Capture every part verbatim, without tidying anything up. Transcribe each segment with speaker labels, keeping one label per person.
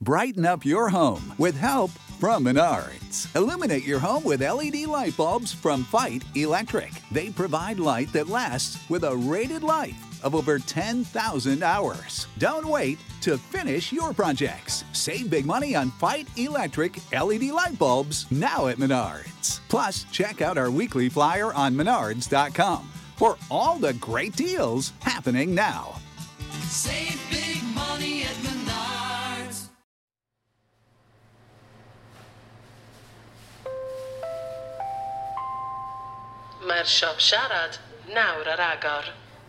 Speaker 1: Brighten up your home with help from Menards. Illuminate your home with L E D light bulbs from Fight Electric. They provide light that lasts with a rated life of over ten thousand hours. Don't wait to finish your projects. Save big money on Fight Electric L E D light bulbs now at Menards. Plus, check out our weekly flyer on menards dot com for all the great deals happening now.
Speaker 2: Save big money at Menards.
Speaker 3: Mae'r siop siarad nawr ar agor.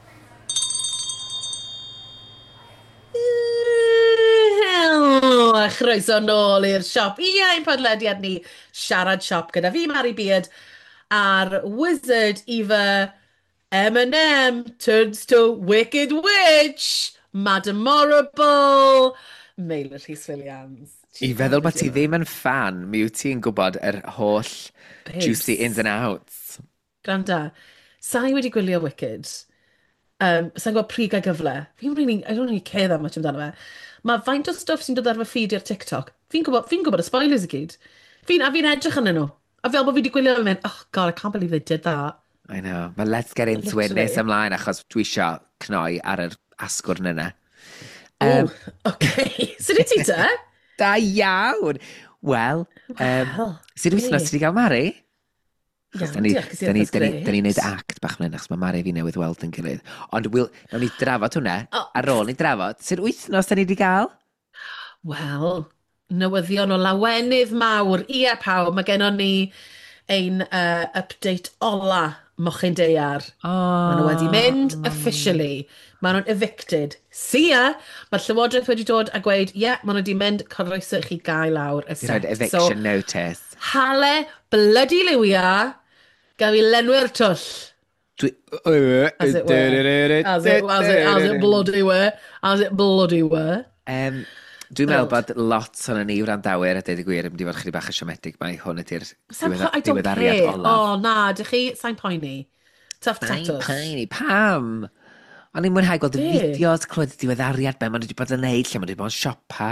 Speaker 3: Helo, a chroeso nôl i'r siop. Ie, ein podlediad ni, Siarad Siop, gyda fi, Mari Beard, a'r wizard i fy M and M turns to Wicked Witch, Madam Morrible, Meilir Rhys Williams.
Speaker 4: I feddwl bod ti ddim yn fan, mi wyt ti'n gwybod yr holl
Speaker 3: Babes.
Speaker 4: juicy ins and outs.
Speaker 3: Granda, sa'i wedi gwylio Wicked. Um, sa'n gwybod pryd gael gyfle. Fi'n really, I don't really care that much amdano fe. Mae faint o stwff sy'n dod ar fy feed i'r TikTok. Fi'n gwybod, fi'n gwybod y spoilers i gyd. Fi'n, a fi'n edrych yn nhw. A fel bod fi wedi gwylio fe'n mynd, oh god, I can't believe they did that.
Speaker 4: I know, but let's get into it
Speaker 3: Literally.
Speaker 4: nes ymlaen achos dwi isio cnoi ar yr asgwrn yna.
Speaker 3: Oh,
Speaker 4: Um,
Speaker 3: okay. Sut i ti te?
Speaker 4: Da iawn! Wel, um,
Speaker 3: Wel,
Speaker 4: sydd wythnos ti wedi cael Mari?
Speaker 3: Iawn,
Speaker 4: Da ni,
Speaker 3: diolch,
Speaker 4: da ni,
Speaker 3: that's
Speaker 4: da ni,
Speaker 3: great.
Speaker 4: da ni'n neud act bach fan hyn, achos mae Mari fi newydd weld yn gilydd. Ond wyl, nawn ni drafod hwnna,
Speaker 3: O.
Speaker 4: ar ôl ni drafod. Sydd wythnos da ni wedi cael?
Speaker 3: Wel, newyddion o lawenydd mawr. Ie pawb, mae gennym ni ein uh, update ola mochyn deiar.
Speaker 4: O,
Speaker 3: Maen nhw wedi mynd officially. Maen nhw'n evicted. See ya! Mae'r Llywodraeth wedi dod a gweud, ie, yeah, maen nhw wedi mynd, corroeso i chi gael lawr y
Speaker 4: Di roed
Speaker 3: set.
Speaker 4: eviction notice.
Speaker 3: Hale bloody liwia, gael ei lenwi'r twll.
Speaker 4: Dwi...
Speaker 3: As it were. As it, as it, as it bloody were. As it bloody were.
Speaker 4: Um, Dwi'n meddwl bod lot o'n ni wrandawyr a deud y gwir yn mynd i fod chydig bach y siomedig mae hwn ydy'r
Speaker 3: Sa'n
Speaker 4: diwedd-
Speaker 3: po- I don't
Speaker 4: diweddariad
Speaker 3: care.
Speaker 4: olaf.
Speaker 3: O, na, dych chi, sa'n poeni. Tough
Speaker 4: Pain,
Speaker 3: tatws.
Speaker 4: pain, pam? O'n i'n mwynhau gweld y
Speaker 3: Be?
Speaker 4: fideos, clywed y diweddariad, be maen nhw wedi bod yn neud, lle maen nhw wedi bod yn siopa.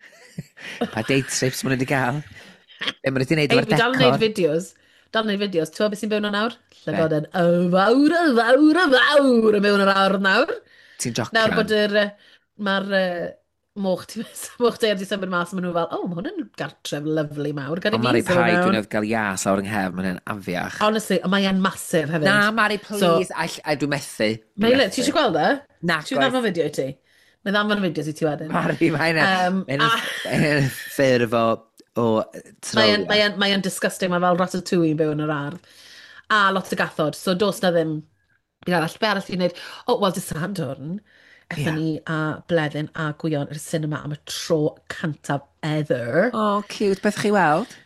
Speaker 4: Pa day trips maen nhw wedi gael. Be maen nhw wedi neud
Speaker 3: Ei,
Speaker 4: efo'r
Speaker 3: fi dal yn neud
Speaker 4: decor.
Speaker 3: fideos. Dal yn neud fideos. Ti'n beth sy'n byw na nawr? Lle bod yn o fawr, o fawr, o fawr yn mewn yr awr nawr.
Speaker 4: Ti'n
Speaker 3: Nawr
Speaker 4: jocran.
Speaker 3: bod yr... yy, Mae'r uh, moch, moch deir di symud mas, maen nhw fel, o, oh, mae hwnna'n gartref lyflu mawr. Gadi
Speaker 4: Ond
Speaker 3: fi
Speaker 4: Mari
Speaker 3: symud
Speaker 4: Pai,
Speaker 3: mewn.
Speaker 4: dwi'n oedd gael ias awr yng nghef, mae'n afiach.
Speaker 3: Honestly, mae e'n masif hefyd.
Speaker 4: Na, Mari, please,
Speaker 3: So-
Speaker 4: all- a dwi'n methu. Dwi'n
Speaker 3: Meile,
Speaker 4: methu.
Speaker 3: ti eisiau gweld e?
Speaker 4: Na,
Speaker 3: Ti'n
Speaker 4: gwaith.
Speaker 3: ddamfon fideo i ti? Mae ddamfon fideos i ti wedyn.
Speaker 4: Mari, mae'n
Speaker 3: Yym,
Speaker 4: mae'n ffurf o o
Speaker 3: Mae
Speaker 4: troliau.
Speaker 3: e'n- mae e'n- mae e'n disgusting, mae fel ratatouille yn byw yn yr ardd. A lot o gathod, so dos na ddim... Bydd arall, be arall i'n neud? O, wel, dy Sadwrn,
Speaker 4: Ie.
Speaker 3: ethon ni a Bleddyn a Gwion i'r cinema am y tro cantaf ever.
Speaker 4: O, cute, beth chi weld?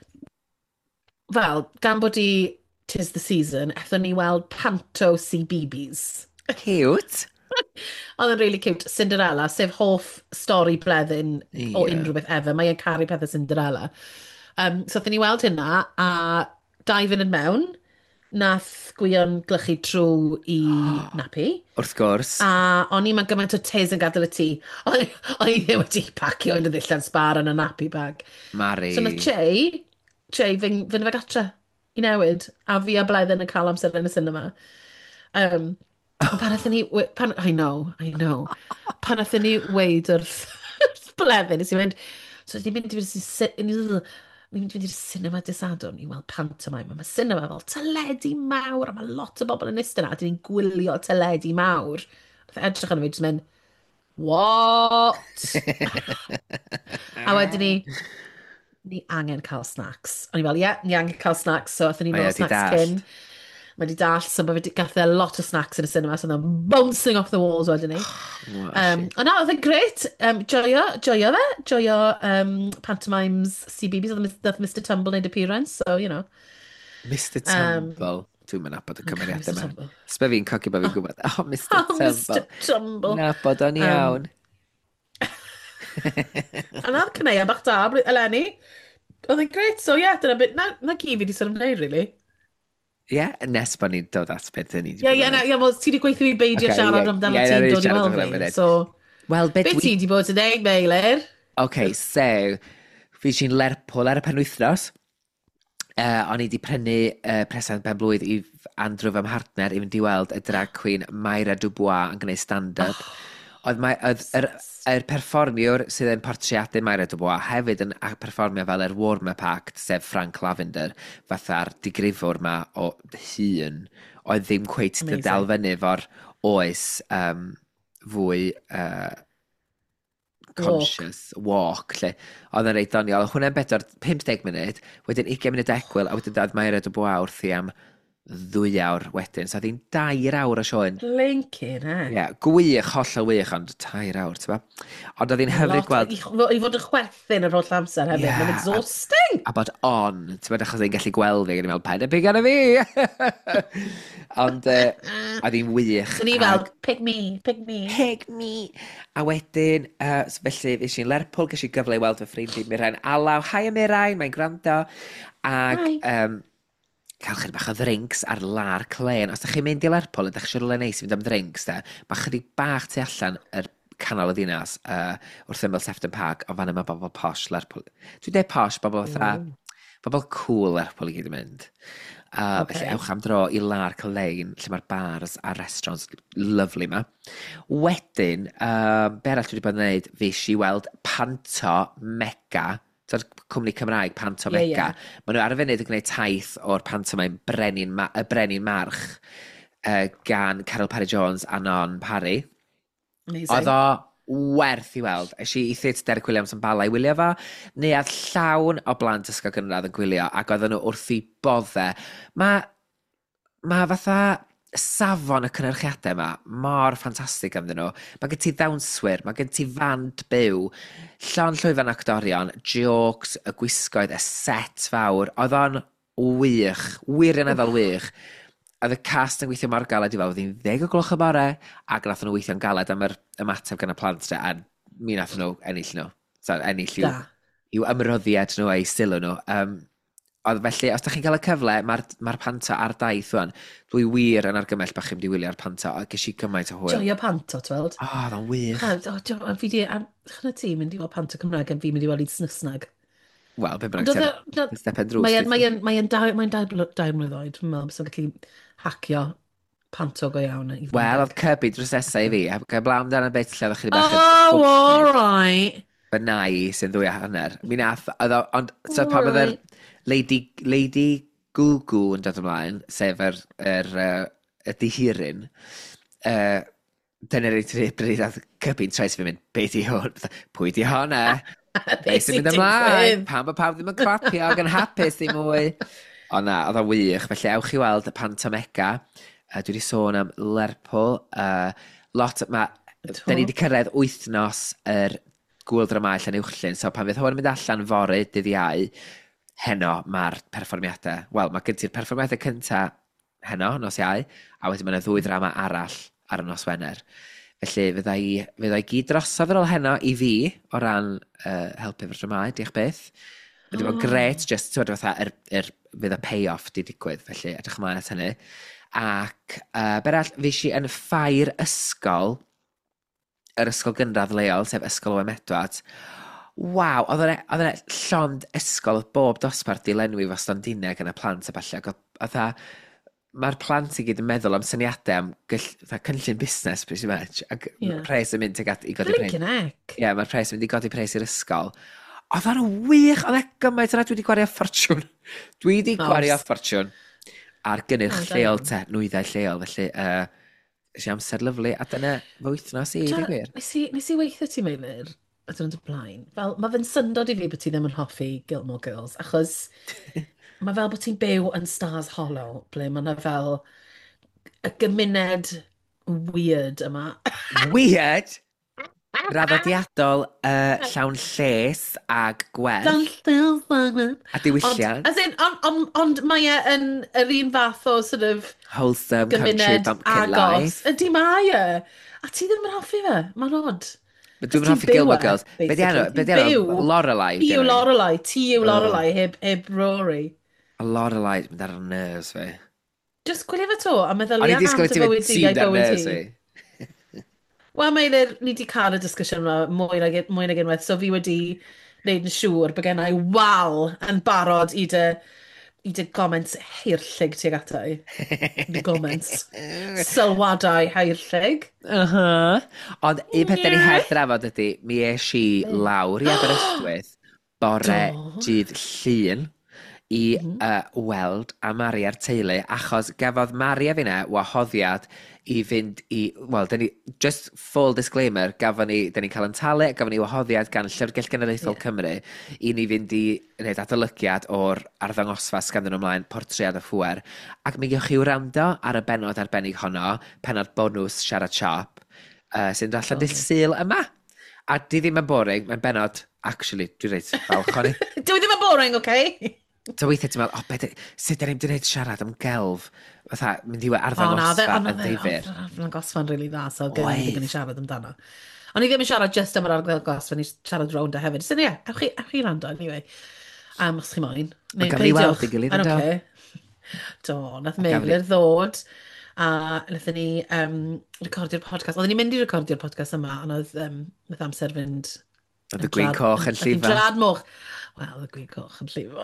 Speaker 3: Fel, gan bod i tis the season, ethon ni weld Panto C B B S.
Speaker 4: Cute.
Speaker 3: Oedd yn really cute. Cinderella, sef hoff stori Bleddyn o
Speaker 4: Ie.
Speaker 3: unrhyw beth ever. Mae e'n caru pethau Cinderella. Um, so ethon ni weld hynna, a dau fynd yn mewn, nath Gwion glychu trw i napi.
Speaker 4: Wrth gwrs.
Speaker 3: A o'n i mae'n gymaint o tes yn gadael y tŷ. O'n i o'n i ddim wedi pacio yn y ddillan sbar yn y nappy bag.
Speaker 4: Mari.
Speaker 3: So nath Che, Che fynd fynd fe gatra i newid. A fi a Bleddyn yn cael amser yn y cinema. Um, ond pan athyn ni... we- Pan, I know, I know. Pan athyn ni weid wrth wrth Bleddyn, nes i fynd... So ni'n mynd i fynd i'r ni'n mynd i'r cinema dy Sadwrn i weld pantomime. Mae cinema fel teledu mawr, a mae lot o bobl yn ystod yna, a dyn ni'n gwylio teledu mawr. Nath edrych arno fi, jyst mynd, what? A wedyn ni, ni angen cael snacks. O'n i fel, ie, yeah, ni angen cael snacks, so athyn ni
Speaker 4: O ie,
Speaker 3: nôl
Speaker 4: di
Speaker 3: snacks
Speaker 4: dallt.
Speaker 3: cyn. Mae di dall, so mae wedi gath e lot o snacks yn y cinema, so they're bouncing off the walls wedyn ni. Um, ond na, oedd e'n gret. Um, joio, joio fe. Joio um, pantomimes C B B S. Oedd Mr Tumble neud appearance, so, you know.
Speaker 4: Mister
Speaker 3: Um,
Speaker 4: Tumble. Dwi'n mynd nabod y cymeriadau
Speaker 3: Mister
Speaker 4: yma.
Speaker 3: Tumble.
Speaker 4: Sbe fi'n cogi bod fi'n gwybod. Oh, Mister
Speaker 3: Oh, Mister
Speaker 4: Tumble.
Speaker 3: Tumble.
Speaker 4: Nabod o'n iawn.
Speaker 3: A na'r cynneia bach da, bl- eleni. Oedd e'n gret, so ie, yeah, dyna bit, na, na gi fi di sôn am wneud, really.
Speaker 4: Ie, nes bod ni'n dod at beth ni.
Speaker 3: Ie, ie, na, ie, wel, ti di gweithio fi beidio
Speaker 4: Ocê,
Speaker 3: siarad
Speaker 4: ie,
Speaker 3: amdano
Speaker 4: ie,
Speaker 3: ti'n
Speaker 4: ie,
Speaker 3: dod i
Speaker 4: siarad
Speaker 3: weld
Speaker 4: amdano
Speaker 3: fi,
Speaker 4: fe,
Speaker 3: so...
Speaker 4: Wel, beth
Speaker 3: Be ti
Speaker 4: dwi...
Speaker 3: di bod yn neud, Meilir?
Speaker 4: OK, so, fi sy'n Lerpwl ar y penwythnos. Uh, o'n i wedi prynu uh, presant ben blwydd i Andrew fy mhartner i fynd i weld y drag queen Myra Dubois yn gwneud stand-up. Oedd mae, oedd yr, yr perfformiwr sydd yn portreadu Myra Dubois hefyd yn a- perfformio fel yr warm-up act, sef Frank Lavender, fatha'r digrifwr ma o hun, oedd ddim cweit dy
Speaker 3: Amazing.
Speaker 4: dal fyny fo'r oes um, fwy uh, conscious walk, lle. Oedd yn reit doniol. Hwna'n bedwar, pumdeg munud, wedyn ugain munud egwyl, a wedyn dod Myra Dubois wrthi am ddwy awr wedyn. So oedd hi'n dair awr o sioen.
Speaker 3: Blinkin, e.
Speaker 4: Ie, yeah, gwych, hollol wych, ond tair awr, ti'n ba? Ond oedd hi'n hyfryd gweld...
Speaker 3: I, I fod yn chwerthin yr holl amser hefyd,
Speaker 4: Ie,
Speaker 3: mae'n exhausting.
Speaker 4: A bod on, ti'n ba, achos hi'n gallu gweld fi, gan i'n meddwl, paid y pig arna fi! Ond uh, oedd hi'n wych.
Speaker 3: So ni fel, pick me, pick me.
Speaker 4: Pig me. A wedyn, uh, so felly, fes i'n Lerpwl, ges i gyfle i weld fy ffrind i Mirain Alaw. Hi, Mirain, mae'n gwrando. Ag,
Speaker 3: Hi.
Speaker 4: um, cael chydig bach o ddrinks ar lar clen. Os ydych chi'n mynd i Lerpwl, ydych chi'n rhywle neis i fynd am ddrinks, da, mae chydig bach tu allan yr canol y ddinas uh, wrth ymwyl Sefton Park, o fan yma bobl posh Lerpwl. Dwi'n dweud posh, bobl fatha, bobl cool Lerpwl i gyd yn mynd. Uh,
Speaker 3: Okay.
Speaker 4: Felly ewch am dro i lar Cylein, lle mae'r bars a restaurants lyflu yma. Wedyn, um, be arall dwi wedi bod yn gwneud, fes i weld Panto Mega, so'r cwmni Cymraeg Panto
Speaker 3: Ie,
Speaker 4: Mega.
Speaker 3: ie.
Speaker 4: Maen nhw ar y funud yn gwneud taith o'r pantomime Brenin, Ma y Brenin March uh, gan Carol Parry-Jones a Non Parry.
Speaker 3: Amazing.
Speaker 4: Oedd o werth i weld. Eis i i Theatr Derek Williams yn Bala i wylio fo, neu oedd llawn o blant ysgol gynradd yn gwylio, ac oedden nhw wrth i bodde. Mae ma fatha safon y cynhyrchiadau yma mor ffantastig ganddyn nhw. Mae gen ti ddawnswyr, mae gen ti fand byw, llon llwyfan actorion, jokes, y gwisgoedd, y set fawr. Oedd o'n wych, wirioneddol wych. Oedd y cast yn gweithio mor galed i fel, oedd hi'n ddeg o gloch y bore, ac nath nhw weithio'n galed am yr ymateb gan y plant, tre, a mi nath nhw ennill nhw. So, ennill yw,
Speaker 3: Da.
Speaker 4: yw ymroddiad nhw a'i sylw nhw. Um, oedd felly, os da chi'n cael y cyfle, mae'r ma panto ar daith wan. Dwi wir yn argymell bach chi'n mynd i wylio ar panto, a ges i gymaint o hwyl.
Speaker 3: Joio Panto, ti'n weld?
Speaker 4: O, oh, oedd o'n wych.
Speaker 3: Ha, o, jo- a fi di, a chynna ti mynd i weld Panto Cymraeg, a fi mynd i weld i Snysnag.
Speaker 4: Wel, be bynnag
Speaker 3: Doedd
Speaker 4: ti'n
Speaker 3: e- doedd-
Speaker 4: stepen drws.
Speaker 3: Mae'n mae mae mae'n dau mae'n dau blo- dau mlynedd, dwi'n meddwl, bysa'n gallu hacio Panto go iawn. i
Speaker 4: Wel, oedd
Speaker 3: fyndag.
Speaker 4: Cyrby drws nesau i fi. Gael blawn dan y bit lle oedd chi bach
Speaker 3: Oh, all right.
Speaker 4: fy nai sy'n ddwy a hanner. Mi nath, oedd o, ond, so pan oedd yr Lady, Lady Gugu yn dod ymlaen, sef yr, yr, uh, y dihiryn, uh, dyna'r un tri bryd oedd Cyrby'n traes fi mynd, be di hwn? Pwy di hwnna? Be sy'n mynd ymlaen? Pan bod pawb ddim yn clapio ac yn hapus ddim mwy. O na, oedd o wych. Felly ewch i weld y Panto Mega. Uh, dwi wedi sôn am Lerpwl. Uh, lot, ma, da ni wedi cyrraedd wythnos yr gwyl dramau allan uwchlyn. So pan fydd hwn yn mynd allan fory, dydd Iau, heno mae'r perfformiadau. Wel, mae gen ti'r perfformiadau cynta heno, nos Iau, a wedyn mae yna ddwy ddrama arall ar y nos Wener. Felly fydda i, fydda i gyd drosodd ar ôl heno i fi o ran uh, helpu fy dramau, diolch beth. Wedi bod gret, just twyd fatha, yr, yr, fydd y pay-off di digwydd, felly edrych ymlaen at hynny. Ac uh, berall, fi si yn ffair ysgol, yr ysgol gynradd leol, sef ysgol Owen Edward. Waw, oedd yna oedd yna llond ysgol, oedd bob dosbarth i lenwi fo stondinau gan y plant a falle. Oedd mae'r plant i gyd yn meddwl am syniadau am gyll, cynllun busnes, pretty much. Ac
Speaker 3: Ie.
Speaker 4: yeah. Pres yn mynd i godi pres.
Speaker 3: Blinkin' heck.
Speaker 4: Ie, yeah, mae'r pres yn mynd i godi pres i'r ysgol. Oedd o'n wych, oedd e gymaint yna, dwi wedi gwario ffortiwn. Dwi wedi
Speaker 3: Oes.
Speaker 4: gwario ffortiwn ar gynnyrch
Speaker 3: O, da
Speaker 4: lleol
Speaker 3: iawn.
Speaker 4: te, nwyddau lleol, felly uh, eisiau amser lyflu, a dyna fy wythnos i,
Speaker 3: Tra-
Speaker 4: dwi'n gwir.
Speaker 3: Nes i, nes i weithio ti Meilir, a dyn nhw'n blaen. Fel, mae fe'n syndod i fi bod ti ddim yn hoffi Gilmore Girls, achos mae fel bod ti'n byw yn Stars Hollow, ble mae yna fel y gymuned weird yma.
Speaker 4: Weird! Raddodiadol uh, llawn lles ag gwerth a diwylliant.
Speaker 3: Ond, as in, ond on, on, mae e yn yr un fath o sort of
Speaker 4: Wholesome country
Speaker 3: gymuned
Speaker 4: bumpkin
Speaker 3: agos.
Speaker 4: life.
Speaker 3: Ydy mae e. A ti ddim yn hoffi fe. Mae'n odd.
Speaker 4: But dwi'n
Speaker 3: Ti'n
Speaker 4: hoffi
Speaker 3: byw
Speaker 4: Gilmore
Speaker 3: e,
Speaker 4: Girls. Be di enw?
Speaker 3: basically.
Speaker 4: Be di enw?
Speaker 3: Ti'n byw.
Speaker 4: Lorelai.
Speaker 3: Ti
Speaker 4: di
Speaker 3: yw
Speaker 4: enw hi.
Speaker 3: Lorelai, ti yw
Speaker 4: Oh.
Speaker 3: Lorelai, heb, heb Rory.
Speaker 4: A Lorelai, mynd ar y nerves fi.
Speaker 3: Just gwylio fe to, a
Speaker 4: O'n
Speaker 3: meddylia
Speaker 4: i
Speaker 3: am
Speaker 4: disgwyl
Speaker 3: dy
Speaker 4: ti
Speaker 3: fywyd
Speaker 4: fynd
Speaker 3: ti
Speaker 4: sy'n
Speaker 3: a'i
Speaker 4: ar
Speaker 3: bywyd
Speaker 4: nerves
Speaker 3: ti.
Speaker 4: fi.
Speaker 3: Wel, Meilir, ni wedi cael y discussion yma mwy nag, mwy nag unwaith, so fi wedi wneud yn siŵr bod gennau wal yn barod i dy, i dy comments heirllig tuag ata i. Dy comments sylwadau heirllig.
Speaker 4: Uh-huh. Ond un peth da ni heb drafod ydy, mi eis i lawr i Aberystwyth bore dydd Llun i uh, weld a Mari a'r teulu, achos gafodd Mari a finna wahoddiad i fynd i, wel, ni, just full disclaimer, gafon ni, da ni'n cael yn talu, gafon ni wahoddiad gan Llyfrgell Genedlaethol yeah. Cymru i ni fynd i wneud adolygiad o'r arddangosfa sganddyn nhw ymlaen portread y ffwer. Ac mi gewch chi wrando ar y benod arbennig honno, penod bonws siarad siop, uh, sy'n allan dydd Sul yma. A di ddim yn boring, mae'n benod, actually, dwi'n reit falch o'n i.
Speaker 3: Dwi ddim yn boring, oce? Okay?
Speaker 4: So weithiau ti'n meddwl, o, beth, sut da ni'n gwneud siarad am gelf? Fatha, mynd i arddangosfa yn ddifur.
Speaker 3: Arddangosfa'n rili dda, so gen i ddim yn siarad amdano. Ond i ddim yn siarad just am yr arddangosfa, ni'n siarad rownd a hefyd. So ie, ewch chi, ewch chi rando, anyway. Um, os chi moyn.
Speaker 4: Mae gafon ni weld i gilydd yn do.
Speaker 3: Do, nath Meilir ddod. A nathon ni um, recordio'r podcast. Oedden ni'n mynd i recordio'r podcast yma, ond oedd um, nath amser fynd...
Speaker 4: Oedd y gwyn coch yn llifa.
Speaker 3: Oedd drad moch. Wel, y gwyn coch yn llifo.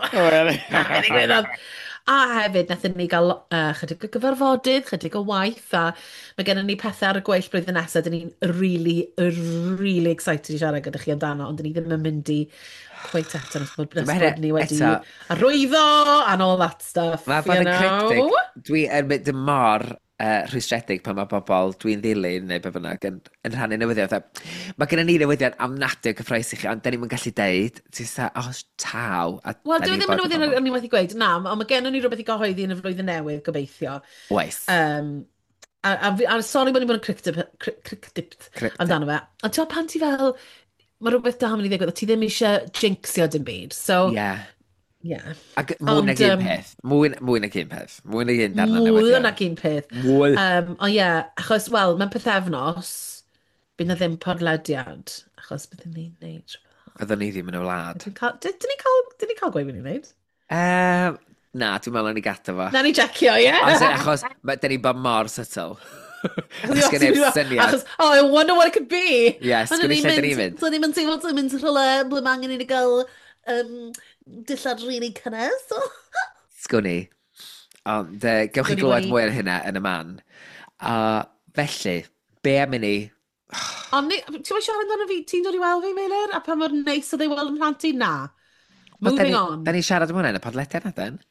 Speaker 3: A hefyd, nathon ni gael uh, chydig o gyfarfodydd, chydig o waith, a mae gennym ni pethau ar y gweill blwyddyn nesaf, dyn ni'n really, really excited i siarad gyda chi amdano, ond dyn ni ddim yn mynd i cweit eto, nes bod ni wedi arwyddo, and all that stuff.
Speaker 4: Mae bod yn cryptic. Dwi yn mynd yn mor uh, rhwystredig pan mae bobl dwi'n ddilyn neu be bynnag yn, yn rhannu newyddion. Mae gen i ni newyddion am nad yw'n cyffroes i chi, ond da ni'n mynd gallu deud, ti'n sa, o, taw.
Speaker 3: Wel, dwi ddim yn newyddion o'n i wedi gweud, na, ond mae gen i ni rhywbeth i gyhoeddi yn y flwyddyn newydd, gobeithio.
Speaker 4: Oes.
Speaker 3: Um, a, a, a, a sori bod ni'n bod yn cryptip amdano fe. Ond ti'n pan ti fel, mae rhywbeth da am ni ddigwydd, ti ddim eisiau jinxio dim byd. So,
Speaker 4: yeah.
Speaker 3: Yeah.
Speaker 4: Ac mwy nag un peth. Mwy nag un peth. Mwy nag un darna newyddion.
Speaker 3: Mwy nag un peth.
Speaker 4: Mwy.
Speaker 3: Um, o ie, yeah, achos, wel, mae'n pethefnos, bydd na ddim podlediad, achos bydd ni'n neud.
Speaker 4: Byddwn ni ddim yn y wlad.
Speaker 3: Dyn ni cael, cael gweud ni'n neud?
Speaker 4: Um, na, dwi'n meddwl ni gata fo.
Speaker 3: Na ni jecio, ie?
Speaker 4: Yeah? Achos, da ni bod mor sytl. Achos gen i'r syniad.
Speaker 3: Oh, I wonder what it could be.
Speaker 4: Yes, gwni lle dyn ni'n mynd.
Speaker 3: So ni'n mynd teimlo, ti'n mynd rhywle, ble mae angen i ni gael um, dillad rili cynnes.
Speaker 4: Sgwni. Ond uh, gewch chi glywed mwy ar hynna yn y man. Uh, felly, be am i ni?
Speaker 3: Ond ti'n mynd siarad amdano fi, ti'n dod i weld fi, Meilir? A pa mor neis o ddei weld yn plant i? Na. Moving on.
Speaker 4: Da ni siarad am hwnna yn y podlediad na, den?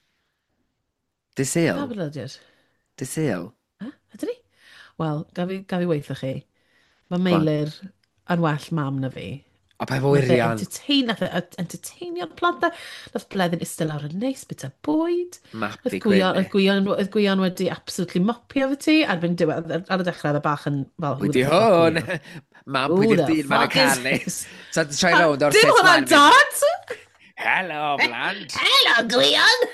Speaker 4: Dy Sul?
Speaker 3: Pa podlediad?
Speaker 4: Dy Sul?
Speaker 3: Ydyn ni? Wel, gaf fi weithio chi. Mae Meilir yn well mam na fi.
Speaker 4: O, pa fo wirion.
Speaker 3: Nath entertainio'n plant da. Nath Bleddyn iste lawr yn neis, bita bwyd.
Speaker 4: Mapi gwyn.
Speaker 3: Oedd Gwion wedi absolutely mopio fy ti. Ar y dechrau, oedd y bach yn...
Speaker 4: Wedi hwn. Mam, pwy di'r dyn ma'n y carni. So, troi rownd o'r set
Speaker 3: dim hwnna'n dad!
Speaker 4: Hello, blant.
Speaker 3: Hello, Gwion!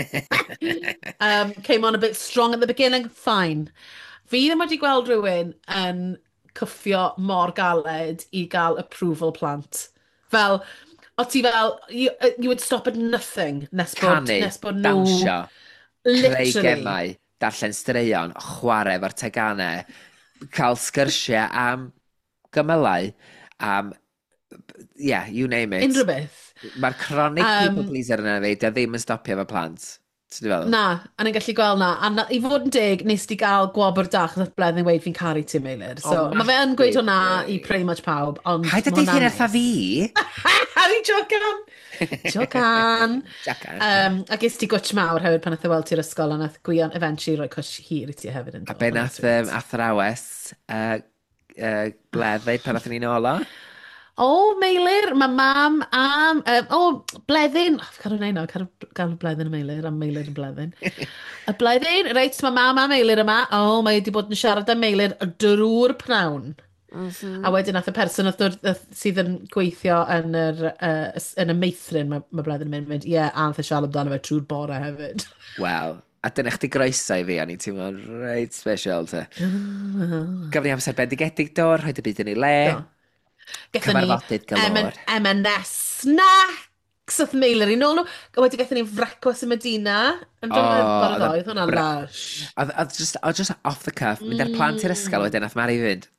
Speaker 3: um, came on a bit strong at the beginning. Fine. Fi ddim wedi gweld rhywun yn cyffio mor galed i gael approval plant. Fel, o ti fel, you, you would stop at nothing nes bod,
Speaker 4: Canu,
Speaker 3: nes bod
Speaker 4: nhw, dansio,
Speaker 3: literally.
Speaker 4: creu gemau, darllen straeon, chwarae fo'r teganau, cael sgyrsiau am gymylau, am, yeah, you name it.
Speaker 3: Unrhyw beth.
Speaker 4: Mae'r chronic um, people pleaser yna fi, dio ddim yn stopio efo plant.
Speaker 3: Na, a ni'n gallu gweld na. A na, i fod yn dig, nes ti gael gwobr dach oedd Bleddyn weid fi'n caru ti, Meilir. So, oh, mae fe yn gweud hwnna i pretty much pawb.
Speaker 4: Haid y deith hyn eitha fi?
Speaker 3: Harry Jocan! Jocan!
Speaker 4: Jocan.
Speaker 3: Um, a gys ti gwtch mawr hefyd pan nath o weld ti'r ysgol, a nath Gwion eventually roi cwtch hir i ti hefyd.
Speaker 4: A be nath um, athrawes uh, uh, Bleddyn pan nath ni'n ola?
Speaker 3: O, Meilir, mae mam am... Um, o, Bleddyn... Oh, Cadw wneud nawr, cadw gael Bleddyn y Meilir, am Meilir y Bleddyn. Y Bleddyn, reit, mae mam am Meilir yma. O, mae wedi bod yn siarad am Meilir drwy'r pnawn. Mm-hmm. A wedyn nath y person sydd yn gweithio yn, yr, uh, yn y meithrin, mae ma Bleddyn yn mynd, ie, yeah, a nath y siarad amdano fe trwy'r bore hefyd.
Speaker 4: Wel, a dyna chdi groeso i fi, a ni'n teimlo'n reit special, te. Gafon ni amser bendigedig dor, rhaid y byd yn ei le. Do. Cyfarfodydd galor.
Speaker 3: M and S snacks oedd Meilir i nôl nhw. Wedi gaethon ni frecwas y Medina. Yn dod oedd hwnna'n lush.
Speaker 4: Oedd just off the cuff, mynd ar plant i'r ysgol wedyn, nath Mari fynd,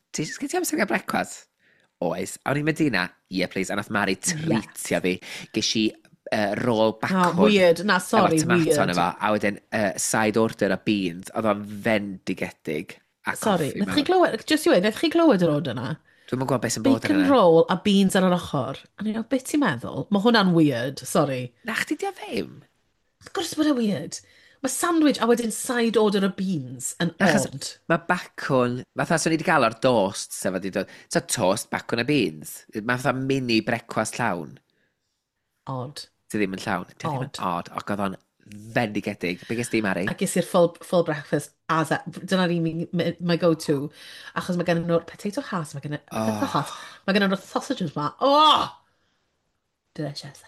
Speaker 4: ti jyst gen ti amser gael brecwast? Oes. Awn i Medina, yeah please, a nath Mari treatio fi. Ges i uh, roll bacon.
Speaker 3: Oh, weird. Na, sorry,
Speaker 4: efo tomato
Speaker 3: weird.
Speaker 4: yna fo, a wedyn uh, side order a beans, oedd o'n fendigedig. A
Speaker 3: Sorry,
Speaker 4: coffi
Speaker 3: nath chi
Speaker 4: mewn.
Speaker 3: glywed, just i weid, nath chi glywed yr od yna?
Speaker 4: Dwi'm yn gwybod beth sy'n bod
Speaker 3: Bacon
Speaker 4: yna.
Speaker 3: roll a beans ar yr ochr. A ni'n meddwl, beth ti'n meddwl? Mae hwnna'n weird, sorry.
Speaker 4: Na chdi di o ddim?
Speaker 3: Of course bod e weird. Mae sandwich a wedyn side order o beans yn
Speaker 4: Achos
Speaker 3: odd.
Speaker 4: mae bacwn, fatha swn i wedi cael o'r dost, sef wedi dod, so toast, bacwn a beans. Mae fatha mini brecwast llawn.
Speaker 3: Odd.
Speaker 4: Ti ddim yn llawn. Ti ddim yn
Speaker 3: Odd.
Speaker 4: odd. Ac oedd o'n fendigedig. Be ges di, Mari?
Speaker 3: A ges i'r full, full breakfast as a, dyna'r un mi- my go-to. Achos mae gen nhw'r potato has, mae gen nhw'r potato has, mae gen nhw'r sausages ma. Oh! Delicious.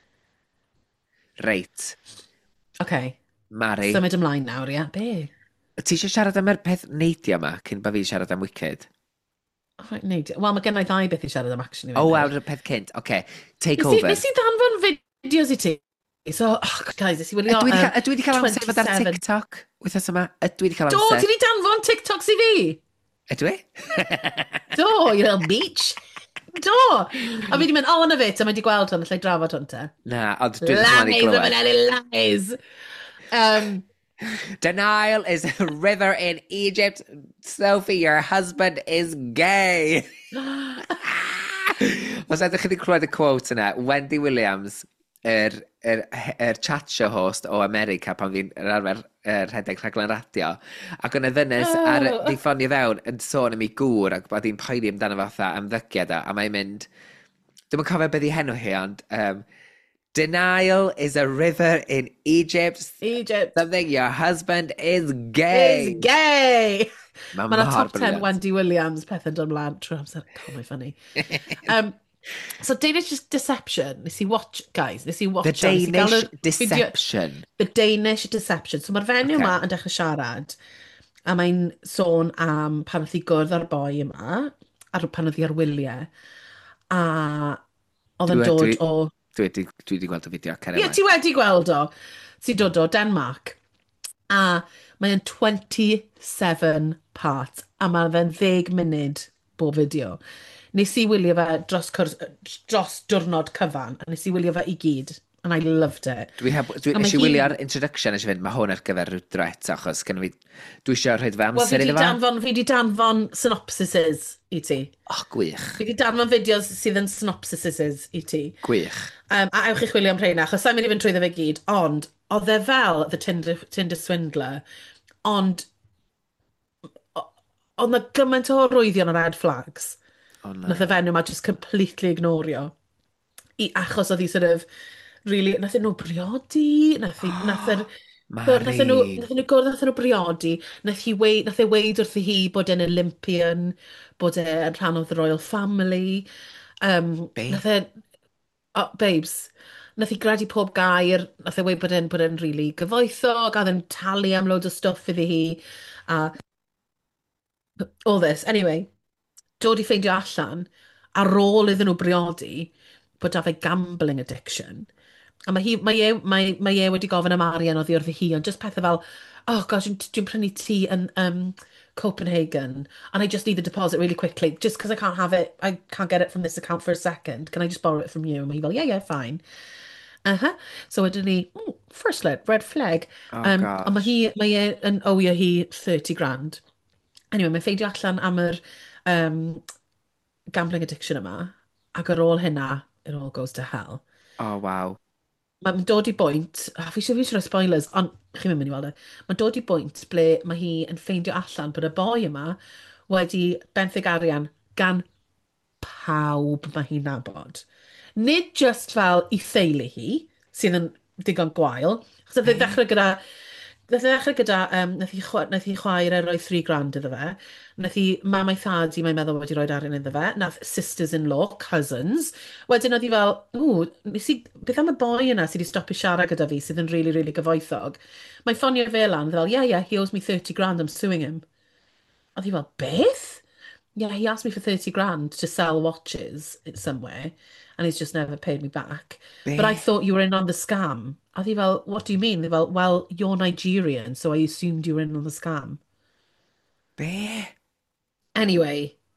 Speaker 4: Reit.
Speaker 3: Okay.
Speaker 4: Mari,
Speaker 3: Symud ymlaen nawr, ia? Be?
Speaker 4: ti eisiau siarad am yr peth neidio yma cyn bod fi siarad am Wicked?
Speaker 3: Oh, right, neud. Wel, mae gennau ddau beth i siarad am, actually.
Speaker 4: O, awr y peth cynt. Oce, take
Speaker 3: Nes i-
Speaker 4: over.
Speaker 3: Nes i danfon fideos i ti. So, oh, guys, nes i wylio...
Speaker 4: Ydw i 'di
Speaker 3: yym,
Speaker 4: ca- ydw i wedi cael amser fod ar
Speaker 3: twenty-seven.
Speaker 4: TikTok wythnos yma? Ydw i wedi cael
Speaker 3: Do, ti
Speaker 4: amser?
Speaker 3: di danfon TikToks i fi?
Speaker 4: Ydw i?
Speaker 3: Do, you little beach. Do. A fi di mynd, o, na fe, ta mae di gweld hwn, allai drafod hwn te.
Speaker 4: Na, ond dwi ddim yn
Speaker 3: Lies,
Speaker 4: glywed.
Speaker 3: I'm an lies. Um,
Speaker 4: Denial is a river in Egypt. Sophie, your husband is gay. Os ydych chi wedi clywed y quote yna, Wendy Williams, yr, yr, yr chat show host o America pan fi'n arfer er rhedeg rhaglen radio, ac yn y ddynes
Speaker 3: Oh.
Speaker 4: ar di ffonio fewn yn sôn am ei gŵr ac bod hi'n poeni amdano fatha ymddygiad o, a mae'n mynd, dwi'n cofio beth i henw hi, ond um, denial is a river in Egypt.
Speaker 3: Egypt
Speaker 4: Something your husband is gay.
Speaker 3: is gay.
Speaker 4: Ma'
Speaker 3: Mae yna
Speaker 4: mor
Speaker 3: top ten
Speaker 4: brilliant.
Speaker 3: Wendy Williams peth yn dod ymlaen trwy amser. Oh, my funny. Um, so Danish Deception, nes i watch, guys, nes i watch.
Speaker 4: The
Speaker 3: o, nes i gael
Speaker 4: Danish
Speaker 3: y fideo-
Speaker 4: Deception.
Speaker 3: The Danish Deception. So mae'r fenyw
Speaker 4: Ocê.
Speaker 3: yma yn dechrau siarad, a mae'n sôn am pan oedd hi gwrdd ar boi yma, ar pan oedd hi ar wyliau, a oedd yn
Speaker 4: Dwi-
Speaker 3: dod
Speaker 4: dwi-
Speaker 3: o...
Speaker 4: Dwi wedi dwi wedi gweld y fideo, cer
Speaker 3: Ie, ti wedi gweld o. Ti'n dod o Denmark. A mae'n twenty-seven part, a mae fe'n ddeg munud bob fideo. Nes i wylio fe dros, cwrs, dros diwrnod cyfan, a nes i wylio fe i gyd, and I loved it.
Speaker 4: Dwi heb, dwi
Speaker 3: A ma'
Speaker 4: eisiau
Speaker 3: hi-
Speaker 4: wylio ar introduction eisiau fynd, mae hwn ar gyfer rhyw dret, achos gen fi, dwi eisiau rhaid fe
Speaker 3: Wel, fi
Speaker 4: amser
Speaker 3: di
Speaker 4: iddo fa.
Speaker 3: danfon, fi di danfon synopsises i ti.
Speaker 4: Och, gwych,
Speaker 3: Fi di danfon fideos sydd yn synopsises i ti.
Speaker 4: gwych.
Speaker 3: Um, a ewch i chwilio am rheina, achos sa'n mynd i fynd trwy fe gyd, ond oedd e fel The Tinder, Tinder Swindler, ond o- oedd na gymaint o rwyddion o red flags.
Speaker 4: O, na.
Speaker 3: Nath y fenyw ma just completely ignorio. I achos oedd hi sort of, really, nath nhw briodi, nath hi, nath yr...
Speaker 4: Mari.
Speaker 3: Nath nhw, nath nhw gwrdd, nath nhw briodi, nath hi wei, nath e weid wrthi hi bod e'n Olympian, bod e'n rhan o the Royal Family. Um,
Speaker 4: Be?
Speaker 3: nath e, oh, babes, nath hi gradu pob gair, nath e weid bod e'n bod e'n really gyfoethog, a oedd e'n talu am loads o stwff iddi hi, a all this. Anyway, dod i ffeindio allan, ar ôl iddyn nhw briodi, bod da fe gambling addiction. A mae hi, mae e, mae, mae e wedi gofyn am arian oddi wrthi hi, ond just pethau fel, oh gosh, dwi'n dwi prynu tŷ yn um, Copenhagen, and I just need the deposit really quickly, just because I can't have it, I can't get it from this account for a second, can I just borrow it from you? A mae hi fel, yeah, yeah, fine. Uh-huh. So wedyn ni, mm, first red, red flag.
Speaker 4: Oh,
Speaker 3: um,
Speaker 4: gosh.
Speaker 3: a mae hi, mae e yn owio hi thirty grand. Anyway, mae'n ffeindio allan am yr um, gambling addiction yma, ac ar ôl hynna, it all goes to hell.
Speaker 4: O, waw.
Speaker 3: Mae'n dod i bwynt, oh, fi eisiau fi eisiau rhoi spoilers, ond chi'n mynd i weld e. Mae'n dod i bwynt ble mae hi yn ffeindio allan bod y boi yma wedi benthyg arian gan pawb mae hi'n nabod. Nid just fel i theulu hi, sydd yn digon gwael, achos oedd e ddechrau gyda, nath e ddechrau gyda, um, nath hi, chwa- nath hi chwaer e roi three grand iddo fe, nath hi mam ei thad i mae'n meddwl wedi rhoi arian iddo fe, nath sisters-in-law, cousins, wedyn oedd hi fel, ww, nes i, beth am y boi yna sydd wedi stopio siarad gyda fi sydd yn really, really gyfoethog. Mae'n ffonio fe lan, fel, yeah, yeah, he owes me thirty grand, I'm suing him. Oedd hi fel, beth? Yeah, he asked me for thirty grand to sell watches somewhere, and he's just never paid me back. But I thought you were in on the scam. Oedd hi fel, what do you mean? They fel, well, you're Nigerian, so I assumed you were in on the scam.
Speaker 4: Be?
Speaker 3: Anyway,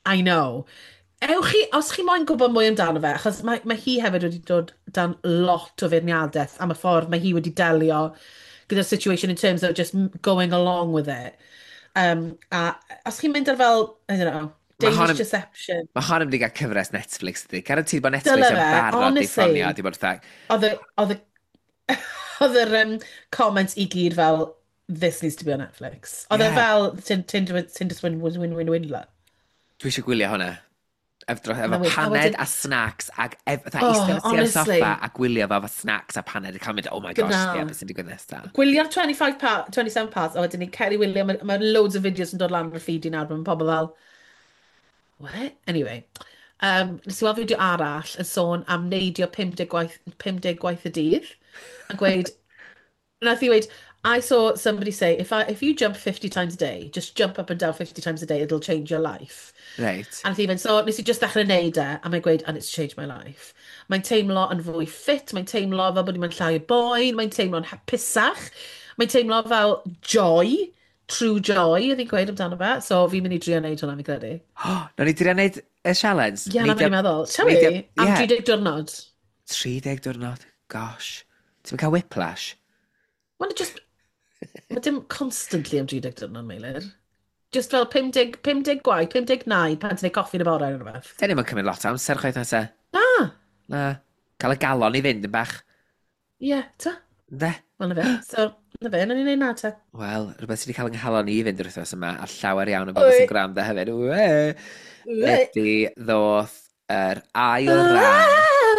Speaker 3: I know. Ewch chi, os chi moyn gwybod mwy amdano fe, achos mae, mae hi hefyd wedi dod dan lot o feirniadaeth am y ffordd mae hi wedi delio gyda'r situation in terms of just m- going along with it. Um, a os chi'n mynd ar fel, I don't know,
Speaker 4: Ma' hon
Speaker 3: Danish
Speaker 4: yn-
Speaker 3: Deception,
Speaker 4: Mae hon yn mynd i gael cyfres Netflix, ydy. Garantid bod
Speaker 3: Dyle
Speaker 4: Netflix yn
Speaker 3: fe,
Speaker 4: barod i
Speaker 3: honestly.
Speaker 4: ffonio, di bod fatha,
Speaker 3: oedd y, oedd y, oedd yr um, comments i gyd fel, this needs to be on Netflix. Oedd e
Speaker 4: Yeah.
Speaker 3: fel, Tinder Tinder Swindler, win, win, win, win, win.
Speaker 4: dwi eisiau gwylio hwnna. Efo, efo
Speaker 3: Na wed- a
Speaker 4: paned
Speaker 3: wedyn-
Speaker 4: a snacks ac efo, fatha,
Speaker 3: Oh,
Speaker 4: eistedd ar
Speaker 3: honestly.
Speaker 4: soffa a gwylio fo efo snacks a paned a cael mynd, oh my gosh,
Speaker 3: Gyda.
Speaker 4: ie, beth sy'n digwydd nesaf.
Speaker 3: Gwylio'r twenty-five part, twenty-seven parts, a wedyn ni Kerry William, mae ma loads o fideos yn dod lan ar feed i nawr, mae'n pobl fel, what? Anyway, um, nes i weld fideo arall yn sôn am neidio pumdeg gwaith, pumdeg gwaith y dydd, a gweud, nath i weid, I saw somebody say, if I, if you jump fifty times a day, just jump up and down fifty times a day, it'll change your life.
Speaker 4: Reit.
Speaker 3: A nath i fynd, so nes i just dechrau neud e, a mae'n gweud, and it's changed my life. Mae'n teimlo yn fwy fit, mae'n teimlo fel bod i'n llai o boen, mae'n teimlo'n hapusach, mae'n teimlo fel joy, true joy, ydy'n gweud amdano fe, so fi'n mynd i drio neud hwnna, fi'n credu.
Speaker 4: Oh, Nawr ni drio wneud y challenge.
Speaker 3: Ie, na
Speaker 4: Neidio-
Speaker 3: fe'n meddwl. Shall we?
Speaker 4: neidio-
Speaker 3: Am
Speaker 4: ie,
Speaker 3: tri deg diwrnod.
Speaker 4: tri deg diwrnod. Gosh. Ti'n cael whiplash?
Speaker 3: Wel, just... Mae dim constantly am tri deg diwrnod, Meilir. Just fel pumdeg, pumdeg gwaith, pumdeg naid, pan ti'n ei coffi yn y bore yn rhywbeth.
Speaker 4: Dyn ni'n cymryd lot o amser chwaith nesaf.
Speaker 3: Na!
Speaker 4: Na. Cael y galon i fynd yn bach.
Speaker 3: Ie, yeah, ta.
Speaker 4: De.
Speaker 3: Wel, na fe. So, na fe, na ni'n neud na, ta.
Speaker 4: Wel, rhywbeth sydd wedi cael yng nghalon i fynd yr wythnos yma, a llawer iawn o bobl
Speaker 3: Wy.
Speaker 4: sy'n gwrando hefyd. We!
Speaker 3: Wy.
Speaker 4: Ydy ddoth yr ail ran.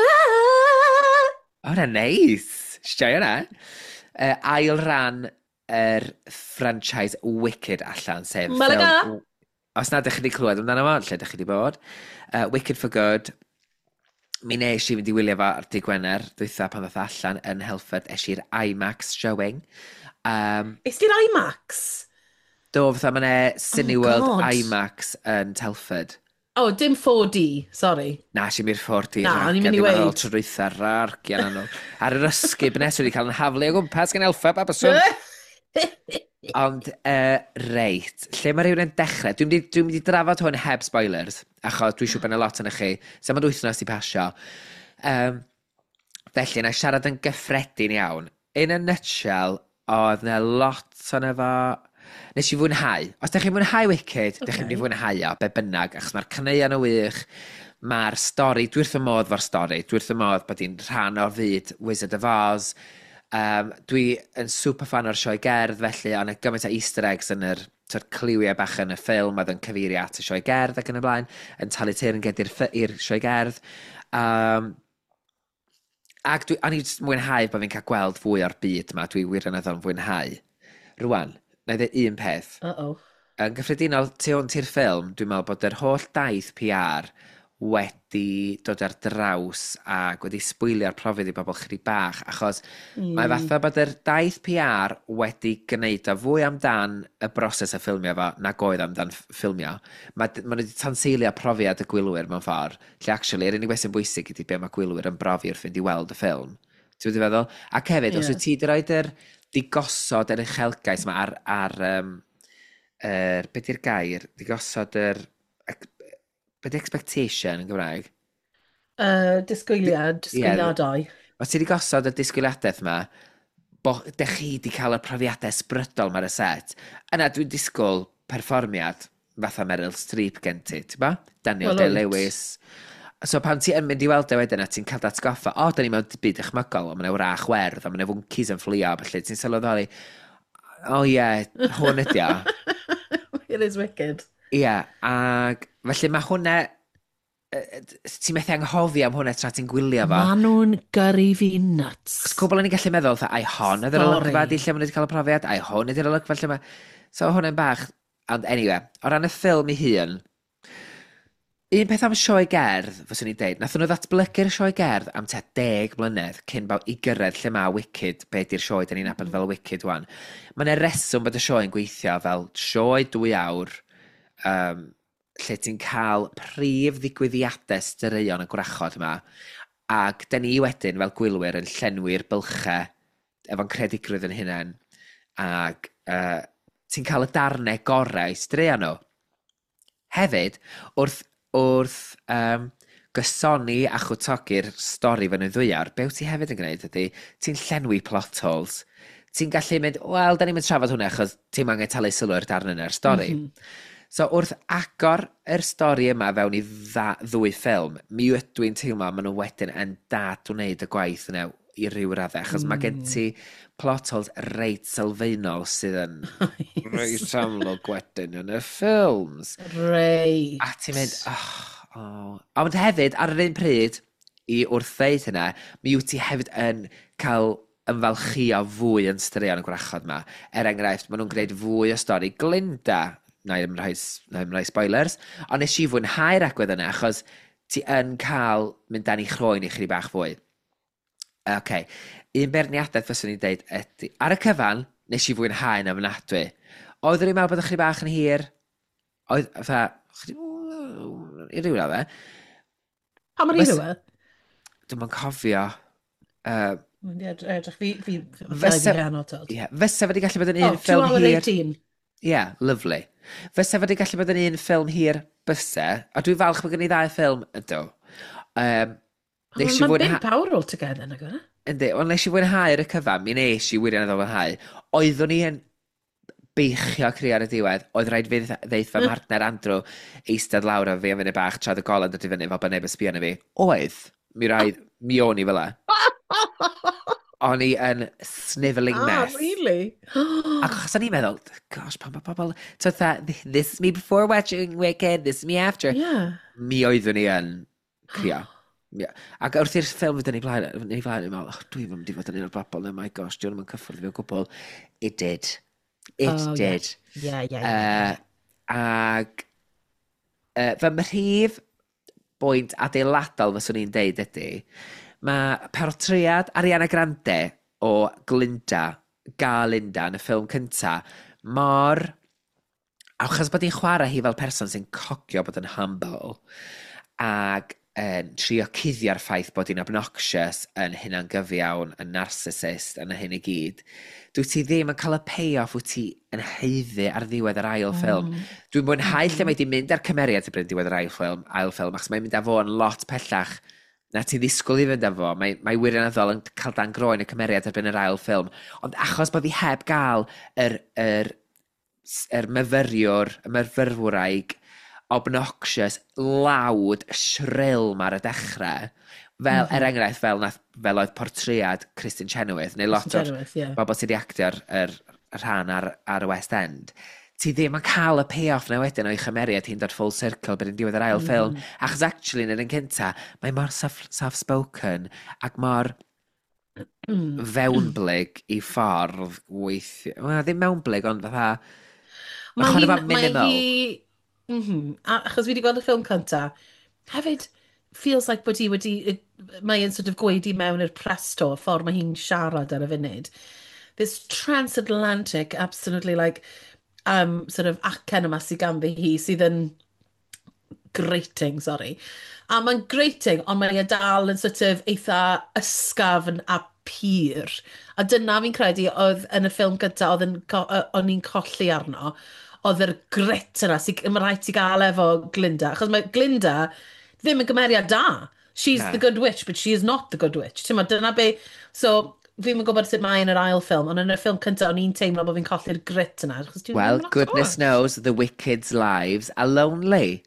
Speaker 4: O, na neis. Joio na. Uh, ail ran yr franchise Wicked allan, sef
Speaker 3: Malaga.
Speaker 4: ffilm- Os na, ydych chi wedi clywed amdano fo, lle ydych chi wedi bod. Uh, Wicked for Good. Mi nes i fynd i wylio fo ar dydd Gwener, dwytha pan ddoth allan yn Helford, es i'r IMAX showing. Um,
Speaker 3: Is di'r IMAX?
Speaker 4: do, fatha mae yna Cineworld
Speaker 3: Oh, God.
Speaker 4: IMAX yn Telford.
Speaker 3: Oh, dim four D, sorry.
Speaker 4: Na, si mi'r ffordd i
Speaker 3: Na, o'n i'n mynd i
Speaker 4: meddwl
Speaker 3: weud.
Speaker 4: trwytha rargian anol. Ar yr ysgub nes wedi cael yn haflu o gwmpas gan Elfa Babaswn. Ond, uh, reit, lle mae rhywun yn dechrau? Dwi'n mynd i- dwi'n mynd i drafod hwn heb spoilers, achos dwi'n siŵr bod yna lot yn chi. So mae'n wythnos i pasio. Um, felly, na i siarad yn gyffredin iawn. In a nutshell, oedd yna lot o'n efo... Nes i fwynhau. Os da chi'n fwynhau Wicked, da chi'n mynd i fwynhau o, be bynnag, achos mae'r caneuon o wych, mae'r stori, dwi wrth y modd fo'r stori, dwi wrth y modd bod hi'n rhan o'r fyd Wizard of Oz. Um, dwi yn super fan o'r sioe gerdd, felly, ond y gymaint o easter eggs yn yr sort cliwiau bach yn y ffilm, oedd yn cyfeirio at y sioe gerdd ac yn y blaen, yn talu teir yn gyd i'r sioe gerdd. Um, ac dwi, o'n i jyst mwynhau bod fi'n cael gweld fwy o'r byd yma, dwi wirioneddol yn fwynhau. Rwan, na i ddweud un peth.
Speaker 3: Uh-oh.
Speaker 4: Yn gyffredinol, tu hwnt i'r ffilm, dwi'n meddwl bod yr holl daith P R wedi dod ar draws ac wedi sbwylio'r profiad i bobl chydig bach, achos mm. mae fatha bod yr daith P R wedi gwneud o fwy amdan y broses y ffilmio fo nag oedd amdan ff- ffilmio. Mae ma wedi tanseilio profiad y gwylwyr mewn ffordd, lle actually, yr unig beth sy'n bwysig ydy be mae gwylwyr yn brofi wrth fynd i weld y ffilm. Ti'n wedi feddwl? Ac hefyd, os
Speaker 3: Ie.
Speaker 4: wyt ti wedi roed yr digosod yr uchelgais yma ar, ar um, er, be di'r gair? Digosod yr... ec- Be di expectation yn Gymraeg?
Speaker 3: Uh, disgwyliad, disgwyliadau.
Speaker 4: Os ti wedi gosod y disgwyliadaeth yma, bod ydych chi wedi cael y profiadau ysbrydol mae'r y set, yna dwi'n disgwyl perfformiad fatha Meryl Streep gen ti, ti'n ba? Daniel
Speaker 3: Wel,
Speaker 4: Day-Lewis. So pan ti yn mynd i weld e wedyn a ti'n cael datgoffa, o, da ni mewn byd dychmygol, o, mae'n wrach werdd, o, mae'n fwncis yn fflio, felly ti'n sylweddoli, o ie, yeah, hwn ydi o.
Speaker 3: It is wicked.
Speaker 4: Ie, yeah, ac felly mae hwnna, yy, ti'n methu anghofio am hwnna tra ti'n gwylio fo.
Speaker 3: Ma nhw'n gyrru fi nuts.
Speaker 4: Cos cwbl yn ei gallu meddwl, ai hon ydy'r
Speaker 3: Sori.
Speaker 4: olygfa di lle maen nhw wedi cael y profiad, ai hon ydy'r olygfa lle mae... So hwnna'n bach, ond anyway, o ran y ffilm ei hun, un peth am sioe gerdd, fyswn i'n deud, nath nhw ddatblygu'r sioe gerdd am te deg mlynedd cyn baw i gyrraedd lle mae Wicked, be di'r sioe, da ni'n nabod fel Wicked wan. Mae'n e reswm bod y sioe'n gweithio fel sioe dwy awr, um, lle ti'n cael prif ddigwyddiadau straeon y gwrachod yma, ac da ni wedyn fel gwylwyr yn llenwi'r bylchau efo'n credigrwydd yn hynny, ac uh, ti'n cael y darnau gorau i straeon nhw. Hefyd, wrth, wrth um, gysoni a chwtogi'r stori fan y ddwyar, be wyt ti hefyd yn gwneud ydy, ti'n llenwi plot holes. Ti'n gallu mynd, wel, da ni'n mynd trafod hwnna, achos ti'n angen talu sylw i'r darn yna'r stori. Mm -hmm. So, wrth agor yr stori yma fewn i dda, ddwy ffilm, mi ydw i'n teimlo maen nhw wedyn yn dad wneud y gwaith yna i ryw raddau, achos mm. mae gen ti plot holes reit sylfaenol sydd yn reit amlwg wedyn yn y ffilms.
Speaker 3: Reit.
Speaker 4: A ti'n mynd, oh, oh. Ond hefyd, ar yr un pryd, i wrth ddeud hynna, mi wyt ti hefyd yn cael ymfalchio fwy yn straeon y gwrachod yma. Er enghraifft, maen nhw'n gwneud fwy o stori. Glinda, na i'm rhoi, na i'm rhoi spoilers, ond nes i fwynhau'r agwedd yna, achos ti yn cael mynd dan i chroen i chri bach fwy. Oce, okay. Un berniadaeth fyswn i'n deud ydy, ar y cyfan, nes i fwynhau na fynadwy. Oedd rwy'n meddwl bod y chri bach yn hir? Oedd, fatha, i ryw raddau.
Speaker 3: Pa mor i ryw?
Speaker 4: Dwi'n cofio. Uh,
Speaker 3: Edrych fi, fi, fysa
Speaker 4: wedi gallu bod yn un ffilm hir. Ie, yeah, lyflu. Fysa wedi gallu bod yn un ffilm hir byse, a dwi'n falch bod gen i ddau ffilm ydw. Um,
Speaker 3: Mae'n big power all together, na gwna?
Speaker 4: Yndi, ond nes i fwynhau ar y cyfan, mi nes i wirioneddol fwynhau. Oeddwn i yn beichio cri ar y diwedd, oedd rhaid fi ddeith fy partner Andrew eistedd lawr a fi am fyny bach traed y golen dod i fyny fel bod neb yn sbio na fi. Oedd, mi rhaid, mi o'n i fel e. O'n i yn snivelling mess.
Speaker 3: Ah, really?
Speaker 4: Ac achos o'n i'n meddwl, gosh, pan mae pobl... So that, this is me before watching Wicked, this is me after.
Speaker 3: Yeah.
Speaker 4: Mi oeddwn i yn crio. Yeah. Ac wrth i'r ffilm fydden ni blaen, ni blaen, i'n meddwl, oh, dwi'n mynd i fod yn un o'r bobl, no my gosh, dwi'n mynd cyffwrdd fi o gwbl. It did. It oh, did.
Speaker 3: Yeah, yeah, yeah. yeah.
Speaker 4: Uh, ac uh, fy mhrif bwynt adeiladol fyswn i'n deud ydy, mae portread Ariana Grande o Glinda, Galinda yn y ffilm cynta, mor... Achos bod hi'n chwarae hi fel person sy'n cogio bod yn humble, ac yn trio cuddio'r ffaith bod hi'n obnoxious, yn hynna'n gyfiawn, yn narcissist, yn y hyn i gyd. Dwi ti ddim yn cael y payoff wyt ti yn heiddi ar ddiwedd yr ail ffilm. Mm. Dwi'n mwynhau mm. lle mae di mynd ar cymeriad i bryd diwedd yr ail ffilm, ail ffilm, achos mae'n mynd â fo yn lot pellach na ti ddisgwyl i fynd â fo. Mae, mae wirioneddol yn cael dan groen y cymeriad erbyn yr ail ffilm. Ond achos bod fi heb gael yr, yr, yr myfyriwr, y myfyrwraig obnoxious, lawd, shrill ma'r y dechrau, fel, mm -hmm. er enghraifft, fel, nath, fel oedd portread Kristen Chenoweth, neu lot o'r yeah. bobl sydd wedi actio'r er, er rhan ar, ar y West End. Ti ddim yn cael y payoff na wedyn o'i chymeriad hi'n dod full circle bydd yn diwedd yr ail mm. ffilm. Achos actually, yn yr un cynta, mae mor soft-spoken ac mor mm. fewnblyg i ffordd weithio. Wel, ddim mewnblyg, ond fatha... Mae hwn efo minimal. Hi...
Speaker 3: Mm -hmm. Achos fi wedi gweld y ffilm cynta, hefyd feels like bod hi wedi... Mae'n sort of gweud i mewn i'r presto, y ffordd mae hi'n siarad ar y funud. This transatlantic, absolutely like... Um, sort of acen yma sydd ganddi hi sydd yn grating, sorry. A mae'n grating, ond mae e dal yn sort of eitha ysgafn a pur. A dyna fi'n credu oedd yn y ffilm gyda, oedd ni'n colli arno, oedd yr grit yna, sydd yn rhaid ti gael efo Glinda. Achos mae Glinda ddim yn gymeriad da. She's yeah. the good witch, but she is not the good witch. Ti'n ma, dyna be... So... Fi'n mynd gwybod sut mae yn yr ail ffilm, ond yn y ffilm cyntaf, o'n i'n teimlo bod fi'n colli'r grit yna.
Speaker 4: Well, goodness knows the wicked's lives are lonely.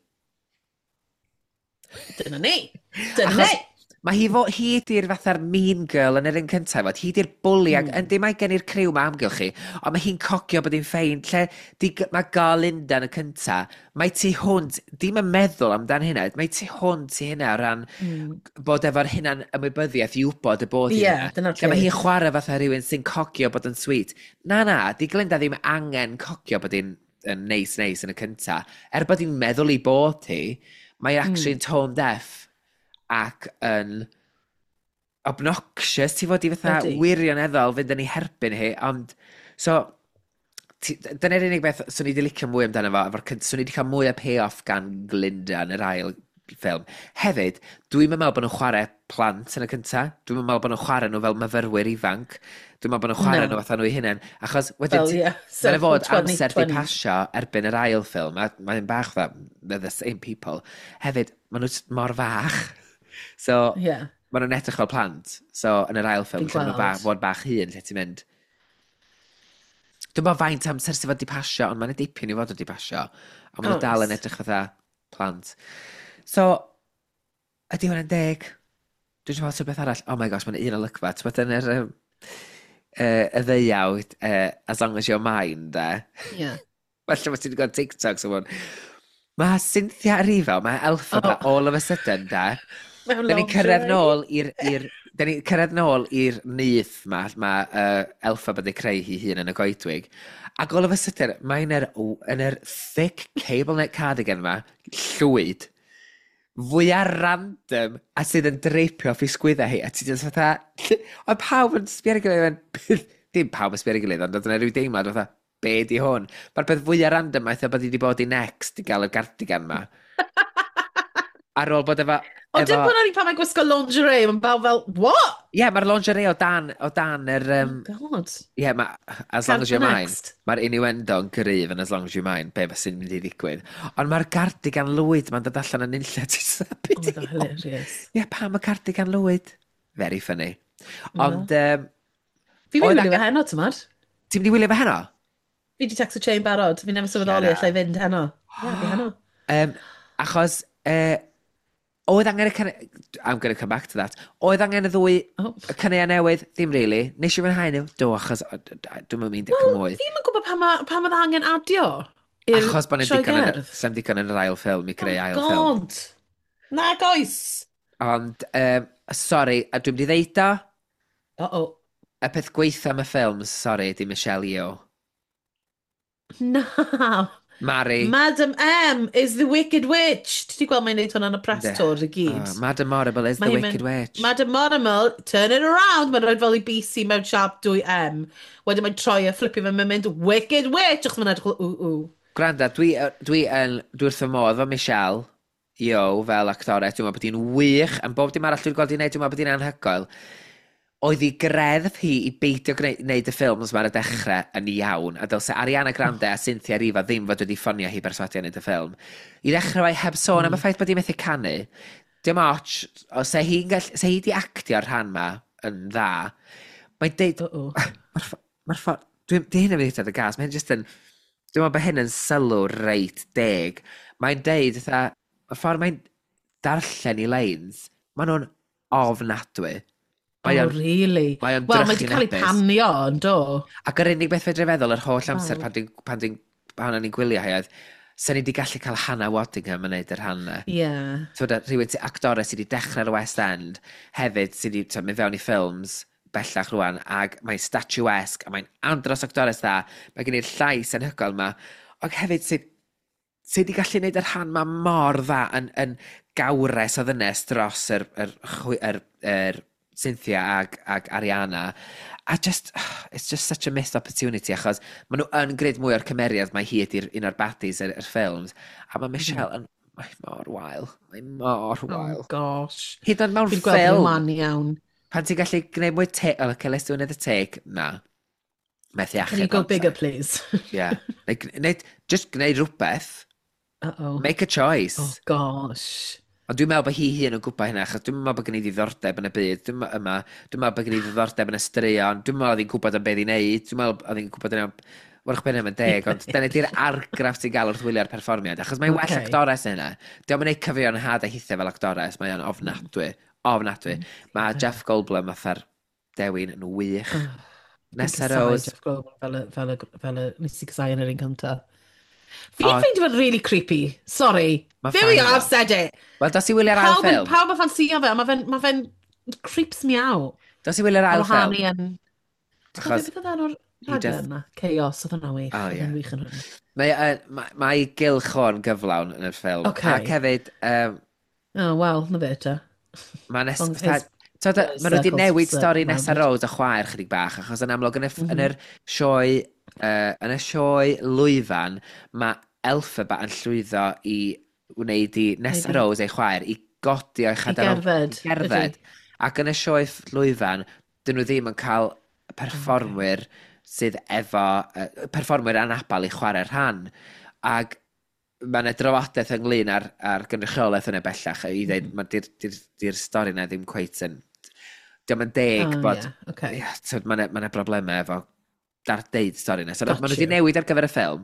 Speaker 3: Dyna ni. Dyna ni.
Speaker 4: Mae hi fo, hi di'r fatha'r mean girl yn yr un cyntaf fod. Hi di'r bully, mm. ac yndi mae gen i'r criw ma amgylch chi, ond mae hi'n cogio bod hi'n ffein. Lle di, mae Galinda yn y cyntaf, mae ti hwnt, dim yn meddwl amdan hynna, mae ti hwnt i hynna o ran mm. bod efo'r hynna'n ymwybyddiaeth i wybod y bod
Speaker 3: yeah,
Speaker 4: hynna. Lle mae hi'n chwarae fatha rhywun sy'n cogio bod yn sweet. Na, na, di Glinda ddim angen cogio bod hi'n neis neis yn y cyntaf. Er bod hi'n meddwl i bod hi, mae actually'n mm. tone deaf. Ac yn obnoxious, ti fod i fatha wirioneddol fynd yn ei herbyn hi, ond, so, dyna'r unig beth, swn i wedi licio mwy amdano fo, swn i wedi cael mwy o payoff gan Glinda yn yr ail ffilm. Hefyd, dwi'n meddwl bod nhw'n chwarae plant yn y cyntaf. Dwi'n meddwl bod nhw'n chwarae nhw fel myfyrwyr ifanc. Dwi'n meddwl bod nhw'n chwarae
Speaker 3: No.
Speaker 4: nhw fatha nhw eu hunain. Achos wedyn,
Speaker 3: Well,
Speaker 4: ti-
Speaker 3: yeah. So,
Speaker 4: mae'n fod
Speaker 3: twenty
Speaker 4: amser di
Speaker 3: twenty.
Speaker 4: pasio erbyn yr ail ffilm. a Mae'n bach dda, they're the same people. Hefyd, maen nhw jyst mor fach. So,
Speaker 3: Yeah.
Speaker 4: maen nhw'n edrych fel plant. So, yn yr ail ffilm,
Speaker 3: Dwi'n
Speaker 4: lle maen nhw
Speaker 3: gweld.
Speaker 4: bach, fod bach hun, lle ti'n mynd. Dwi'n meddwl faint amser sydd fod di pasio, ond mae'n dipyn i fod wedi pasio. Ond maen nhw
Speaker 3: Oes.
Speaker 4: dal yn edrych fatha plant. So, ydy hwnna'n deg? Dwi'n siarad sef beth arall. Oh my gosh, mae'n un o lygfa. Ti'n bod yn yr um, uh, y ddeuawd, uh, as long as you're mine, de.
Speaker 3: Yeah.
Speaker 4: Felly mae ti'n gweld TikToks o hwn. Mae Cynthia Erivo, mae Elfa oh. all of a sudden, de.
Speaker 3: Mewn
Speaker 4: Da ni'n cyrraedd
Speaker 3: lingerie.
Speaker 4: nôl i'r... i'r- Da ni'n cyrraedd nôl i'r nyth ma, mae uh, Elfa bod ei creu hi hun yn y goedwig. Ac all of a sudden, mae'n yr, yn yr thick cable neck cardigan ma, llwyd, fwyaf random, a sydd yn dreipio off i sgwydda hi. A ti'n just fatha... Oedd pawb yn sbio'r gilydd, dim pawb yn sbio'r gilydd, ond oedd yna rhyw deimlad fatha, be di hwn? Mae'r peth fwyaf random maeth o bod i wedi bod i Next i gael y gardigan ma. Ar ôl bod efo...
Speaker 3: O, dim bod ni pan mae'n gwisgo lingerie, mae'n bawb fel, what?
Speaker 4: Ie, yeah, mae'r lingerie o dan, o dan yr... Um,
Speaker 3: God.
Speaker 4: Ie, yeah, ma, as long
Speaker 3: Can-
Speaker 4: as you're mine.
Speaker 3: next.
Speaker 4: Mae'r innuendo yn gryf yn as long as you're mine, be fydd sy'n mynd i ddigwydd. Ond mae'r cardigan lwyd, mae'n dod allan yn unlle, ti'n sabi
Speaker 3: Oh my
Speaker 4: di.
Speaker 3: God, hilarious.
Speaker 4: Ie, pa mae cardigan lwyd? Very funny. Ond, um,
Speaker 3: Fi
Speaker 4: Oedd
Speaker 3: wedi wylio
Speaker 4: angen-
Speaker 3: fe heno, tymod?
Speaker 4: ti'n mynd i wylio fe heno?
Speaker 3: Fi wedi text y chain barod. Fi never sylweddoli
Speaker 4: Shut up.
Speaker 3: allai fynd heno. Ie, fi heno.
Speaker 4: Um, achos, uh, oedd angen y cynnig... I'm going to come back to that. Oedd angen y ddwy
Speaker 3: Oh.
Speaker 4: y cynnig newydd, ddim really. Nes i fwynhau nhw? Do, achos o, d- d- dwi'n mynd i'n
Speaker 3: Wel,
Speaker 4: mwy.
Speaker 3: fi'n yn gwybod pa ma- pa mae angen adio. i'r
Speaker 4: Achos bod ni'n
Speaker 3: sioe
Speaker 4: digon yn,
Speaker 3: gerdd.
Speaker 4: sem digon yn yr ail ffilm i greu ail
Speaker 3: Oh,
Speaker 4: ffilm.
Speaker 3: God. Nag oes.
Speaker 4: Ond, um, sorry, a dwi'n mynd i ddeud o,
Speaker 3: Uh-oh.
Speaker 4: y peth gweitha am y ffilm, sorry, di Michelle Yeoh.
Speaker 3: Na.
Speaker 4: Mari.
Speaker 3: Madam M is the Wicked Witch. Ti di gweld mae'n neud hwnna yn y press
Speaker 4: Ynde.
Speaker 3: tour i gyd?
Speaker 4: Oh, Madam Horrible is
Speaker 3: Mae
Speaker 4: the
Speaker 3: hi'n
Speaker 4: Wicked
Speaker 3: mynd-
Speaker 4: Witch.
Speaker 3: Madam Mortimer, turn it around. Mae'n rhaid fel i B C mewn siap dwy M. Wedyn mae'n troi a flipio fe, mae'n mynd Wicked Witch. Achos mae'n edrych, ww, ww.
Speaker 4: Granda, dwi, dwi yn, dwi wrth fy modd o Michelle Yeoh fel actores, dwi'n meddwl bod hi'n wych, am bob dim arall dwi'n gweld i'n neud, dwi'n meddwl bod hi'n anhygoel. Oedd hi greddf hi i beidio gwneud, wneud y ffilms mae'r dechrau yn iawn, a dylse Ariana Grande a Cynthia Erivo ddim fod wedi ffonio hi berswadio wneud y ffilm. I ddechrau o'i heb sôn am y ffaith bod hi'n methu canu, dim ots, o se hi, gall, se hi di actio'r rhan ma yn dda, mae'n deud,
Speaker 3: Uh-oh.
Speaker 4: mae'r ffo- mae'r ffordd, dwi'n di hyn yn mynd i y gas, mae'n just yn, dwi'n meddwl bod hyn yn sylw reit deg. Mae'n deud, y ffordd mae'n darllen i leins, maen nhw'n ofnadwy. Mae
Speaker 3: Oh,
Speaker 4: o'n-
Speaker 3: really?
Speaker 4: mae o'n
Speaker 3: Wel, mae wedi
Speaker 4: drychu'n
Speaker 3: cael ei
Speaker 4: epus.
Speaker 3: panio, yn do?
Speaker 4: Ac yr unig beth fedra i feddwl yr holl amser
Speaker 3: Oh.
Speaker 4: pan dwi'n pan dwi'n pan o'n i'n gwylio hi oedd, sy'n ni wedi gallu cael Hannah Waddingham yn neud yr Hannah.
Speaker 3: Ie. Yeah.
Speaker 4: So, rhywun sy'n actores sydd wedi dechrau'r West End, hefyd sydd wedi mynd fewn i ffilms bellach rwan, ac mae'n statuesque, a mae'n andros actores dda, mae gen i'r llais anhygoel yma, ac hefyd sydd sydd wedi gallu gwneud yr han ma mor dda yn, yn gawres o ddynes dros yr, yr, chwy- yr, yr Cynthia ag, ag Ariana. A just, it's just such a missed opportunity, achos maen nhw yn grid mwy o'r cymeriad mae hi ydy'r un o'r baddies yr, yr ffilms. A mae Michelle yn, mae mor wael. Mae mor wael.
Speaker 3: Oh, gosh.
Speaker 4: Hyd yn oed mewn
Speaker 3: Fi'n gweld
Speaker 4: ffilm.
Speaker 3: nhw'n man iawn.
Speaker 4: Pan ti'n gallu gwneud mwy te... O, Celys dwi'n gwneud y teg? Na. Methu achub.
Speaker 3: Can you go
Speaker 4: amser.
Speaker 3: bigger, please?
Speaker 4: Yeah. Neu, gwneud, just gwneud rhywbeth.
Speaker 3: Uh-oh.
Speaker 4: Make a choice.
Speaker 3: Oh, gosh.
Speaker 4: Ond dwi'n meddwl bod hi hun yn gwybod hynna, achos dwi'n meddwl bod gen i ddiddordeb yn y byd. Dwi'n meddwl yma, dwi'n meddwl bod gen i ddiddordeb yn y straeon. Dwi'n meddwl oedd hi'n gwybod am beth i'n neud. Dwi'n meddwl oedd hi'n gwybod yna... Wrach ben yn deg, ond dyna di'r argraff ti'n gael wrth wylio'r perfformiad. Achos mae'n well
Speaker 3: Okay.
Speaker 4: actores yna. Diolch yn gwneud cyfio yn had a hithau fel actores. Mae'n ofnadwy. Ofnadwy. Mae Jeff Goldblum fatha'r dewin yn wych. Nessa
Speaker 3: Casau
Speaker 4: Rose.
Speaker 3: Jeff Goldblum fel y, fel y, fel y, nes i casau yn yr un cyntaf. Fi'n
Speaker 4: O-
Speaker 3: ffeindio fe'n really creepy. Sorry.
Speaker 4: Ma'
Speaker 3: There we
Speaker 4: fine
Speaker 3: are,
Speaker 4: though.
Speaker 3: I've said it.
Speaker 4: Wel, dos i wylio'r ail
Speaker 3: Pawb yn,
Speaker 4: ffilm.
Speaker 3: pawb yn ffansio fe, a mae fe'n, mae fe'n, it creeps me out.
Speaker 4: Dos i wylio'r ail
Speaker 3: A wahanu
Speaker 4: ffilm.
Speaker 3: yn... Ti'n
Speaker 4: Achos-
Speaker 3: gwybod beth oedd enw'r
Speaker 4: He just-
Speaker 3: rhaglen yna? Chaos, oedd hwnna wych.
Speaker 4: O,
Speaker 3: Oedd
Speaker 4: ie.
Speaker 3: yn wych yn hwnna.
Speaker 4: Mae, uh, mae, mae gylch o'n gyflawn yn y ffilm.
Speaker 3: Ocê.
Speaker 4: Ac hefyd, um,
Speaker 3: Oh, wel, na fe ta.
Speaker 4: mae nes...
Speaker 3: Long
Speaker 4: fatha-
Speaker 3: his-
Speaker 4: T'od,
Speaker 3: his
Speaker 4: Mae nhw wedi
Speaker 3: circles
Speaker 4: newid
Speaker 3: of
Speaker 4: stori
Speaker 3: surrounded.
Speaker 4: Nessa Rose a chwaer chydig bach, achos yn amlwg yn y,
Speaker 3: Mhm.
Speaker 4: yn yr sioe, uh, yn y sioe lwyfan, mae Elphaba yn llwyddo i wneud i Nessa Rose ei chwaer i godi o'i chadair
Speaker 3: gerdded,
Speaker 4: gerdded. Ac yn y sioeth lwyfan, dyn nhw ddim yn cael perfformwyr sydd efo, uh, perfformwyr anabal i chwarae rhan. Ac mae yna drafodaeth ynglyn ar, ar gynrychiolaeth yna bellach i ddeud, mm. di'r stori yna ddim cweith yn... Diolch yn deg
Speaker 3: oh,
Speaker 4: bod...
Speaker 3: Yeah, okay.
Speaker 4: yeah, so, mae yna broblemau efo dar deud stori yna. So, mae nhw wedi newid ar gyfer y ffilm.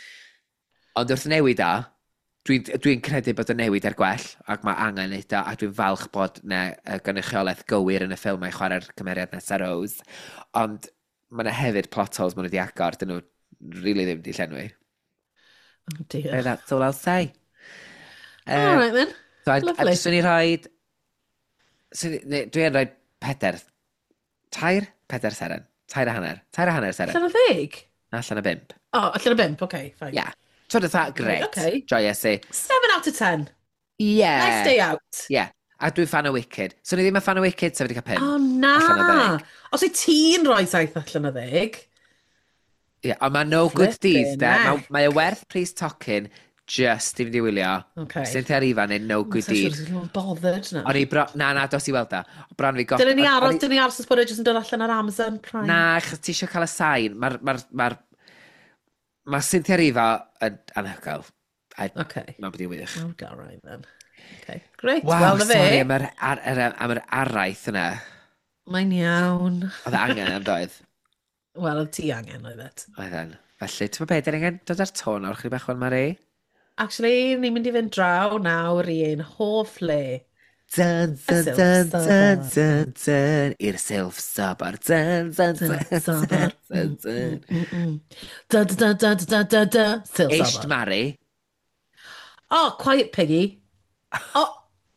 Speaker 4: Ond wrth newid a, dwi'n dwi credu bod y newid ar gwell, ac mae angen neud o, a dwi'n falch bod yna gynrychiolaeth gywir yn y ffilm a'i chwarae'r cymeriad Nessa Rose. Ond mae yna hefyd plot holes maen nhw wedi agor, dyn nhw really ddim wedi llenwi.
Speaker 3: Oh dear.
Speaker 4: So that's all I'll say. Uh,
Speaker 3: all right then.
Speaker 4: So
Speaker 3: Lovely.
Speaker 4: Swn i'n rhoi... Dwi'n rhoi peder... Tair? Peder seren. Tair a hanner. Tair a hanner seren.
Speaker 3: Allan o ddeg?
Speaker 4: Allan o bimp.
Speaker 3: Oh, allan o bimp, okay, fine.
Speaker 4: Yeah. So that's that great.
Speaker 3: Okay.
Speaker 4: Joyous i.
Speaker 3: Seven out of ten.
Speaker 4: Yeah.
Speaker 3: Nice day out.
Speaker 4: Yeah. A dwi'n fan o Wicked. So ni ddim yn fan o Wicked, sef wedi cael pimp.
Speaker 3: Oh, na.
Speaker 4: Allan o ddeg.
Speaker 3: Os wyt ti'n rhoi saith allan o ddeg.
Speaker 4: Yeah, ond mae no good deeds, de.
Speaker 3: Flippin'
Speaker 4: Mae e werth pris tocyn just i fynd i wylio.
Speaker 3: Okay.
Speaker 4: Cynthia Rifa neu no good deed.
Speaker 3: Dwi'n bothered na.
Speaker 4: O'n i bro... Na, na, dos i weld da. Bron fi got...
Speaker 3: Dyna ni aros, dyna ni aros os bod e jyst yn dod allan ar Amazon Prime.
Speaker 4: Na, achos ti eisiau cael y sain. Mae'r... Mae'r... Mae'r... Mae Cynthia Rifa yn anhygoel.
Speaker 3: Okay.
Speaker 4: Mae'n bod i'n wych.
Speaker 3: Oh, all right then. Okay, great.
Speaker 4: Wow,
Speaker 3: well,
Speaker 4: sorry, am yr, ar, ar, am yr araith yna.
Speaker 3: Mae'n iawn.
Speaker 4: Oedd e angen am doedd.
Speaker 3: Wel, oedd ti angen, oedd et.
Speaker 4: Oedd e'n. Felly, ti'n meddwl beth, dyn angen dod ar tôn o'r chdi bechwan, Mari?
Speaker 3: Actually, ni'n mynd i fynd draw nawr i ein hoff le.
Speaker 4: Dun, dun,
Speaker 3: Silff
Speaker 4: dun,
Speaker 3: Sabar.
Speaker 4: dun, dun, dun, i'r Silff Sabar. Dun, dun, dun, dun,
Speaker 3: Sabar.
Speaker 4: dun, dun.
Speaker 3: Da da da da da da da. Silff
Speaker 4: Eist
Speaker 3: Sabar.
Speaker 4: Mari.
Speaker 3: Oh, quiet piggy. Oh.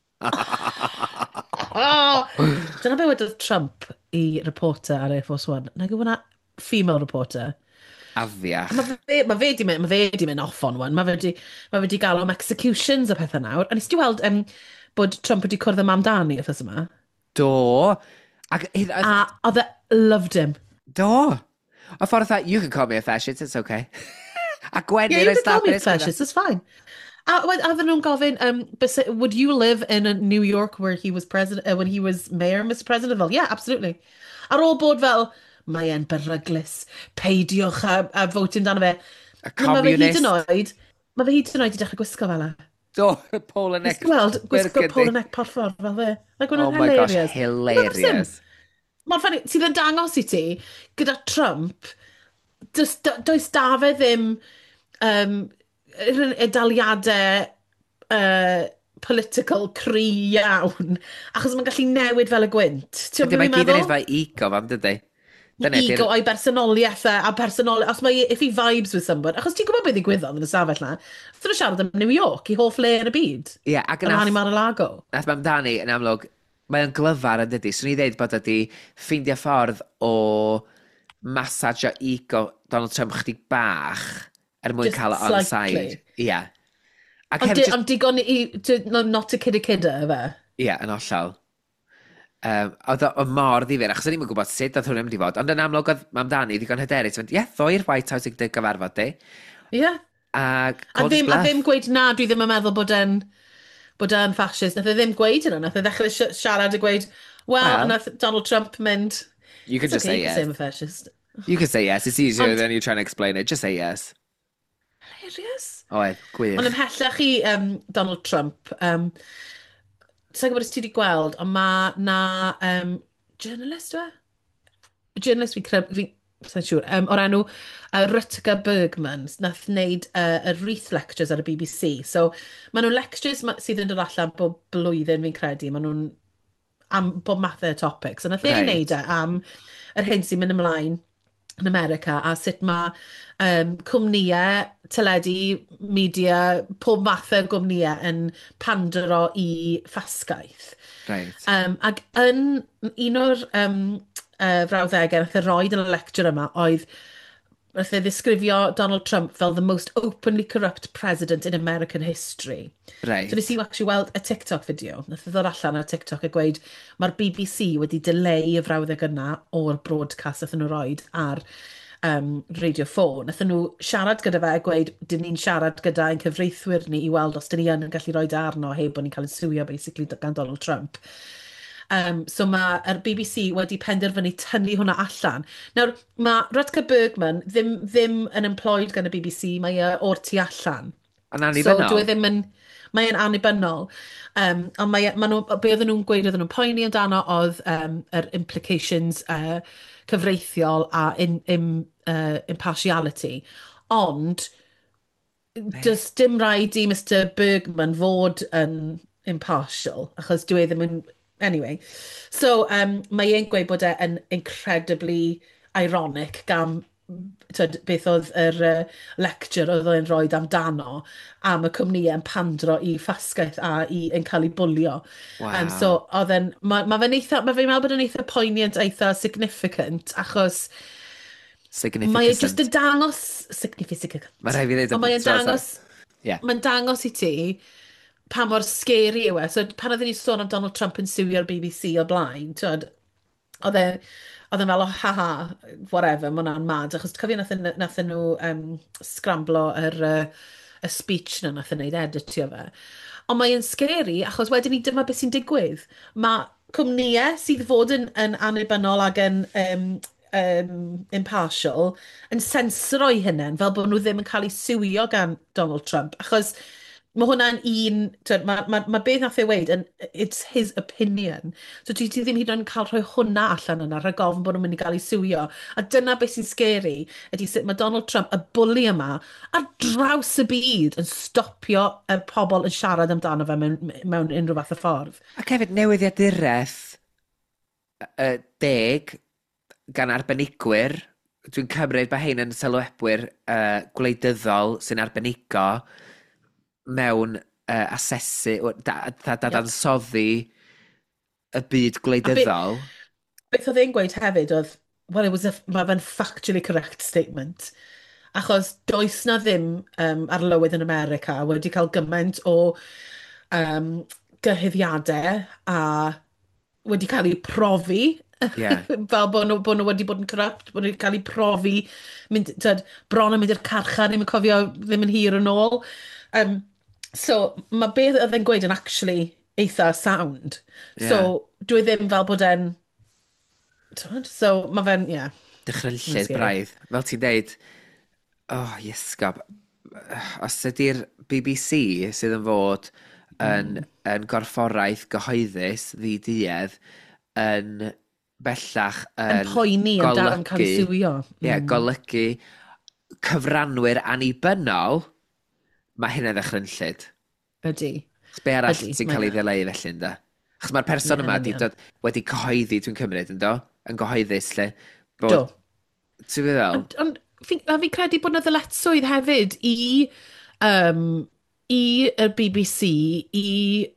Speaker 3: Oh. Dyna be wedodd Trump i reporter ar Air Force One. Na gwybod na female reporter.
Speaker 4: Afiach.
Speaker 3: Mae fe, ma fe di mynd, ma fe di mynd off on one. Mae fe di, ma fe di gael am executions a pethau nawr. A nes ti weld um, bod Trump wedi cwrdd am amdani wrth yma?
Speaker 4: Do. Ac,
Speaker 3: A oedd e loved him.
Speaker 4: do. A ffordd that, you can call me a fascist, it's okay. A Gwen,
Speaker 3: Yeah, you can call me a fascist, it's fine. A oedden nhw'n gofyn, um, bys- would you live in a New York where he was president, uh, when he was mayor, Mister President? Fel, yeah, absolutely. Ar ôl bod fel, mae e'n beryglus, peidiwch a, a vote amdano fe.
Speaker 4: A
Speaker 3: Mae fe hyd
Speaker 4: communist.
Speaker 3: yn oed, mae fe hyd yn oed i dechrau gwisgo fel e.
Speaker 4: Do, Paul and
Speaker 3: Nes
Speaker 4: Nick.
Speaker 3: ti weld, gwisgo
Speaker 4: Burgundy.
Speaker 3: pôl y nec porffor fel fe. Like,
Speaker 4: Oh
Speaker 3: hwnna'n
Speaker 4: my gosh,
Speaker 3: hilarious.
Speaker 4: hilarious.
Speaker 3: Mae'n ffynnu, sydd yn dangos i ti, gyda Trump, does, does da fe ddim um, y daliadau uh, political cry iawn, achos mae'n gallu newid fel y gwynt. Ti'n
Speaker 4: Ydy, mae
Speaker 3: gwybod
Speaker 4: gyd yn
Speaker 3: beth
Speaker 4: efo ego, fam, dydy?
Speaker 3: dwi'n meddwl? Ego o'i bersonoliaeth e, a personoliaeth, os mae, if he vibes with someone, achos ti'n gwybod beth ddigwyddodd yn y stafell na, ydyn nhw siarad am New York, i hoff le yn y byd,
Speaker 4: Ie, ac
Speaker 3: yn
Speaker 4: yn
Speaker 3: Rhan i
Speaker 4: ath,
Speaker 3: Mar-a-Lago.
Speaker 4: nath mam Dani, yn amlwg, mae'n glyfar yn dydy. Swn i ddeud bod ydi ffeindio ffordd o massage o ego Donald Trump chdi bach er mwyn
Speaker 3: Just
Speaker 4: cael o
Speaker 3: slightly.
Speaker 4: on-side. Ie. Ac
Speaker 3: Ond
Speaker 4: hefyd
Speaker 3: di-
Speaker 4: just...
Speaker 3: ond digon i, to- no, not a kid a kid e, fe.
Speaker 4: Ie, yn ollol. Um, oedd o o mor ddifur, achos o'n i'n gwybod sut oedd hwnna'n mynd i fod, ond yn amlwg oedd mam Dani ddigon hyderus, fynd, ie, ddo i'r White House i dy gyfarfod di.
Speaker 3: Ie.
Speaker 4: A
Speaker 3: A
Speaker 4: called his
Speaker 3: ddim, a
Speaker 4: bluff.
Speaker 3: ddim gweud na, dwi ddim yn meddwl bod e'n bod e'n fascist. Nath e ddim gweud yna. Nath e ddechrau si- siarad a gweud, well,
Speaker 4: Wel.
Speaker 3: nath Donald Trump mynd,
Speaker 4: You can
Speaker 3: it's
Speaker 4: just
Speaker 3: okay,
Speaker 4: say
Speaker 3: you can
Speaker 4: yes.
Speaker 3: say I'm a fascist.
Speaker 4: You can say yes. It's easier
Speaker 3: Ond-
Speaker 4: than you trying to explain it. Just say yes.
Speaker 3: Hilarious.
Speaker 4: Oed, gwych.
Speaker 3: Ond ymhellach i um, Donald Trump, um, sa'n gwybod os ti wedi gweld, ond mae na um, journalist yw e? Journalist fi'n credu, fi'n sa'n siŵr, um, o'r enw uh, Rutger Bergman, nath wneud uh, y Wreath Lectures ar y B B C. So, maen nhw'n lectures ma- sydd yn dod allan bob blwyddyn fi'n credu, maen nhw'n am bob mathau o topics. A nath ei
Speaker 4: Reit.
Speaker 3: wneud e am yr hyn sy'n mynd ymlaen yn America a sut mae um, cwmnïau, teledu, media, pob mathau o gwmnïau yn pandero i ffasgaeth.
Speaker 4: Right.
Speaker 3: Um, ac yn un o'r um, uh, frawddegau nath e roed yn y lecture yma oedd nath e ddisgrifio Donald Trump fel the most openly corrupt president in American history.
Speaker 4: Right.
Speaker 3: So nes i actually weld y TikTok fideo. Nath e ddod allan ar TikTok a gweud mae'r B B C wedi delay y frawddeg yna o'r broadcast nath nhw roed ar um, radio ffôn, nathon nhw siarad gyda fe a gweud, dyn ni'n siarad gyda ein cyfreithwyr ni i weld os dyn ni yn yn gallu rhoi arno heb bod ni'n cael yn siwio, basically, gan Donald Trump. Um, so mae'r B B C wedi penderfynu tynnu hwnna allan. Nawr, mae Rutger Bergman ddim, ddim yn employed gan y B B C, mae e o'r tu allan.
Speaker 4: Yn
Speaker 3: So
Speaker 4: annibynnol.
Speaker 3: dwi ddim yn, mae'n annibynnol. Um, ond mae, ma nhw, be oedden nhw'n gweud oedden nhw'n poeni amdano oedd um, yr implications uh, cyfreithiol a in, in, uh, impartiality. Ond, does dim rhaid i Mr Bergman fod yn impartial, achos dwi e ddim yn... Anyway, so um, mae e'n gweud bod e'n incredibly ironic gam twyd, beth oedd yr uh, lecture oedd e'n rhoi amdano am y cwmnïau yn pandro i ffasgaeth a i yn cael ei bwlio.
Speaker 4: Wow.
Speaker 3: Um, so oedd e'n, mae ma fe'n eitha, mae fe'n meddwl bod yn eitha poignant, eitha significant, achos
Speaker 4: Significant.
Speaker 3: mae e just yn dangos significant.
Speaker 4: Mae rhaid fi ddweud...
Speaker 3: Ond mae'n dangos,
Speaker 4: Yeah.
Speaker 3: mae'n dangos i ti pa mor scary yw e. So pan oedden ni sôn am Donald Trump yn siwio'r B B C o blaen, twyd, oedd e, oedd e'n fel, oh, haha, whatever, mae hwnna'n mad, achos cofio nath nath nhw um, scramblo yr, uh, y speech na nath nhw wneud editio fe. Ond mae'n scary, achos wedyn ni dyma beth sy'n digwydd. Mae cwmnïau sydd fod yn, yn annibynnol ac yn um, um, impartial yn sensoroi hynny, fel bod nhw ddim yn cael eu siwio gan Donald Trump, achos mae hwnna'n un, mae ma, ma beth nath ei weid, and it's his opinion. So ti ti ddim hyd yn cael rhoi hwnna allan yna, rhag ofn bod nhw'n mynd i gael ei siwio. A dyna beth sy'n scary, ydy sut mae Donald Trump, y bwli yma, ar draws y byd yn stopio y pobl yn siarad amdano fe mewn, mewn unrhyw fath o ffordd.
Speaker 4: Ac hefyd newyddiaduraeth uh, deg gan arbenigwyr, dwi'n cymryd bod hein yn sylwebwyr uh, gwleidyddol sy'n arbenigo mewn uh, asesu, da, da, da, dansoddi y byd gwleidyddol.
Speaker 3: Be, beth oedd e'n gweud hefyd oedd, well, it was a, mae fe'n factually correct statement. Achos does na ddim um, arlywydd yn America wedi cael gymaint o um, gyhyddiadau a wedi cael ei profi.
Speaker 4: Yeah.
Speaker 3: Fel bod nhw, bod nhw wedi bod yn corrupt, bod nhw wedi cael ei profi, mynd, tyd, bron yn mynd i'r carchar, ni'n cofio ddim yn hir yn ôl. Um, so, mae beth oedd e'n gweud yn actually eitha sound.
Speaker 4: Yeah.
Speaker 3: So, dwi ddim fel bod e'n... So, mae fe'n, ie. Yeah.
Speaker 4: Dychrynllydd braidd. Fel ti'n deud, oh, iesgob, os ydy'r B B C sydd yn fod yn, mm. yn gorfforaeth gyhoeddus ddiduedd yn bellach yn,
Speaker 3: yn poeni yn dal yn cael ei siwio.
Speaker 4: Ie, yeah, golygu cyfranwyr annibynnol, mae hynny'n ddechrynllyd.
Speaker 3: Ydy.
Speaker 4: Be arall
Speaker 3: Ydy,
Speaker 4: sy'n
Speaker 3: mae
Speaker 4: cael ei
Speaker 3: e.
Speaker 4: ddileu felly, ynddo? Achos mae'r person
Speaker 3: Ie,
Speaker 4: yma
Speaker 3: yn
Speaker 4: di
Speaker 3: union.
Speaker 4: dod wedi cyhoeddi, dwi'n cymryd, ynddo? Yn gyhoeddus, lle.
Speaker 3: Do.
Speaker 4: Ti'n feddwl?
Speaker 3: Ond on, fi, a fi credu bod na ddyletswydd hefyd i, um, i y B B C i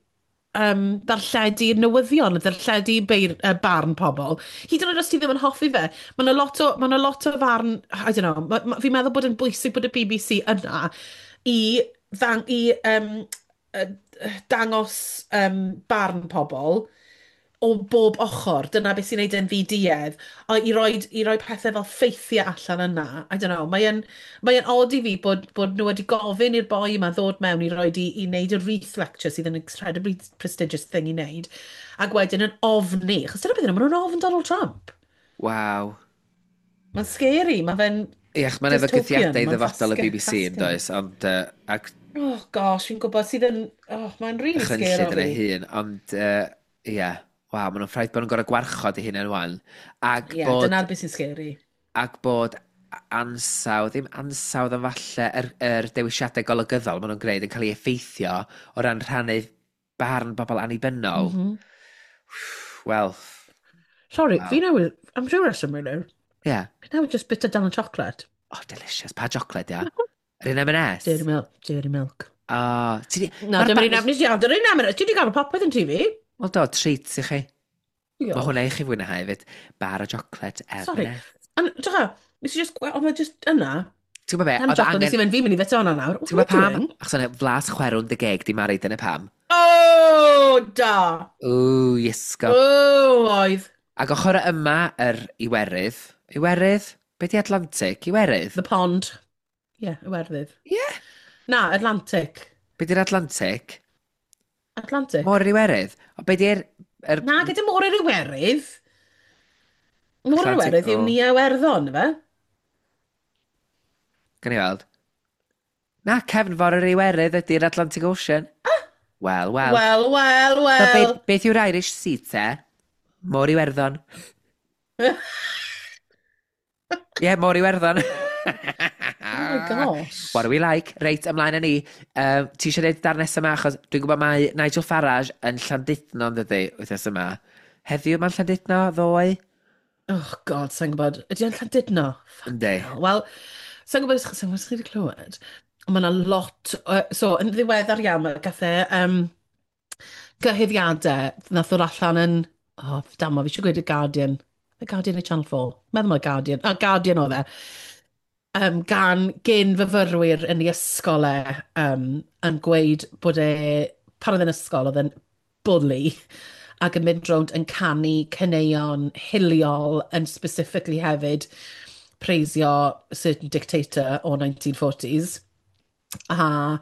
Speaker 3: um, ddarlledu'r newyddion, ddarlledu beir, uh, barn pobl. Hyd yn oed os ti ddim yn hoffi fe, mae yna lot o, ma lot o farn, I don't know, ma, ma, fi'n meddwl bod yn bwysig bod y B B C yna i, ddang, i um, uh, dangos um, barn pobl o bob ochr. Dyna beth sy'n neud e'n ddiduedd. A i roi, i roi pethau fel ffeithiau allan yna. I don't know. Mae'n mae odd i fi bod, bod nhw wedi gofyn i'r boi yma ddod mewn i roi i, i wneud y wreath lecture sydd yn incredibly prestigious thing i wneud. Ac wedyn yn ofni. Chos dyna beth yna, maen nhw'n ofn Donald Trump.
Speaker 4: Waw.
Speaker 3: Mae'n scary. Mae fe'n...
Speaker 4: Ie, mae'n efo
Speaker 3: dystopian,
Speaker 4: gythiadau
Speaker 3: ma'n
Speaker 4: ddyfodol y B B C
Speaker 3: ffasg-
Speaker 4: yn does, ond uh, ac
Speaker 3: Oh gosh, fi'n gwybod sydd yn... Oh, mae'n really scary
Speaker 4: chynllyd yn
Speaker 3: fi.
Speaker 4: ei hun, ond ie, uh, yeah. Waw, maen nhw'n ffraid bod nhw'n gorau gwarchod i hynny'n wan. Ac
Speaker 3: Ie,
Speaker 4: bod,
Speaker 3: dyna'r beth sy'n scary.
Speaker 4: ac bod ansawdd, ddim ansawdd yn falle, yr, yr dewisiadau golygyddol maen nhw'n gwneud yn cael ei effeithio o ran rhannu barn bobl annibynnol.
Speaker 3: Mhm.
Speaker 4: Wel,
Speaker 3: Sorry,
Speaker 4: Wow.
Speaker 3: fi newydd... I'm sure reswm right now.
Speaker 4: ie. Yeah.
Speaker 3: Fi newydd just bit o dan chocolate.
Speaker 4: Oh, delicious. Pa chocolate, ia? Yr un M and S?
Speaker 3: Dairy milk. Dairy milk.
Speaker 4: O, ti di...
Speaker 3: Na,
Speaker 4: ma'r
Speaker 3: dyma
Speaker 4: ba-
Speaker 3: ni'n nefnus iawn. Dyma ni'n nefnus. Ti wedi gael popeth yn ti fi?
Speaker 4: Wel do, treat i chi. Mae
Speaker 3: Diolch.
Speaker 4: hwnna i chi fwynhau hefyd. Bar o chocolate M
Speaker 3: Sorry.
Speaker 4: and S.
Speaker 3: Ond, dra, nes i just gweld, ond mae just yna.
Speaker 4: Ti'n gwybod be?
Speaker 3: Am
Speaker 4: Oedd
Speaker 3: chocolate, nes i
Speaker 4: angen...
Speaker 3: fynd fi mynd i feta hwnna nawr.
Speaker 4: Ti'n gwybod pam? Achos yna flas chwerwn dy geg di marw dyna pam.
Speaker 3: Oh, da.
Speaker 4: Ww, iesgob.
Speaker 3: Oh, oedd.
Speaker 4: Ac ochr yma yr iwerydd. Iwerydd? Be di Atlantic? Iwerydd?
Speaker 3: The Pond. Ie, yeah, Iwerddyd.
Speaker 4: Ie. Yeah.
Speaker 3: Na, Atlantic.
Speaker 4: Be di'r Atlantic?
Speaker 3: Atlantic.
Speaker 4: Môr yr Iwerydd? O be di'r... Er...
Speaker 3: Na, gyda môr yr Iwerydd. Môr yr
Speaker 4: Atlantic,
Speaker 3: Iwerydd yw
Speaker 4: o.
Speaker 3: ni Iwerddon, fe?
Speaker 4: Gan i weld. Na, cefnfor yr Iwerydd ydy'r Atlantic Ocean. Wel, wel.
Speaker 3: Wel, wel,
Speaker 4: So
Speaker 3: wel.
Speaker 4: be, beth yw'r Irish Sea te? Môr Iwerddon. Ie, yeah, Môr Iwerddon.
Speaker 3: Oh my gosh.
Speaker 4: What do we like? Reit, ymlaen â ni. Um, ti eisiau gwneud darnes yma, achos dwi'n gwybod mae Nigel Farage yn Llandudno, yn dydy, wythnos yma. Heddiw mae'n Llandudno, ddoe?
Speaker 3: Oh god, sa'n gwybod. Ydy o'n Llandudno?
Speaker 4: Yndi.
Speaker 3: Wel, sa'n gwybod, sa'n gwybod, sa'n gwybod clywed. Mae yna lot, uh, so yn ddiweddar iawn, mae gathau um, gyhyddiadau, nath o'r allan yn, oh, damo, fi eisiau gweud y Guardian. The Guardian neu Channel four? Meddwl mae Guardian. Ah, Guardian o dde. Um, gan gyn fyfyrwyr yn ei ysgolau um, yn gweud bod e, pan oedd yn ysgol, oedd e'n bully ac yn mynd rownd yn canu caneuon hiliol yn specifically hefyd preisio a certain dictator o nineteen forties a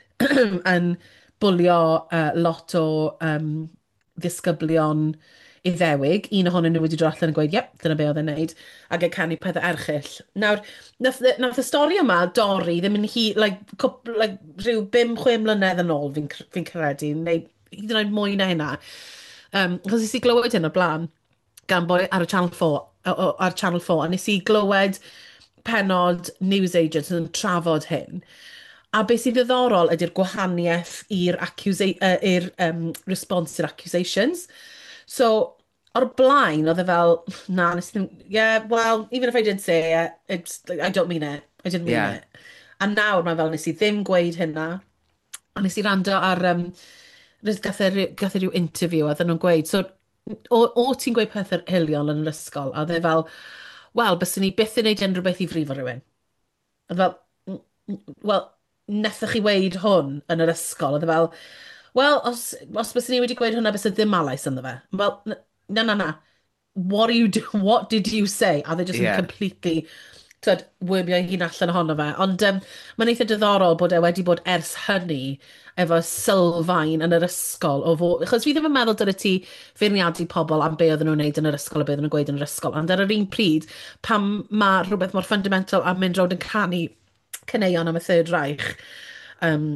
Speaker 3: yn bwlio uh, lot o um, ddisgyblion Iddewig, un ohonyn nhw wedi dod allan yn gweud, yep, dyna be oedd e'n neud, ac yn canu pethau erchill. Nawr, nath, nath y stori yma dorri ddim yn hi, like, cwp, like rhyw bum, chwe mlynedd yn ôl fi'n fi credu, neu hyd yn oed mwy na hynna. Um, Chos nes i glywed hyn o blaen, gan boi ar y Channel four, o, ar Channel four, a nes i glywed penod news agents yn trafod hyn. A beth sy'n ddiddorol ydy'r gwahaniaeth i'r uh, um, response i'r accusations. So, o'r blaen, oedd e fel, na, nes i ddim, yeah, well, even if I did say it, it's, I don't mean it. I didn't mean
Speaker 4: Yeah.
Speaker 3: it. A nawr mae fel nes i ddim gweud hynna. A nes i rando ar, um, gath e rhyw interview, a ddyn nhw'n gweud, so, o, o ti'n gweud pethau hiliol yn yr ysgol, a dde fel, wel, bys ni byth yn neud unrhyw beth i frifo rhywun. A fel, wel, nethych chi weid hwn yn yr ysgol, a dde fel, wel, os, os bys ni wedi gweud hwnna, bys y ddim malais ynddo fe. Wel, na, na, na. What, you do, what did you say? A they just
Speaker 4: Yeah.
Speaker 3: completely, twyd, wyrmio hun allan ohono fe. Ond um, mae'n eitha diddorol bod e wedi bod ers hynny efo sylfaen yn yr ysgol o fod... Chos fi ddim yn meddwl dyle ti feirniadu pobl am be oedden nhw'n wneud yn yr ysgol a be oedden nhw'n gweud yn yr ysgol. Ond ar yr un pryd, pam mae rhywbeth mor fundamental am mynd rownd yn canu caneuon am y Third Reich. Um,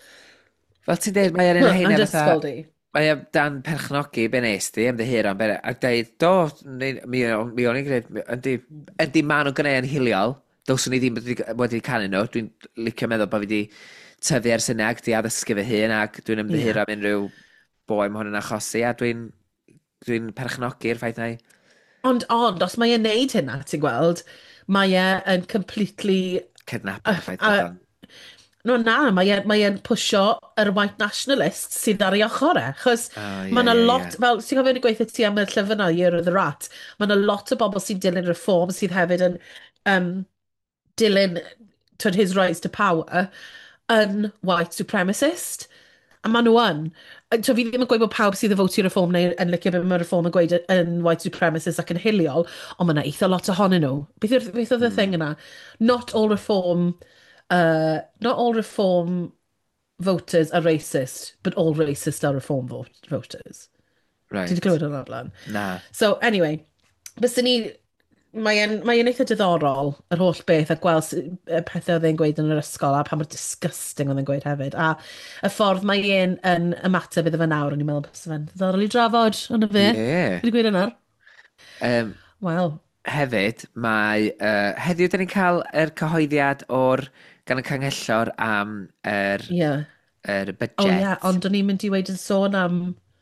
Speaker 4: Fel ti'n dweud, mae e'n un o heina
Speaker 3: Yn
Speaker 4: fatha...
Speaker 3: ysgol di.
Speaker 4: Mae e dan perchnogi be nes di, ymddihiro am bere, ac dweud, do, ni, mi, mi o'n i'n gwneud, yndi, yndi ma nhw'n gwneud yn hiliol, dylswn ni ddim wedi, wedi canu nhw, dwi'n licio meddwl bod fi wedi tyfu ers yna, ac di addysgu fy hun, ac dwi'n ymddihiro am unrhyw boi mae hwn yn achosi, a dwi'n dwi perchnogi'r ffaith na i.
Speaker 3: Ond, ond, os mae e'n neud hynna, ti'n gweld, mae e'n completely...
Speaker 4: Cydnabod ffaith
Speaker 3: a-
Speaker 4: na.
Speaker 3: No, na, mae e'n mae e'n pwysio yr white nationalists sydd ar ei ochr e. Chos
Speaker 4: O, ie,
Speaker 3: mae yna
Speaker 4: ie,
Speaker 3: lot,
Speaker 4: ie.
Speaker 3: fel, ti'n gofyn i gweithio ti am y llyfr yna, Year of the Rat, mae yna lot o bobl sy'n dilyn reform sydd hefyd yn um, dilyn to his rise to power yn white supremacist. A maen nhw yn. So fi ddim yn gweud bod pawb sydd yn votio reform neu yn licio beth mae reform yn gweud yn white supremacist ac yn hiliol, ond mae yna eitha lot ohonyn nhw. Beth yw'r beth oedd y thing yna? Not all reform... Uh, not all reform voters are racist, but all racist are reform vote voters.
Speaker 4: Right.
Speaker 3: Ti wedi clywed hwnna blaen?
Speaker 4: Na.
Speaker 3: So, anyway, bys ni... Mae'n mae eitha diddorol, yr holl beth, a gweld s- y pethau oedd e'n gweud yn yr ysgol, a pa mor disgusting oedd e'n gweud hefyd. A y ffordd mae un yn ymateb iddo fe nawr, o'n i'n meddwl bys fe'n ddiddorol i drafod, ond y fe.
Speaker 4: Ie.
Speaker 3: Wedi gweud yna?
Speaker 4: Um,
Speaker 3: Wel,
Speaker 4: hefyd, mae... Uh, heddiw, dyn ni'n cael yr cyhoeddiad o'r... gan y canghellor am yr,
Speaker 3: ie. Yeah.
Speaker 4: yr
Speaker 3: O
Speaker 4: budget.
Speaker 3: ie, yeah, ond o'n i'n mynd i weid yn sôn am...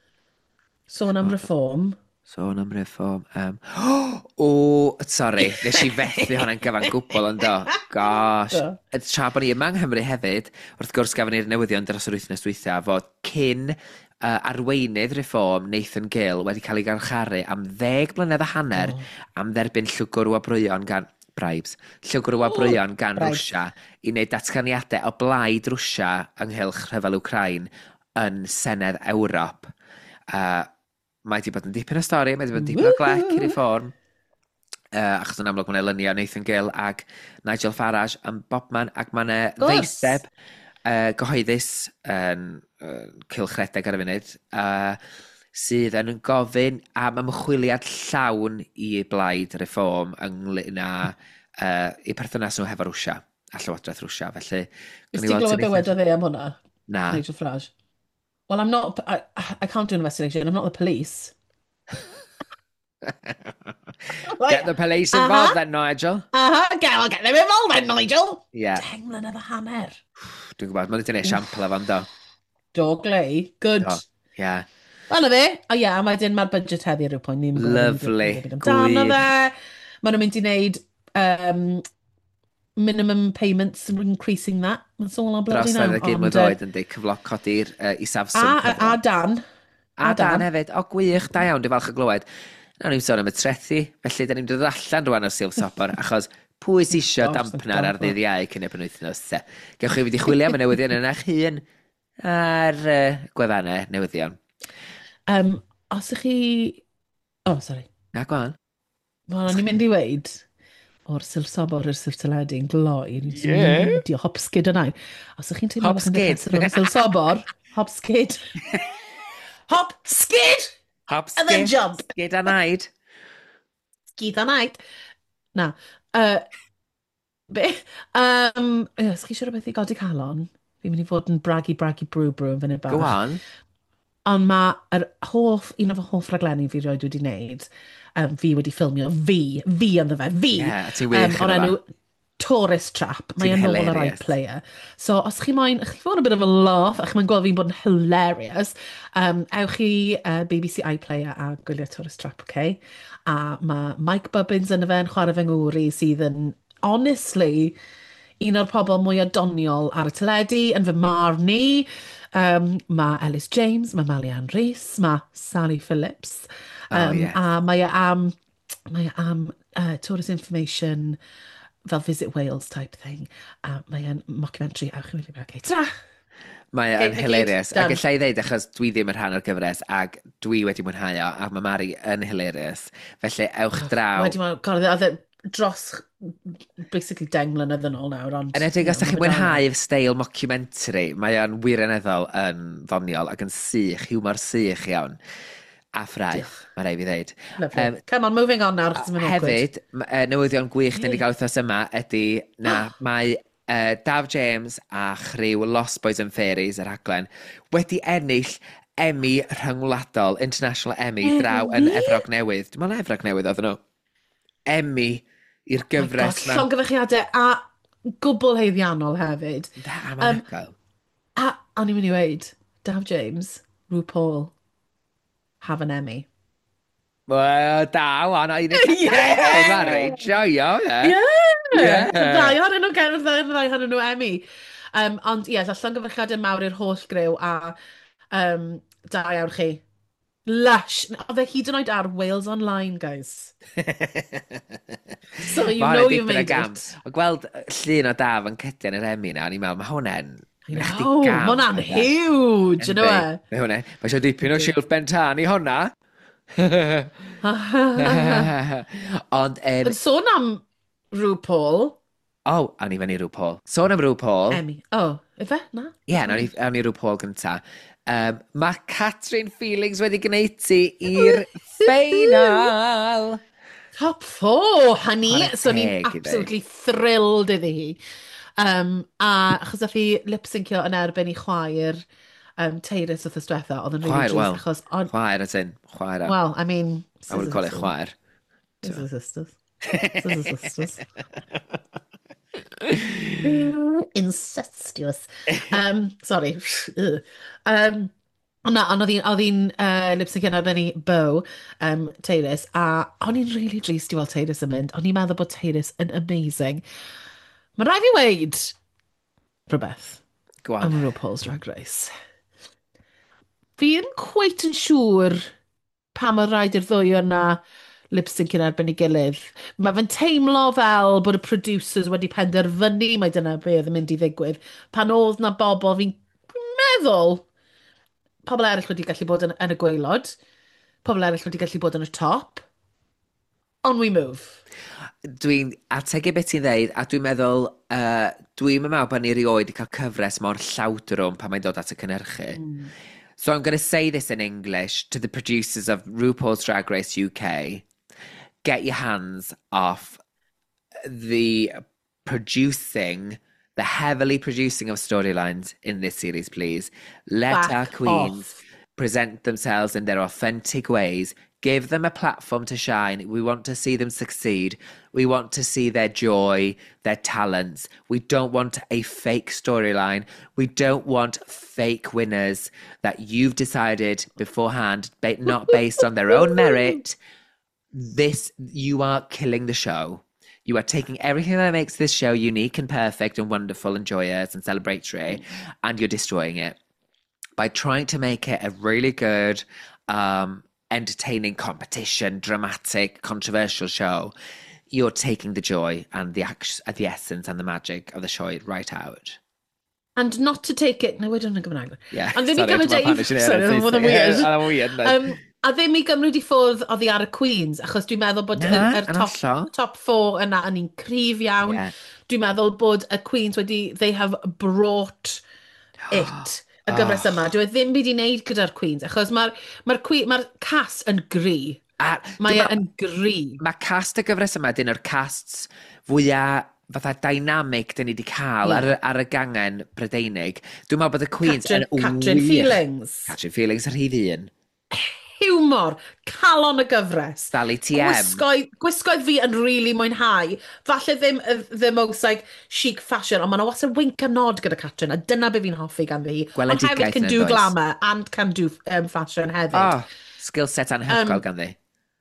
Speaker 3: Sôn am reform.
Speaker 4: Sôn am reform. Um, o, sorry, nes i fethu hwnna'n gyfan gwbl ond do. Gosh.
Speaker 3: Do.
Speaker 4: Y Tra bod ni yma yng Nghymru hefyd, wrth gwrs gafon ni'r newyddion dros yr wythnos dwytha fod cyn uh, arweinydd reform Nathan Gill wedi cael ei garcharu am ddeg blynedd a hanner oh. am dderbyn llwgwr o brwyon gan bribes, llwgwr o brwyon gan
Speaker 3: bribes.
Speaker 4: Rwsia i wneud datganiadau o blaid Rwsia ynghylch rhyfel Wcrain yn Senedd Ewrop. Uh, mae wedi bod yn dipyn o stori, mae wedi bod yn dipyn o glec i reform. Uh, achos yn amlwg mae'n elynion Nathan Gill ag Nigel Farage yn Bobman ac mae'n
Speaker 3: Gwrs.
Speaker 4: ddeiseb uh, gyhoeddus yn uh, cylchredeg ar y funud uh, sydd yn gofyn am ymchwiliad llawn i blaid reform ynglyn â uh, i perthynas nhw hefo Rwsia a Llywodraeth Rwsia. Felly,
Speaker 3: Ys ti'n glywed bywyd o dde am hwnna?
Speaker 4: Na.
Speaker 3: Nigel Farage. Well, I'm not, I, I can't do an investigation, I'm not the police.
Speaker 4: Get the police involved uh-huh. then, Nigel.
Speaker 3: Uh-huh, get, I'll get them involved then, Nigel.
Speaker 4: Yeah.
Speaker 3: Deng mlynedd y hanner.
Speaker 4: Dwi'n gwybod, mae'n dweud siampl af am do.
Speaker 3: Do, glei. Good.
Speaker 4: Do, yeah.
Speaker 3: Wel, o fe. O ia, mae dyn mae'r budget heddi rhyw pwynt.
Speaker 4: Lovely.
Speaker 3: Dan o fe. Maen nhw'n mynd i wneud um, minimum payments, increasing that. Mae'n sôn am bloody
Speaker 4: now. Dros oedd y gyd mwyd oed yn di cyfloc codi'r uh, isafswm.
Speaker 3: A, a Dan.
Speaker 4: A Dan hefyd. O, gwych, da iawn, dwi'n falch o glywed. Na ni'n sôn am y trethi, felly da ni'n dod allan rwan o'r Silff Sobor, achos pwy sy'n isio dampnar ar ddydd iau cyn y penwythnos te. Gewch chi wedi chwilio am y newyddion yn eich hun ar uh, gwefannau newyddion.
Speaker 3: Um, os ych chi... O, oh, sori.
Speaker 4: Na, gwan.
Speaker 3: Wel, ni'n mynd i weid o'r Silff Sobor i'r Silff Teledu yn gloi. Ie. Di o hopsgid yna. Os ych chi'n teimlo beth yn deffesur o'r Silff Sobor, hopsgid. Hopsgid!
Speaker 4: Hopsgid.
Speaker 3: And then jump.
Speaker 4: Skid a naid.
Speaker 3: Skid a naid. Na. Uh, be? Um, Ys chi siŵr o beth i godi calon? Fi'n mynd i fod yn bragi, bragi, brw, brw yn fyny bach.
Speaker 4: Go on.
Speaker 3: Ond mae yr hoff, un o'r hoff raglenni fi roed wedi wneud, um, fi wedi ffilmio, fi, fi ynddo fe, fi.
Speaker 4: Yeah, ti wych
Speaker 3: um, o'r enw Tourist Trap. Mae yn ôl o'r iPlayer. So, os chi moyn, chi fod a bit of a laugh, a chi moyn gweld fi'n bod yn hilarious, um, ewch chi uh, B B C iPlayer a gwylio Tourist Trap, okay? A mae Mike Bubbins yn y fe yn chwarae fy ngwri sydd yn, honestly, un o'r pobl mwy doniol ar y teledu, yn fy marn ni. Um, mae Ellis James, mae Malian Rees, mae Sally Phillips. Um, oh, yes. A mae e am, mae e am uh, Tourist Information fel Visit Wales type thing. A mae e'n mockumentary. Awch yn mynd i tra!
Speaker 4: Mae e'n hilarious. Ac allai ddeud, achos dwi ddim yn rhan o'r gyfres, ac dwi wedi mwynhau o, ac mae Mari yn hilarious. Felly, ewch draw.
Speaker 3: Wedi mwynhau, oedd e dros, basically, deng mlynedd yn ôl nawr.
Speaker 4: Yn edrych, os ydych chi'n mwynhau steil mockumentary, mae e'n wirioneddol yn ddoniol ac yn sych, humor sych iawn. A ffraith, mae rai fi ddeud.
Speaker 3: Um, Come on, moving on nawr.
Speaker 4: Hefyd, uh, newyddion gwych dyn ni gael wythnos yma ydy na mae uh, Dav James a chryw Lost Boys and Fairies, yr rhaglen, wedi ennill Emmy rhyngwladol, International Emmy, draw yn Efrog Newydd. Dwi'n meddwl Efrog Newydd oedd nhw. Emmy i'r gyfres.
Speaker 3: Oh llongyfechiadau a gwbl heiddiannol hefyd.
Speaker 4: Da, mae'n um, gael.
Speaker 3: A, o'n i'n mynd i weid, Dav James, RuPaul, have an Emmy.
Speaker 4: Wel, da, wan, o'n i'n Mae'n rhaid, joio, ie. Ie.
Speaker 3: Ddau hanner nhw gen ddau hanner nhw Emmy. Um, ond ie, yes, allan gyfechiadau mawr i'r holl grew a um, da iawn chi. Lush. Oedd e hyd yn oed ar Wales Online, guys. So you know you made it.
Speaker 4: O gweld llun o Daf yn cedian yr Emmy na, o'n i'n meddwl, mae hwnna'n
Speaker 3: No, mae hwnna'n huge, you know e?
Speaker 4: Mae hwnna, mae eisiau dipyn o Silff Ben Tan i hwnna. Ond...
Speaker 3: Yn sôn am RuPaul.
Speaker 4: O, oh, awn i fyny RuPaul. Sôn am RuPaul.
Speaker 3: Emmy. O, oh, efe? Na?
Speaker 4: Ie, yeah, awn i RuPaul gynta. Um, mae Catherine Feelings wedi gwneud ti i'r ffeinal.
Speaker 3: Top four, honey. So ni'n absolutely thrilled iddi hi. Um, a achos oedd hi lip-syncio yn erbyn i chwaer um, Teirys wrth ystwetha, oedd yn really
Speaker 4: chwaer,
Speaker 3: drws.
Speaker 4: Well, chwaer at yn, chwaer.
Speaker 3: Well, I mean...
Speaker 4: I would call it chwaer.
Speaker 3: Scissor sisters. Scissor sisters. Incestuous. Um, sorry. um, Ond oedd hi'n uh, lip-syncio yn erbyn i Bo, um, Teirys, a o'n i'n really drist i weld Teirys yn mynd. O'n i'n meddwl bod Teirys yn amazing. Mae rai fi weid rhywbeth am RuPaul's Drag Race. Fi'n cweit yn siŵr pa mae rhaid i'r ddwy yna lip-sync yn erbyn i gilydd. Mae fe'n teimlo fel bod y producers wedi penderfynu mae dyna be oedd yn mynd i ddigwydd. Pan oedd na bobl, fi'n meddwl, pobl eraill wedi gallu bod yn, yn y gweilod, pobl eraill wedi gallu bod yn y top. On we move.
Speaker 4: Dwi'n ategu beth ti'n ddeud, a dwi'n meddwl, uh, dwi'n meddwl bod ni rioed i cael cyfres mor llawdrwm pan mae'n dod at y cynhyrchu. Mm. So I'm going to say this in English to the producers of RuPaul's Drag Race U K. Get your hands off the producing, the heavily producing of storylines in this series, please. Let
Speaker 3: Back
Speaker 4: our queens
Speaker 3: off.
Speaker 4: present themselves in their authentic ways. Give them a platform to shine. We want to see them succeed. We want to see their joy, their talents. We don't want a fake storyline. We don't want fake winners that you've decided beforehand, ba- not based on their own merit. This, you are killing the show. You are taking everything that makes this show unique and perfect and wonderful and joyous and celebratory, and you're destroying it by trying to make it a really good, um, entertaining, competition, dramatic, controversial show. You're taking the joy and the act- the essence and the magic of the show right out.
Speaker 3: And not to take it... No, I don't know Gymraeg.
Speaker 4: Yeah,
Speaker 3: And ddim i
Speaker 4: sorry,
Speaker 3: gymryd
Speaker 4: dwi'n
Speaker 3: e...
Speaker 4: panish yn
Speaker 3: Sorry,
Speaker 4: eraill,
Speaker 3: oedd yn
Speaker 4: please.
Speaker 3: weird.
Speaker 4: Oedd yn weird, no.
Speaker 3: Um, a ddim i gymryd i ffwrdd oddi ar y Queens, achos dwi'n meddwl bod
Speaker 4: Na,
Speaker 3: y, y
Speaker 4: yn
Speaker 3: top,
Speaker 4: hollol.
Speaker 3: top four yna yn un cryf iawn.
Speaker 4: Yeah.
Speaker 3: Dwi'n meddwl bod y Queens wedi... They have brought it. Y gyfres yma. Dwi ddim wedi wneud gyda'r Queens, achos mae'r ma ma cast yn gry.
Speaker 4: A
Speaker 3: Mae
Speaker 4: dwi'n
Speaker 3: e
Speaker 4: meddwl-
Speaker 3: yn gry.
Speaker 4: Mae cast y gyfres yma dyn nhw'r casts fwyaf fatha dynamic dyn ni wedi cael ar, y- ar y gangen Brydeinig. Dwi'n meddwl bod y Queens
Speaker 3: Catrin,
Speaker 4: yn
Speaker 3: Catrin
Speaker 4: wych.
Speaker 3: Feelings.
Speaker 4: Catrin Feelings yr rhydd un.
Speaker 3: Hiwmor. Calon y gyfres.
Speaker 4: Sally T M.
Speaker 3: Gwisgoedd, gwisgoedd fi yn really mwynhau. Falle ddim y, the most like chic fashion, ond ma'n wastad wink a nod gyda Catrin, a dyna be fi'n hoffi ganddi hi. Ond
Speaker 4: Gweledigaeth
Speaker 3: hefyd can
Speaker 4: yn
Speaker 3: do
Speaker 4: does?
Speaker 3: glamour and can do um, fashion hefyd.
Speaker 4: Oh, skill set anhygoel um, ganddi.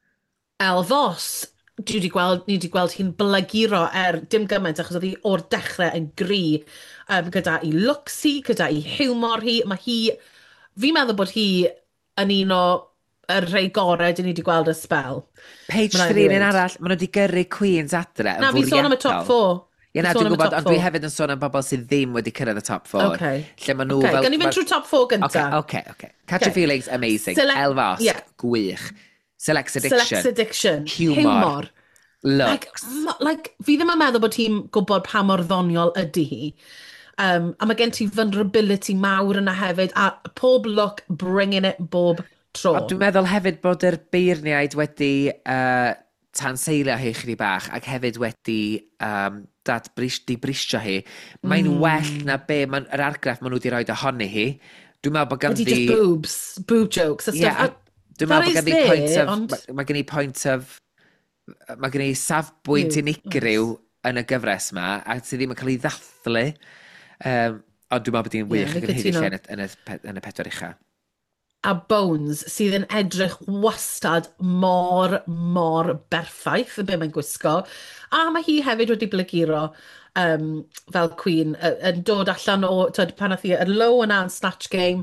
Speaker 3: Elfos, dwi wedi gweld, ni wedi gweld hi'n blyguro er dim gymaint achos oedd hi o'r dechrau yn gry um, gyda i looks hi, gyda i hiwmor hi. Mae hi, fi'n meddwl bod hi yn un o yr rhai gorau dyn ni wedi gweld y spel.
Speaker 4: Page
Speaker 3: Ma' raid
Speaker 4: three
Speaker 3: fi
Speaker 4: yn
Speaker 3: weud.
Speaker 4: arall, maen nhw wedi gyrru Queens adre yn
Speaker 3: Na, fi sôn am y top
Speaker 4: fwriadol.
Speaker 3: four.
Speaker 4: Ie, na,
Speaker 3: Fi sôn
Speaker 4: dwi'n
Speaker 3: am y
Speaker 4: gwybod,
Speaker 3: top
Speaker 4: ond dwi
Speaker 3: four.
Speaker 4: hefyd yn sôn am bobl sydd ddim wedi cyrraedd y top four.
Speaker 3: Okay.
Speaker 4: Lle maen nhw
Speaker 3: Okay,
Speaker 4: fel...
Speaker 3: gan i fynd trwy top four gynta.
Speaker 4: Okay, okay, okay. Catrin
Speaker 3: Okay.
Speaker 4: Feelings, amazing.
Speaker 3: Sele-
Speaker 4: Elfos,
Speaker 3: yeah.
Speaker 4: gwych. Selects Addiction.
Speaker 3: Selects Addiction.
Speaker 4: Humour.
Speaker 3: Like,
Speaker 4: Looks.
Speaker 3: m- like, fi ddim yn meddwl bod hi'n gwybod pa mor ddoniol ydy hi. Um, a mae gen ti vulnerability mawr yna hefyd, a pob look bringing it bob tro.
Speaker 4: A dwi'n meddwl hefyd bod yr beirniaid wedi uh, tanseilio hi chdi bach ac hefyd wedi um, dad bris, dibrisio hi. Mae'n mm. well na be, ma'n, yr argraff maen nhw wedi rhoi ohoni hi. Dwi'n meddwl bod
Speaker 3: Ydy
Speaker 4: ganddi...
Speaker 3: just boobs, boob jokes a stuff.
Speaker 4: Yeah,
Speaker 3: A
Speaker 4: dwi'n
Speaker 3: that
Speaker 4: meddwl bod
Speaker 3: is
Speaker 4: ganddi
Speaker 3: there,
Speaker 4: point of...
Speaker 3: ond-
Speaker 4: ma- Mae gen i point of... Mae gen i safbwynt
Speaker 3: Yw,
Speaker 4: unigryw yn y gyfres ma, a sydd ddim yn cael ei ddathlu. Um, ond dwi'n meddwl bod hi'n
Speaker 3: Ie,
Speaker 4: wych
Speaker 3: fi'n
Speaker 4: ac yn
Speaker 3: cytuno.
Speaker 4: hynny yn, y- yn, y, pe- yn y pedwar ucha.
Speaker 3: A Bones sydd yn edrych wastad mor, mor berffaith yn be mae'n gwisgo. A mae hi hefyd wedi blyguro um, fel Queen y- yn dod allan o, twyd, pan nath hi, y low yna yn Snatch Game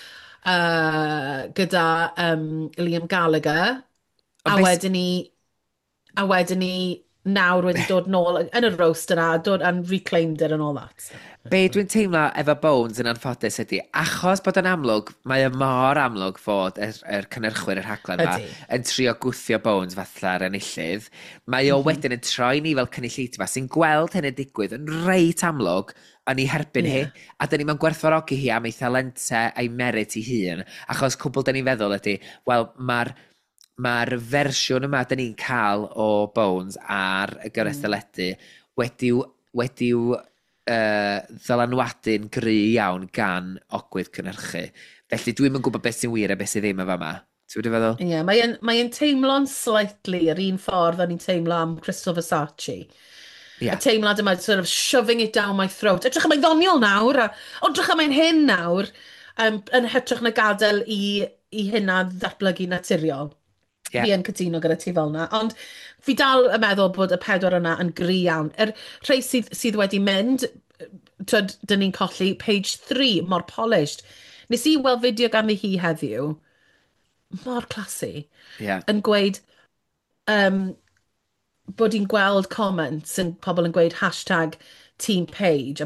Speaker 3: uh, gyda um, Liam Gallagher. A
Speaker 4: Ond beth-
Speaker 3: wedyn ni, a wedyn ni nawr wedi dod nôl yn y roast yna, dod and reclaimed it and all that.
Speaker 4: Be dwi'n teimlo efo Bones yn anffodus ydy, achos bod yn amlwg, mae y mor amlwg fod yr, yr cynnyrchwyr yr haglen yma
Speaker 3: Ydi.
Speaker 4: yn trio gwthio Bones fatha'r enillydd. Mae o wedyn yn troi ni fel cynulleidfa sy'n gweld hyn yn digwydd yn reit amlwg yn ei herbyn
Speaker 3: Ie.
Speaker 4: hi, a dyn ni'n gwerthfawrogi hi am ei thalentau a'i merit ei hun, achos cwbl dyn ni'n feddwl ydy, wel, mae'r mae'r fersiwn yma dyn ni'n cael o Bones ar y gyfres deledu wedi'w, wedi'w uh, ddylanwadu'n gry iawn gan ogwydd cynhyrchu. Felly dwi'n yn gwybod beth sy'n wir a beth sy'n ddim efo yma. Ti'n wedi feddwl?
Speaker 3: Ie, yeah, mae'n mae teimlo'n slightly yr un ffordd o'n i'n teimlo am Crystal Versace.
Speaker 4: Ie.
Speaker 3: Y teimlad yma, sort of shoving it down my throat. Edrych am mae'n ddoniol nawr, a edrych am mae'n hyn nawr, um, yn hytrach na gadael i, i hynna ddatblygu naturiol.
Speaker 4: Ie.
Speaker 3: Fi yn cytuno gyda ti fel yna, ond fi dal yn meddwl bod y pedwar yna yn gry iawn. Yr rhai sydd, sydd wedi mynd, twyd, dyn ni'n colli, page three, mor polished. Nes i weld fideo ganddi hi heddiw, mor classy,
Speaker 4: Ie.
Speaker 3: yn gweud um, bod hi'n gweld comments yn pobl yn gweud hashtag team page, a mae fel,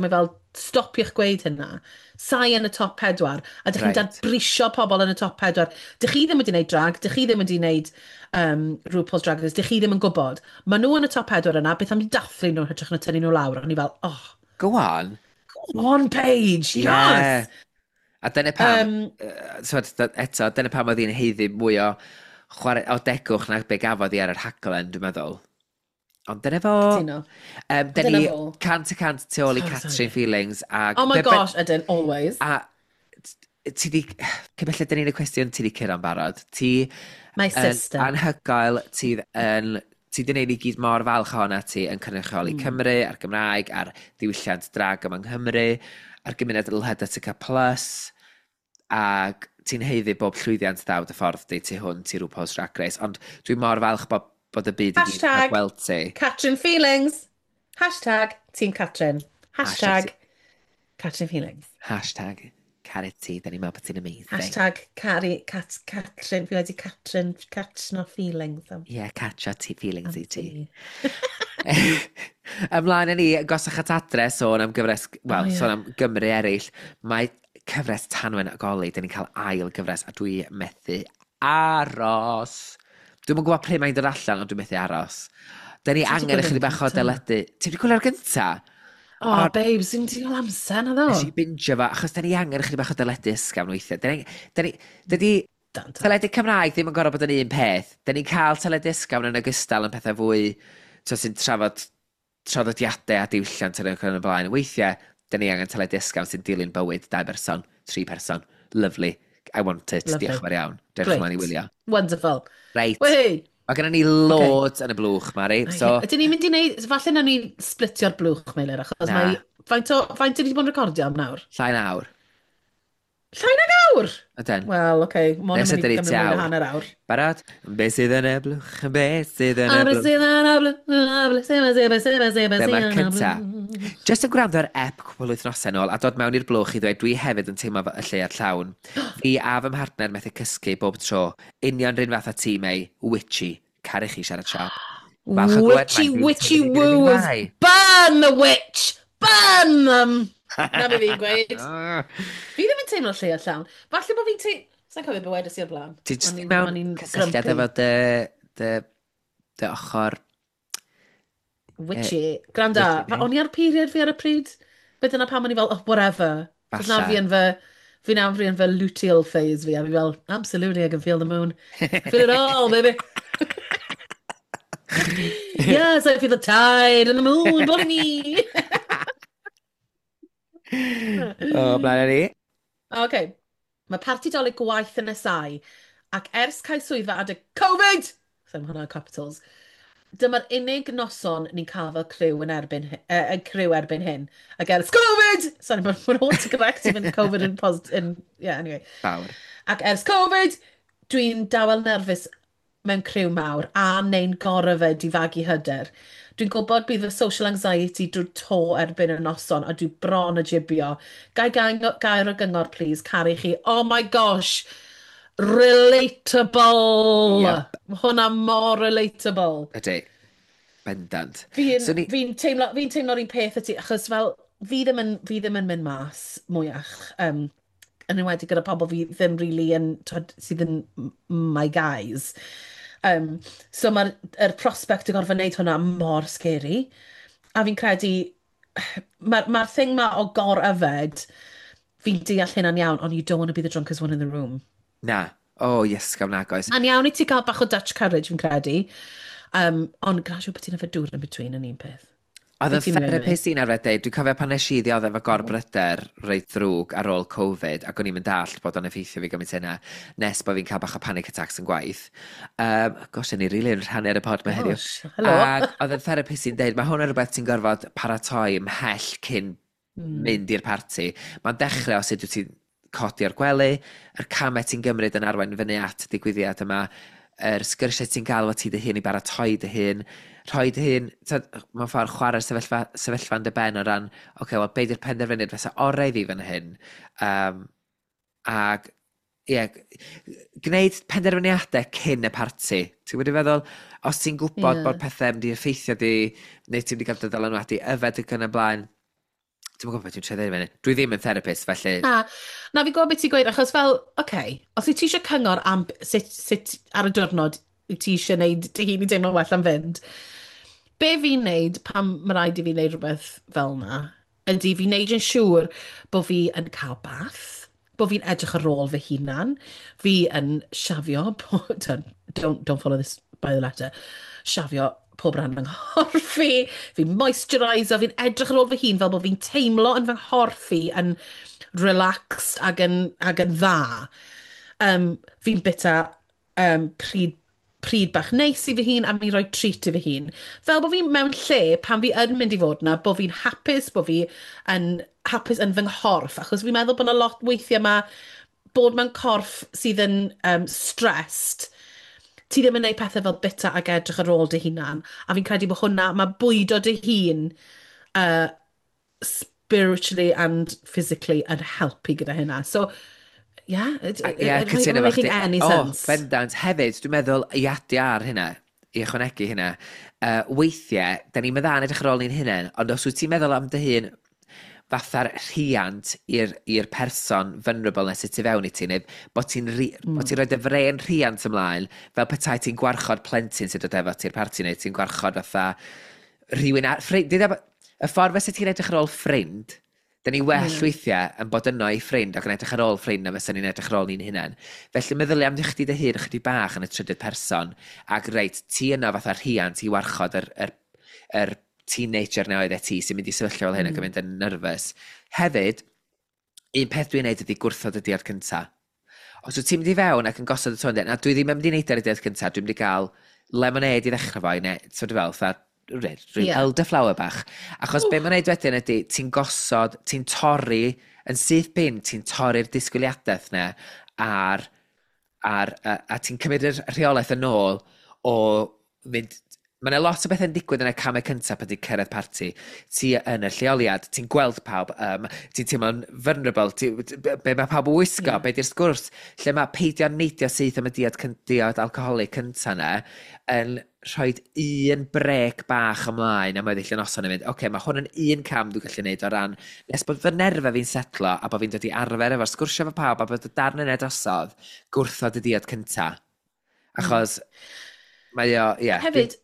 Speaker 3: stopiwch gweud hynna. Sai yn y top pedwar, a dych chi'n
Speaker 4: Right.
Speaker 3: dadbrisio pobl yn y top pedwar. Dych chi ddim wedi gwneud drag, dych chi ddim wedi gwneud um, RuPaul's Drag Race, dych chi ddim yn gwybod. Maen nhw yn y top pedwar yna, beth am i dathlu nhw hytrach na tynnu nhw lawr. O'n i fel, oh,
Speaker 4: Go on.
Speaker 3: one page, yes!
Speaker 4: Yeah. A dyna pam,
Speaker 3: Um,
Speaker 4: uh, so, eto, dyna pam oedd hi'n heiddi mwy o, chwarae, o degwch na be gafodd hi ar yr haglen, dwi'n meddwl. Ond dyna fo...
Speaker 3: Cytuno.
Speaker 4: Um, Dyna
Speaker 3: Dyna
Speaker 4: ni
Speaker 3: fo.
Speaker 4: cant y cant tu ôl i
Speaker 3: Oh,
Speaker 4: Catrin
Speaker 3: sorry.
Speaker 4: Feelings. Ag
Speaker 3: Oh my
Speaker 4: be- be-
Speaker 3: gosh, ydyn, always.
Speaker 4: A t- ti di... Cymella, dyn ni'n y cwestiwn ti di cyrra'n barod. Ti
Speaker 3: My
Speaker 4: yn
Speaker 3: sister.
Speaker 4: anhygoel, ti yn... Ti di wneud i gyd mor falch ohona ti yn cynrychioli
Speaker 3: Hmm.
Speaker 4: Cymru, a'r Gymraeg, a'r diwylliant drag yma yng Nghymru, a'r gymuned L H D T C plus, ag ti'n heiddi bob llwyddiant daw dy ffordd di ti hwn, ti RuPaul's Drag Race, ond dwi'n mor falch bod, bod y byd i gyd
Speaker 3: Hashtag.
Speaker 4: yn gweld ti.
Speaker 3: Catrin Feelings. Hashtag Team Catrin.
Speaker 4: Hashtag-
Speaker 3: Hashtag Catrin Feelings.
Speaker 4: Hashtag caru ti, da ni'n meddwl bod ti'n amazing.
Speaker 3: Hashtag Cari, Cat, Catrin, fi wedi Catrin, Catrin o Feelings. am-
Speaker 4: Ie, yeah, catcha ti feelings i ti.
Speaker 3: ti.
Speaker 4: Ymlaen â ni, gosach at adres sôn am gyfres, wel,
Speaker 3: O, ie.
Speaker 4: sôn am Gymru eraill, mae cyfres Tanwen Agoli, dyn ni'n cael ail gyfres, a dwi methu aros. Dwi'n gwybod pryd mae'n dod allan, ond dwi'n methu aros. Dyn ni
Speaker 3: Ti 'di
Speaker 4: angen
Speaker 3: gwylio'r
Speaker 4: ychydig bach o
Speaker 3: gynta?
Speaker 4: deledu. Ti wedi gwylio'r gynta?
Speaker 3: O,
Speaker 4: O,
Speaker 3: babes, ddim ti'n cael amser na ddo.
Speaker 4: Nes i binge fo, achos dyn ni angen ychydig bach o deledu ysgafn weithiau. Dyn ni, dyn ni, dydy
Speaker 3: Dan, dan.
Speaker 4: teledu Cymraeg ddim yn gorfod bod yn un peth. Dyn ni'n cael teledu ysgafn yn ogystal yn pethau fwy, so sy'n trafod traddodiadau a diwylliant yn y blaen. Weithiau, dyn ni angen teledu ysgafn sy'n dilyn bywyd, dau person, tri person. Lovely. I want it.
Speaker 3: Lovely.
Speaker 4: Diolch yn fawr iawn. Diolch
Speaker 3: Great.
Speaker 4: ymlaen i wylio.
Speaker 3: Wonderful.
Speaker 4: Reit.
Speaker 3: Wei!
Speaker 4: Mae gennym ni loads yn y blwch, Mari. So,
Speaker 3: Ydyn ni'n mynd i wneud, falle na ni splitio'r blwch, Meilir, achos
Speaker 4: Na.
Speaker 3: mae... Faint o, faint ydi bod yn recordio am nawr?
Speaker 4: llai nawr.
Speaker 3: Llai na nawr!
Speaker 4: Ydyn.
Speaker 3: Wel, oce, okay. Mon
Speaker 4: Nes
Speaker 3: yn mynd
Speaker 4: ydyn
Speaker 3: i
Speaker 4: ni
Speaker 3: gymryd mwy
Speaker 4: awr.
Speaker 3: na hanner awr.
Speaker 4: Barod? Be sydd yn y blwch? Be sydd yn y
Speaker 3: Abra
Speaker 4: blwch?
Speaker 3: sydd yn abla, abla, seba, seba, seba, seba,
Speaker 4: Dyma'r
Speaker 3: seba,
Speaker 4: cynta.
Speaker 3: abla.
Speaker 4: Just yn gwrando ar ep cwbl wythnosau nôl a dod mewn i'r blwch i ddweud dwi hefyd yn teimlo y lleuad llawn. Fi a fy mhartner methu cysgu bob tro. Union rhywun fath a tîm ei, witchy. Caru chi siarad siop. Falch o glywed
Speaker 3: Witchy,
Speaker 4: mae.
Speaker 3: witchy
Speaker 4: Dwi'n teimlo
Speaker 3: woos.
Speaker 4: fi wedi
Speaker 3: Burn the witch! Burn them! Na be fi'n gweud.
Speaker 4: Ah.
Speaker 3: Fi ddim yn teimlo lle llawn. Falle bod fi'n teimlo... Sa'n cofio be wedes i o'r blaen.
Speaker 4: Ti jyst
Speaker 3: O'n
Speaker 4: ddim
Speaker 3: i'n- o'n
Speaker 4: mewn
Speaker 3: i'n
Speaker 4: cysylltiad
Speaker 3: grumpy.
Speaker 4: efo dy, dy, dy ochr.
Speaker 3: Witchy. Granda,
Speaker 4: witchy, ie.
Speaker 3: o'n i ar period fi ar y pryd? Be dyna pam o'n i fel, oh, whatever. Cos na
Speaker 4: Falle.
Speaker 3: fi yn fy... Fi na fi yn fy luteal phase fi, a fi fel, absolutely, I can feel the moon. Feel it all, baby. Yes, I feel the tide and the moon, bloody me.
Speaker 4: O, blaen ni.
Speaker 3: OK, mae parti dolyg gwaith yn nesau, ac ers cael swyddfa adeg Covid, ddim hwnna capitals, dyma'r unig noson ni'n cael fel criw yn erbyn, hy- uh, yn criw erbyn hyn. Ac ers Covid! Sorry, mae'n ma autocorrect yn Covid yn positive, in, yeah, anyway.
Speaker 4: Fawr.
Speaker 3: Ac ers Covid, dwi'n dawel nerfus mewn criw mawr a neu'n gorfod i fagu hyder. Dwi'n gwybod bydd y social anxiety drwy to erbyn y noson a dwi bron y jibio. Gai gair, gair o gyngor, please, caru chi. Oh my gosh! Relatable!
Speaker 4: Yep.
Speaker 3: Mae hwnna mor relatable.
Speaker 4: Ydy. Bendant.
Speaker 3: Fi'n
Speaker 4: So ni-
Speaker 3: fi teimlo, fi teimlo'r un peth y ti, achos fel, fi ddim yn, fi ddim yn mynd mas mwyach, um, yn enwedig gyda pobl fi ddim really yn, twod, sydd yn m- my guys. Um, so mae'r er prospect o gorfod wneud hwnna mor scary. A fi'n credu, mae'r ma thing ma o gor yfed, fi'n deall hynna'n iawn, ond you don't want to be the drunkest one in the room.
Speaker 4: Na. O, yes, gael nag oes.
Speaker 3: A'n iawn i ti gael bach o Dutch courage, fi'n credu. Um, ond gradual bod ti'n efo dŵr in between yn un peth.
Speaker 4: Oedd
Speaker 3: Be ti'n
Speaker 4: yn
Speaker 3: meddwl?
Speaker 4: therapist i'n arfer deud, dwi'n cofio pan nes i ddiodd efo gorbryder reit ddrwg ar ôl Covid, ac o'n i'n mynd dallt bod o'n effeithio fi gymaint hynna, nes bod fi'n cael bach o panic attacks yn gwaith. Um, gosh, yn i rili yn rhannu ar y pod mae heddiw.
Speaker 3: Gosh, helo.
Speaker 4: Ac oedd y therapist i'n deud, mae hwn yn rhywbeth ti'n gorfod paratoi ymhell cyn mynd i'r parti. Mae'n dechrau os ydw ti'n codi o'r gwely, yr camau ti'n gymryd yn arwain fyny at digwyddiad yma, yr sgyrsiau ti'n gael o ti dy hun i baratoi dy hun, rhoi dy hun, mewn ffordd chwarae'r sefyllfa, sefyllfa'n dy ben o ran, oce, okay, wel, beid i'r penderfyniad fysa orau fi fan hyn. Um, ag, ie, gwneud penderfyniadau cyn y parti. Ti'n wedi feddwl, os ti'n gwybod
Speaker 3: Ie.
Speaker 4: bod pethau yn mynd i effeithio di, neu ti'n mynd i gael dy ddylanwadu, yfed ac yn y blaen, Dwi'n gwybod beth dwi'n trefnu fyny. Dwi ddim yn therapist, felly...
Speaker 3: Na, na fi gwybod beth ti'n gweud, achos fel, oce, okay, os wyt ti eisiau cyngor am b- sut, sut ar y diwrnod wyt ti eisiau gwneud dy hun i deimlo well am fynd, be fi'n neud pan mae rhaid i fi wneud rhywbeth fel na, ydy fi'n neud yn siŵr bod fi yn cael bath, bod fi'n edrych ar ôl fy hunan, fi yn siafio, don't, don't follow this by the letter, siafio pob ran fy nghorff fi, fi'n moisturiser, fi'n edrych ar ôl fy hun fel bod fi'n teimlo yn fy nghorff fi yn relaxed ac yn, ac yn dda. Um, fi'n bita um, pryd, pryd bach neis i fy hun a mi'n rhoi treat i fy hun. Fel bod fi'n mewn lle pan fi yn mynd i fod na, bod fi'n hapus, bod fi yn hapus yn fy nghorff, achos fi'n meddwl bod yna lot weithiau yma bod mewn corff sydd yn um, stressed, ti ddim yn gwneud pethau fel bita ac edrych ar ôl dy hunan. A fi'n credu bod hwnna, mae bwydo dy hun uh, spiritually and physically yn helpu gyda hynna. So, yeah, it, it,
Speaker 4: yeah,
Speaker 3: it, it making any sense.
Speaker 4: O, bendant. Hefyd, dwi'n meddwl i adio ar hynna, i ychwanegu hynna, uh, weithiau, da ni'n meddwl edrych ar ôl ni'n hynny, ond os wyt ti'n meddwl am dy hun fatha'r rhiant i'r person vulnerable nes y tu fewn i ti, neu bod ti'n mm. ti rhoi dy fre'n rhiant ymlaen, fel petai ti'n gwarchod plentyn sydd o defo ti'r parti, neu ti'n gwarchod fatha rhywun... Y ffordd fe ti'n edrych ar ôl ffrind, da ni well mm. weithiau yn bod yno i ffrind ac yn edrych ar ôl ffrind na fysa ni'n edrych ar ôl ni'n hunain. Felly meddylu am chdi dy hun, chdi bach yn y trydydd person, ac reit, ti yno fatha rhiant i warchod yr, yr, yr teenager na oedd e ti sy'n mynd i sefyllio fel hyn ac yn mynd yn nervous. Hefyd, un peth dwi'n neud ydy gwrthod y diod cynta. Os wyt ti'n mynd i fewn ac yn gosod y tôn, na dwi ddim yn mynd i neud ar y diod cynta, dwi'n mynd i gael lemonade i ddechrau fo, neu sort of fel, fatha, rwy'n yeah. elderflower bach. Achos Ooh. Be mae'n neud wedyn ydy, ti'n gosod, ti'n torri, yn syth bin, ti'n torri'r disgwyliadaeth na ar, ar, a, a ti'n cymryd yr rheolaeth yn ôl o fynd... Mae'n e lot o beth yn digwydd yn y camau cyntaf pan ti'n cyrraedd parti. Ti yn y lleoliad, ti'n gweld pawb, um, ti'n teimlo'n vulnerable, ti, be mae pawb yn wisgo, yeah. be di'r sgwrs, lle mae peidio neidio syth am y diod, diod alcoholic cyntaf yna, yn rhoi un brec bach ymlaen am weddill yn oson yn mynd, oce, okay, mae hwn yn un cam dwi'n gallu gwneud o ran, nes bod fy nerfa fi'n setlo, a bod fi'n dod i arfer efo'r sgwrsio fo pawb, a bod y darn yn edosodd, gwrthod y diod cyntaf. Achos, mm. mae o, ie. Yeah,
Speaker 3: Hefyd,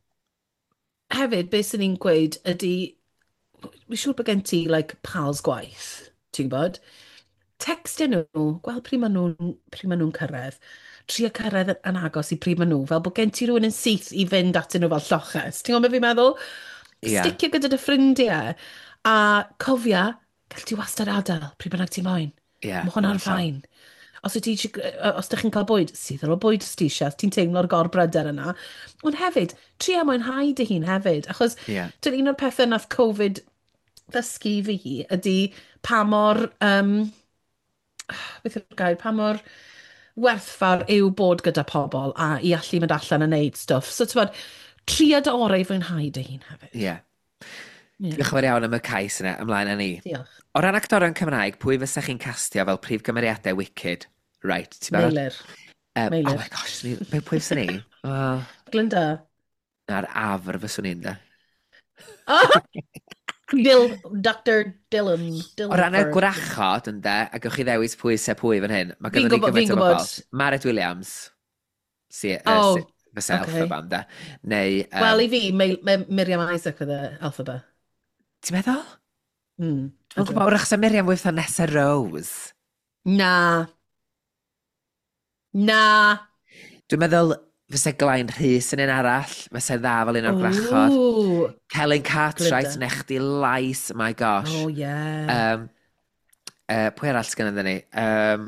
Speaker 3: Hefyd, beth sy'n ni'n gweud ydy, fi siŵr bod gen ti, like, pals gwaith, ti'n gwybod? Textio nhw, gweld pryd maen nhw'n pryd maen nhw'n cyrraedd, trio cyrraedd yn agos i pryd maen nhw, fel bod gen ti rhywun yn syth i fynd atyn nhw fel lloches. Ti'n gwybod beth fi'n meddwl? Yeah. Sticio gyda dy ffrindiau, a cofia, gael ti wastad adael, pryd bynnag ti'n moyn.
Speaker 4: Yeah,
Speaker 3: Mae hwnna'n ffain. Os ydych chi'n cael bwyd, sydd ar o bwyd ystisiau, ti'n teimlo'r gorbryder yna. Ond hefyd, tria mwynhau dy hun hefyd. Achos yeah. dyn un o'r pethau nath Covid ddysgu fi hi ydy pa mor, um, beth yw'r gair, pa mor werthfawr yw bod gyda pobl a i allu mynd allan a neud stwff. So, ti'n bod, tria dy orau i fwynhau dy hun hefyd.
Speaker 4: Ie. Yeah. Yeah. Diolch yn fawr iawn am y cais yna, ymlaen â ni.
Speaker 3: Diolch.
Speaker 4: O ran actorion Cymraeg, pwy fysa chi'n castio fel prif gymeriadau Wicked? Right, ti'n barod?
Speaker 3: Meilir.
Speaker 4: Um,
Speaker 3: Meilir.
Speaker 4: Oh my gosh, ni, pwy fysa ni? Uh,
Speaker 3: Glinda.
Speaker 4: Na'r afr fyswn ni'n da.
Speaker 3: Oh! Dil, doctor Dylan.
Speaker 4: O ran y gwrachod, ynda, a gewch chi ddewis pwy se pwy fan hyn. Mae
Speaker 3: Fi'n
Speaker 4: gyda ni
Speaker 3: gwybod, fi'n
Speaker 4: gymaint o bobl.
Speaker 3: gwybod.
Speaker 4: Maret Williams. Si,
Speaker 3: Oh,
Speaker 4: uh, si, fysa
Speaker 3: okay.
Speaker 4: Elphaba, ynda. Neu... Um,
Speaker 3: Wel, i fi, May- May- Miriam Isaac oedd y Elphaba.
Speaker 4: Ti'n meddwl?
Speaker 3: Mm,
Speaker 4: Dwi'n gwybod, wrach sa Miriam wyth o Nessa Rose.
Speaker 3: Na. Na.
Speaker 4: Dwi'n meddwl fysa Glaen Rhys yn un arall, fysa dda fel un o'r gwrachod.
Speaker 3: Ooh.
Speaker 4: Helen Cartwright, nechdi lais, my gosh.
Speaker 3: Oh, yeah.
Speaker 4: Um, uh, pwy arall sgan ydyn ni? Um,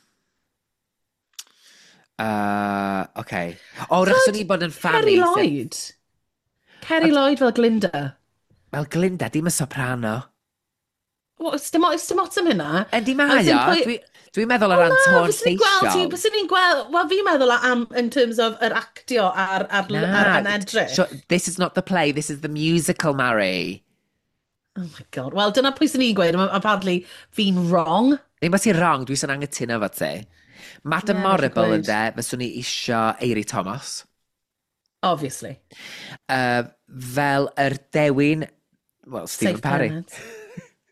Speaker 4: uh, okay. O, rach swn i bod yn fan
Speaker 3: Kerry Lloyd. Kerry Lloyd fel Glinda.
Speaker 4: Wel, Glinda, dim y soprano.
Speaker 3: What, dim ots am hynna?
Speaker 4: Yndi mae o. Dwi'n dwi meddwl ar ran tôn lleisiol.
Speaker 3: Bys ni'n gweld, wel fi'n meddwl am, in terms of yr actio ar, ar,
Speaker 4: Na,
Speaker 3: ar yn edrych.
Speaker 4: So, this is not the play, this is the musical, Mary.
Speaker 3: Oh my god, wel dyna pwy sy'n ni'n gweud, apparently fi'n wrong.
Speaker 4: Ddim bod ti'n wrong, dwi'n sy'n angytuno fo ti. Madam
Speaker 3: Yeah,
Speaker 4: Morrible
Speaker 3: gweud.
Speaker 4: yn de, fyswn ni isio Eiri Thomas.
Speaker 3: Obviously.
Speaker 4: Uh, fel yr dewin, well, Stephen
Speaker 3: Safe
Speaker 4: Parry.
Speaker 3: Planet.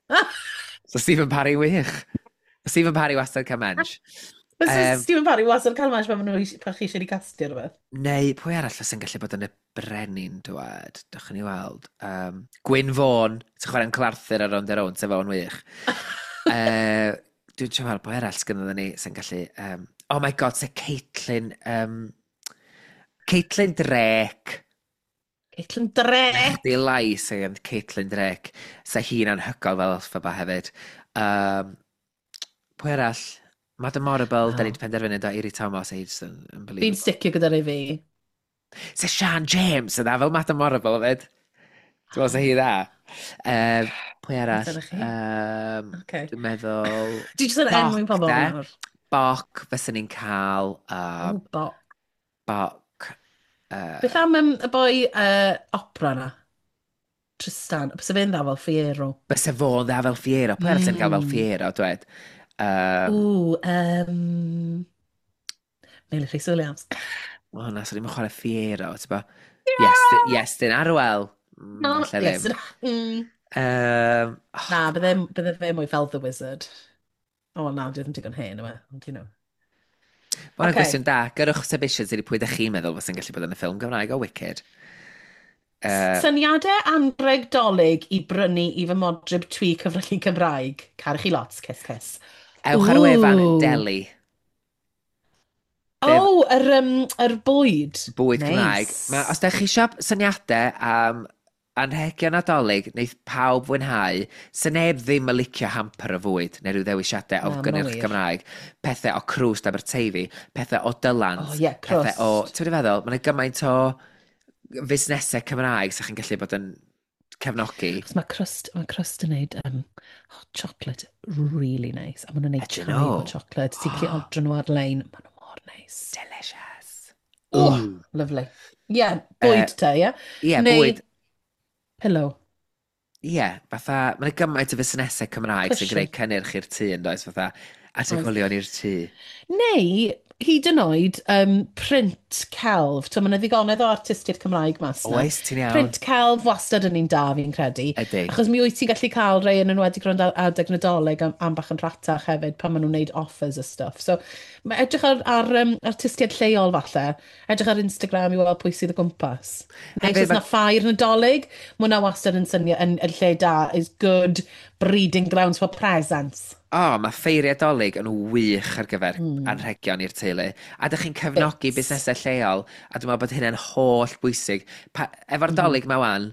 Speaker 4: So Stephen Parry wych. Stephen Parry wastad cael mensch.
Speaker 3: Mae
Speaker 4: Yym,
Speaker 3: Stephen Parry wastad yn cael maes pan maen nhw isi- pan chi eisiau ei castio rhywbeth.
Speaker 4: Neu, pwy arall fysa'n gallu bod yn y brenin, dwed? Dych ni weld. Um, Gwyn Fawn, sy'n chwarae'n Clarthyr ar Round the Round, sef o'n wych. uh, Dwi'n siarad weld pwy arall sgynny ni sy'n gallu... Um, oh my god, se Caitlin... Um, Caitlin Drake.
Speaker 3: Caitlin Drake.
Speaker 4: Di lais yn Caitlin Drake. Se hi'n anhygol fel alpha ba hefyd. Um, pwy arall? Madam Morrible, da ni wedi penderfynu da Iri Thomas Aids yn unbelievable.
Speaker 3: Fi'n sticio gyda rei fi.
Speaker 4: Se Sian James yna fel Madam Morrible hefyd. Dwi'n meddwl se hi dda. Um, pwy arall?
Speaker 3: Dyna chi.
Speaker 4: Um,
Speaker 3: Okay.
Speaker 4: Dwi'n meddwl...
Speaker 3: Dwi'n jyst yn enwi'n pobl
Speaker 4: de.
Speaker 3: nawr.
Speaker 4: Boc, fysa ni'n cael...
Speaker 3: O,
Speaker 4: Uh,
Speaker 3: bo.
Speaker 4: Boc. Uh,
Speaker 3: Beth am um, y boi uh, opera na? Tristan. Bys fe'n dda fel Fiero.
Speaker 4: Bysa fo'n dda fel Fiero. Pwy arall sy'n cael fel Fiero, dwed? Um,
Speaker 3: Ww, um... Meili Rhys Williams.
Speaker 4: o na, so ni'n chwarae Fiero, ti'n ba? Yes, yes, dyn Arwel. Mm,
Speaker 3: No,
Speaker 4: falle
Speaker 3: yes.
Speaker 4: ddim.
Speaker 3: Mm.
Speaker 4: Um, oh,
Speaker 3: Na, bydde, bydde fe mwy fel The Wizard. O, na, dwi ddim digon hen yma. Ond, you know.
Speaker 4: Mae'n
Speaker 3: Ocê.
Speaker 4: gwestiwn da. Gyrwch submissions i pwy ydych chi'n meddwl fysa'n gallu bod yn y ffilm Gymraeg o Wicked. Uh,
Speaker 3: Syniadau anreg dolyg i brynu i fy modryb twi cyfryngu Cymraeg. Car chi lots, cys cys.
Speaker 4: ewch ar y wefan
Speaker 3: Ooh.
Speaker 4: Deli.
Speaker 3: O, oh, yr, um, yr bwyd.
Speaker 4: Bwyd
Speaker 3: Nice.
Speaker 4: Cymraeg. Ma, os da chi eisiau syniadau am anrhegion nadolig, wneud pawb fwynhau, sy'n neb ddim yn licio hamper o fwyd, neu rhyw ddewisiadau o
Speaker 3: Na, ma'
Speaker 4: gynnyrch
Speaker 3: wir.
Speaker 4: Gymraeg, pethau o Crwst Aberteifi, pethau o Dylant,
Speaker 3: O, ie,
Speaker 4: pethau o...
Speaker 3: crust.
Speaker 4: Ti'n wedi feddwl, mae'n gymaint o fusnesau Cymraeg sy'ch chi'n gallu bod yn cefnogi.
Speaker 3: Achos mae crust, mae crust yn neud um, hot chocolate really nice. A maen nhw'n neud
Speaker 4: Ydyn
Speaker 3: llai
Speaker 4: nhw?
Speaker 3: o chocolate. Ti'n gallu ordro nhw ar-lein. Maen nhw mor nice.
Speaker 4: Delicious.
Speaker 3: Oh, lovely. Ie, yeah, bwyd te, ie?
Speaker 4: Ie,
Speaker 3: Neu
Speaker 4: bwyd.
Speaker 3: pillow.
Speaker 4: Ie, fatha, mae'n gymaint o fusnesau Cymraeg sy'n
Speaker 3: Cushion.
Speaker 4: greu cynnyrch i'r tŷ yn does, fatha, ategolion i'r tŷ.
Speaker 3: Neu, hyd yn oed, um, print celf. So, mae'n ddigonedd o artistiaid Cymraeg mas na.
Speaker 4: Oes, ti'n iawn.
Speaker 3: Print celf wastad yn un da fi'n credu.
Speaker 4: Ydi.
Speaker 3: Achos mi wyt ti'n gallu cael rei yn enwedig rond adeg nadolig am, am bach yn rhatach hefyd pan maen nhw'n neud offers a stuff. So, mae edrych ar, ar um, artistiaid lleol falle. Edrych ar Instagram i weld pwy sydd o gwmpas. Neu
Speaker 4: Hefyd
Speaker 3: os
Speaker 4: ma-
Speaker 3: na ffair nadolig, mae hwnna wastad yn syniad yn, yn lle da. Is good breeding grounds for presents.
Speaker 4: O, oh, mae ffeiriau dolyg yn wych ar gyfer mm. anrhegion i'r teulu. A ydych chi'n cefnogi
Speaker 3: Bits.
Speaker 4: busnesau lleol, a dwi'n meddwl bod hynny'n holl bwysig. Pa, efo'r mm. dolyg ma wan,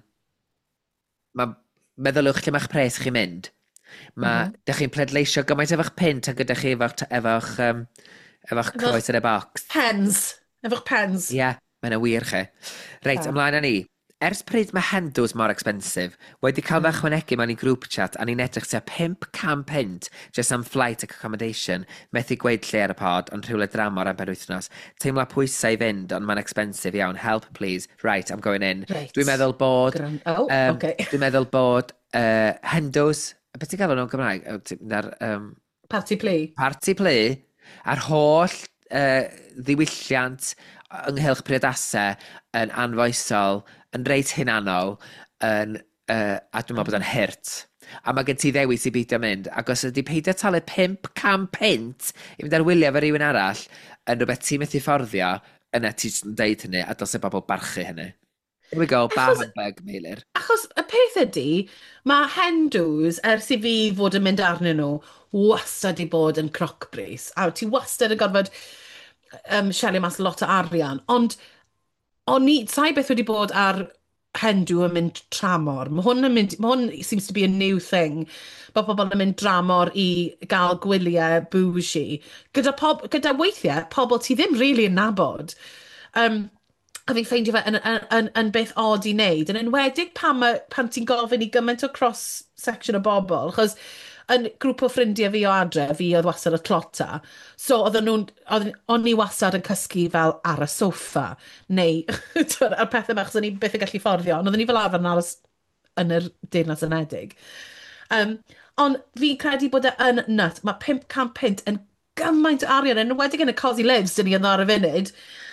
Speaker 4: ma, meddylwch lle mae'ch pres chi'n mynd. Mae, mm. dych chi'n pleidleisio gymaint efo'ch pint a gyda chi efo'ch, efo'ch, um, efo'ch croes yn y bocs.
Speaker 3: Pens. Efo'ch pens.
Speaker 4: Ie, yeah, mae'n wir chi. Reit,
Speaker 3: Ah.
Speaker 4: ymlaen â ni. Ers pryd mae Hendos mor expensive, wedi cael fy ychwanegu mewn i grŵp chat a ni'n edrych tua pump cant pint just am flight ac accommodation, methu gweud lle ar y pod, ond rhywle dramor am benwythnos. Teimla pwysau i fynd, ond mae'n expensive iawn. Help, please. Right, I'm going in.
Speaker 3: Reit.
Speaker 4: Dwi'n meddwl bod...
Speaker 3: Gran- oh,
Speaker 4: um,
Speaker 3: okay.
Speaker 4: Dwi'n meddwl bod uh, Hendos... Beth ti'n galw nhw'n Gymraeg? O, ti'n- Na'r um,
Speaker 3: Party pli.
Speaker 4: party plu, a'r holl uh, ddiwylliant ynghylch priodasau yn anfoesol, yn reit hunanol, yn, uh, a dwi'n meddwl bod yn hyrt. A mae gen ti ddewis i beidio mynd, ac os ydy peidio talu pump cant pint i fynd ar wyliau fe rhywun arall, yn rhywbeth ti'n methu fforddio, yna ti'n deud hynny, a dylse bobl barchu hynny. Here we go, bar
Speaker 3: Achos-
Speaker 4: handbag, Meilir.
Speaker 3: Achos y peth ydy, mae Hendws, ers i fi fod yn mynd arnyn nhw, wastad i bod yn crocbris. A ti wastad yn gorfod um, siarad mas lot o arian. Ond, o'n i, sai beth wedi bod ar Hendw yn mynd tramor. Mae hwn yn mynd, mae hwn seems to be a new thing. Mae pobl yn mynd dramor i gael gwyliau bougie. Gyda, pob, gyda weithiau, pobl ti ddim really yn nabod. Um, a fi'n ffeindio fe yn, yn, yn, yn beth odd i wneud. Yn enwedig pan, ma, pan ti'n gofyn i gymaint o cross-section o bobl, achos yn grŵp o ffrindiau fi o adre, fi oedd wastad y clota. So, oedden nhw'n, oedden- o'n i wastad yn cysgu fel ar y soffa, neu twyd, ar pethau yma, achos o'n i byth yn gallu fforddio, ond oedden ni fel arfer yn aros yn yr Deyrnas Unedig. Um, ond fi'n credu bod e yn nut. Mae pump cant pint yn gymaint o arian, yn enwedig yn y Cosy Lives, dyn ni yn ar y funud.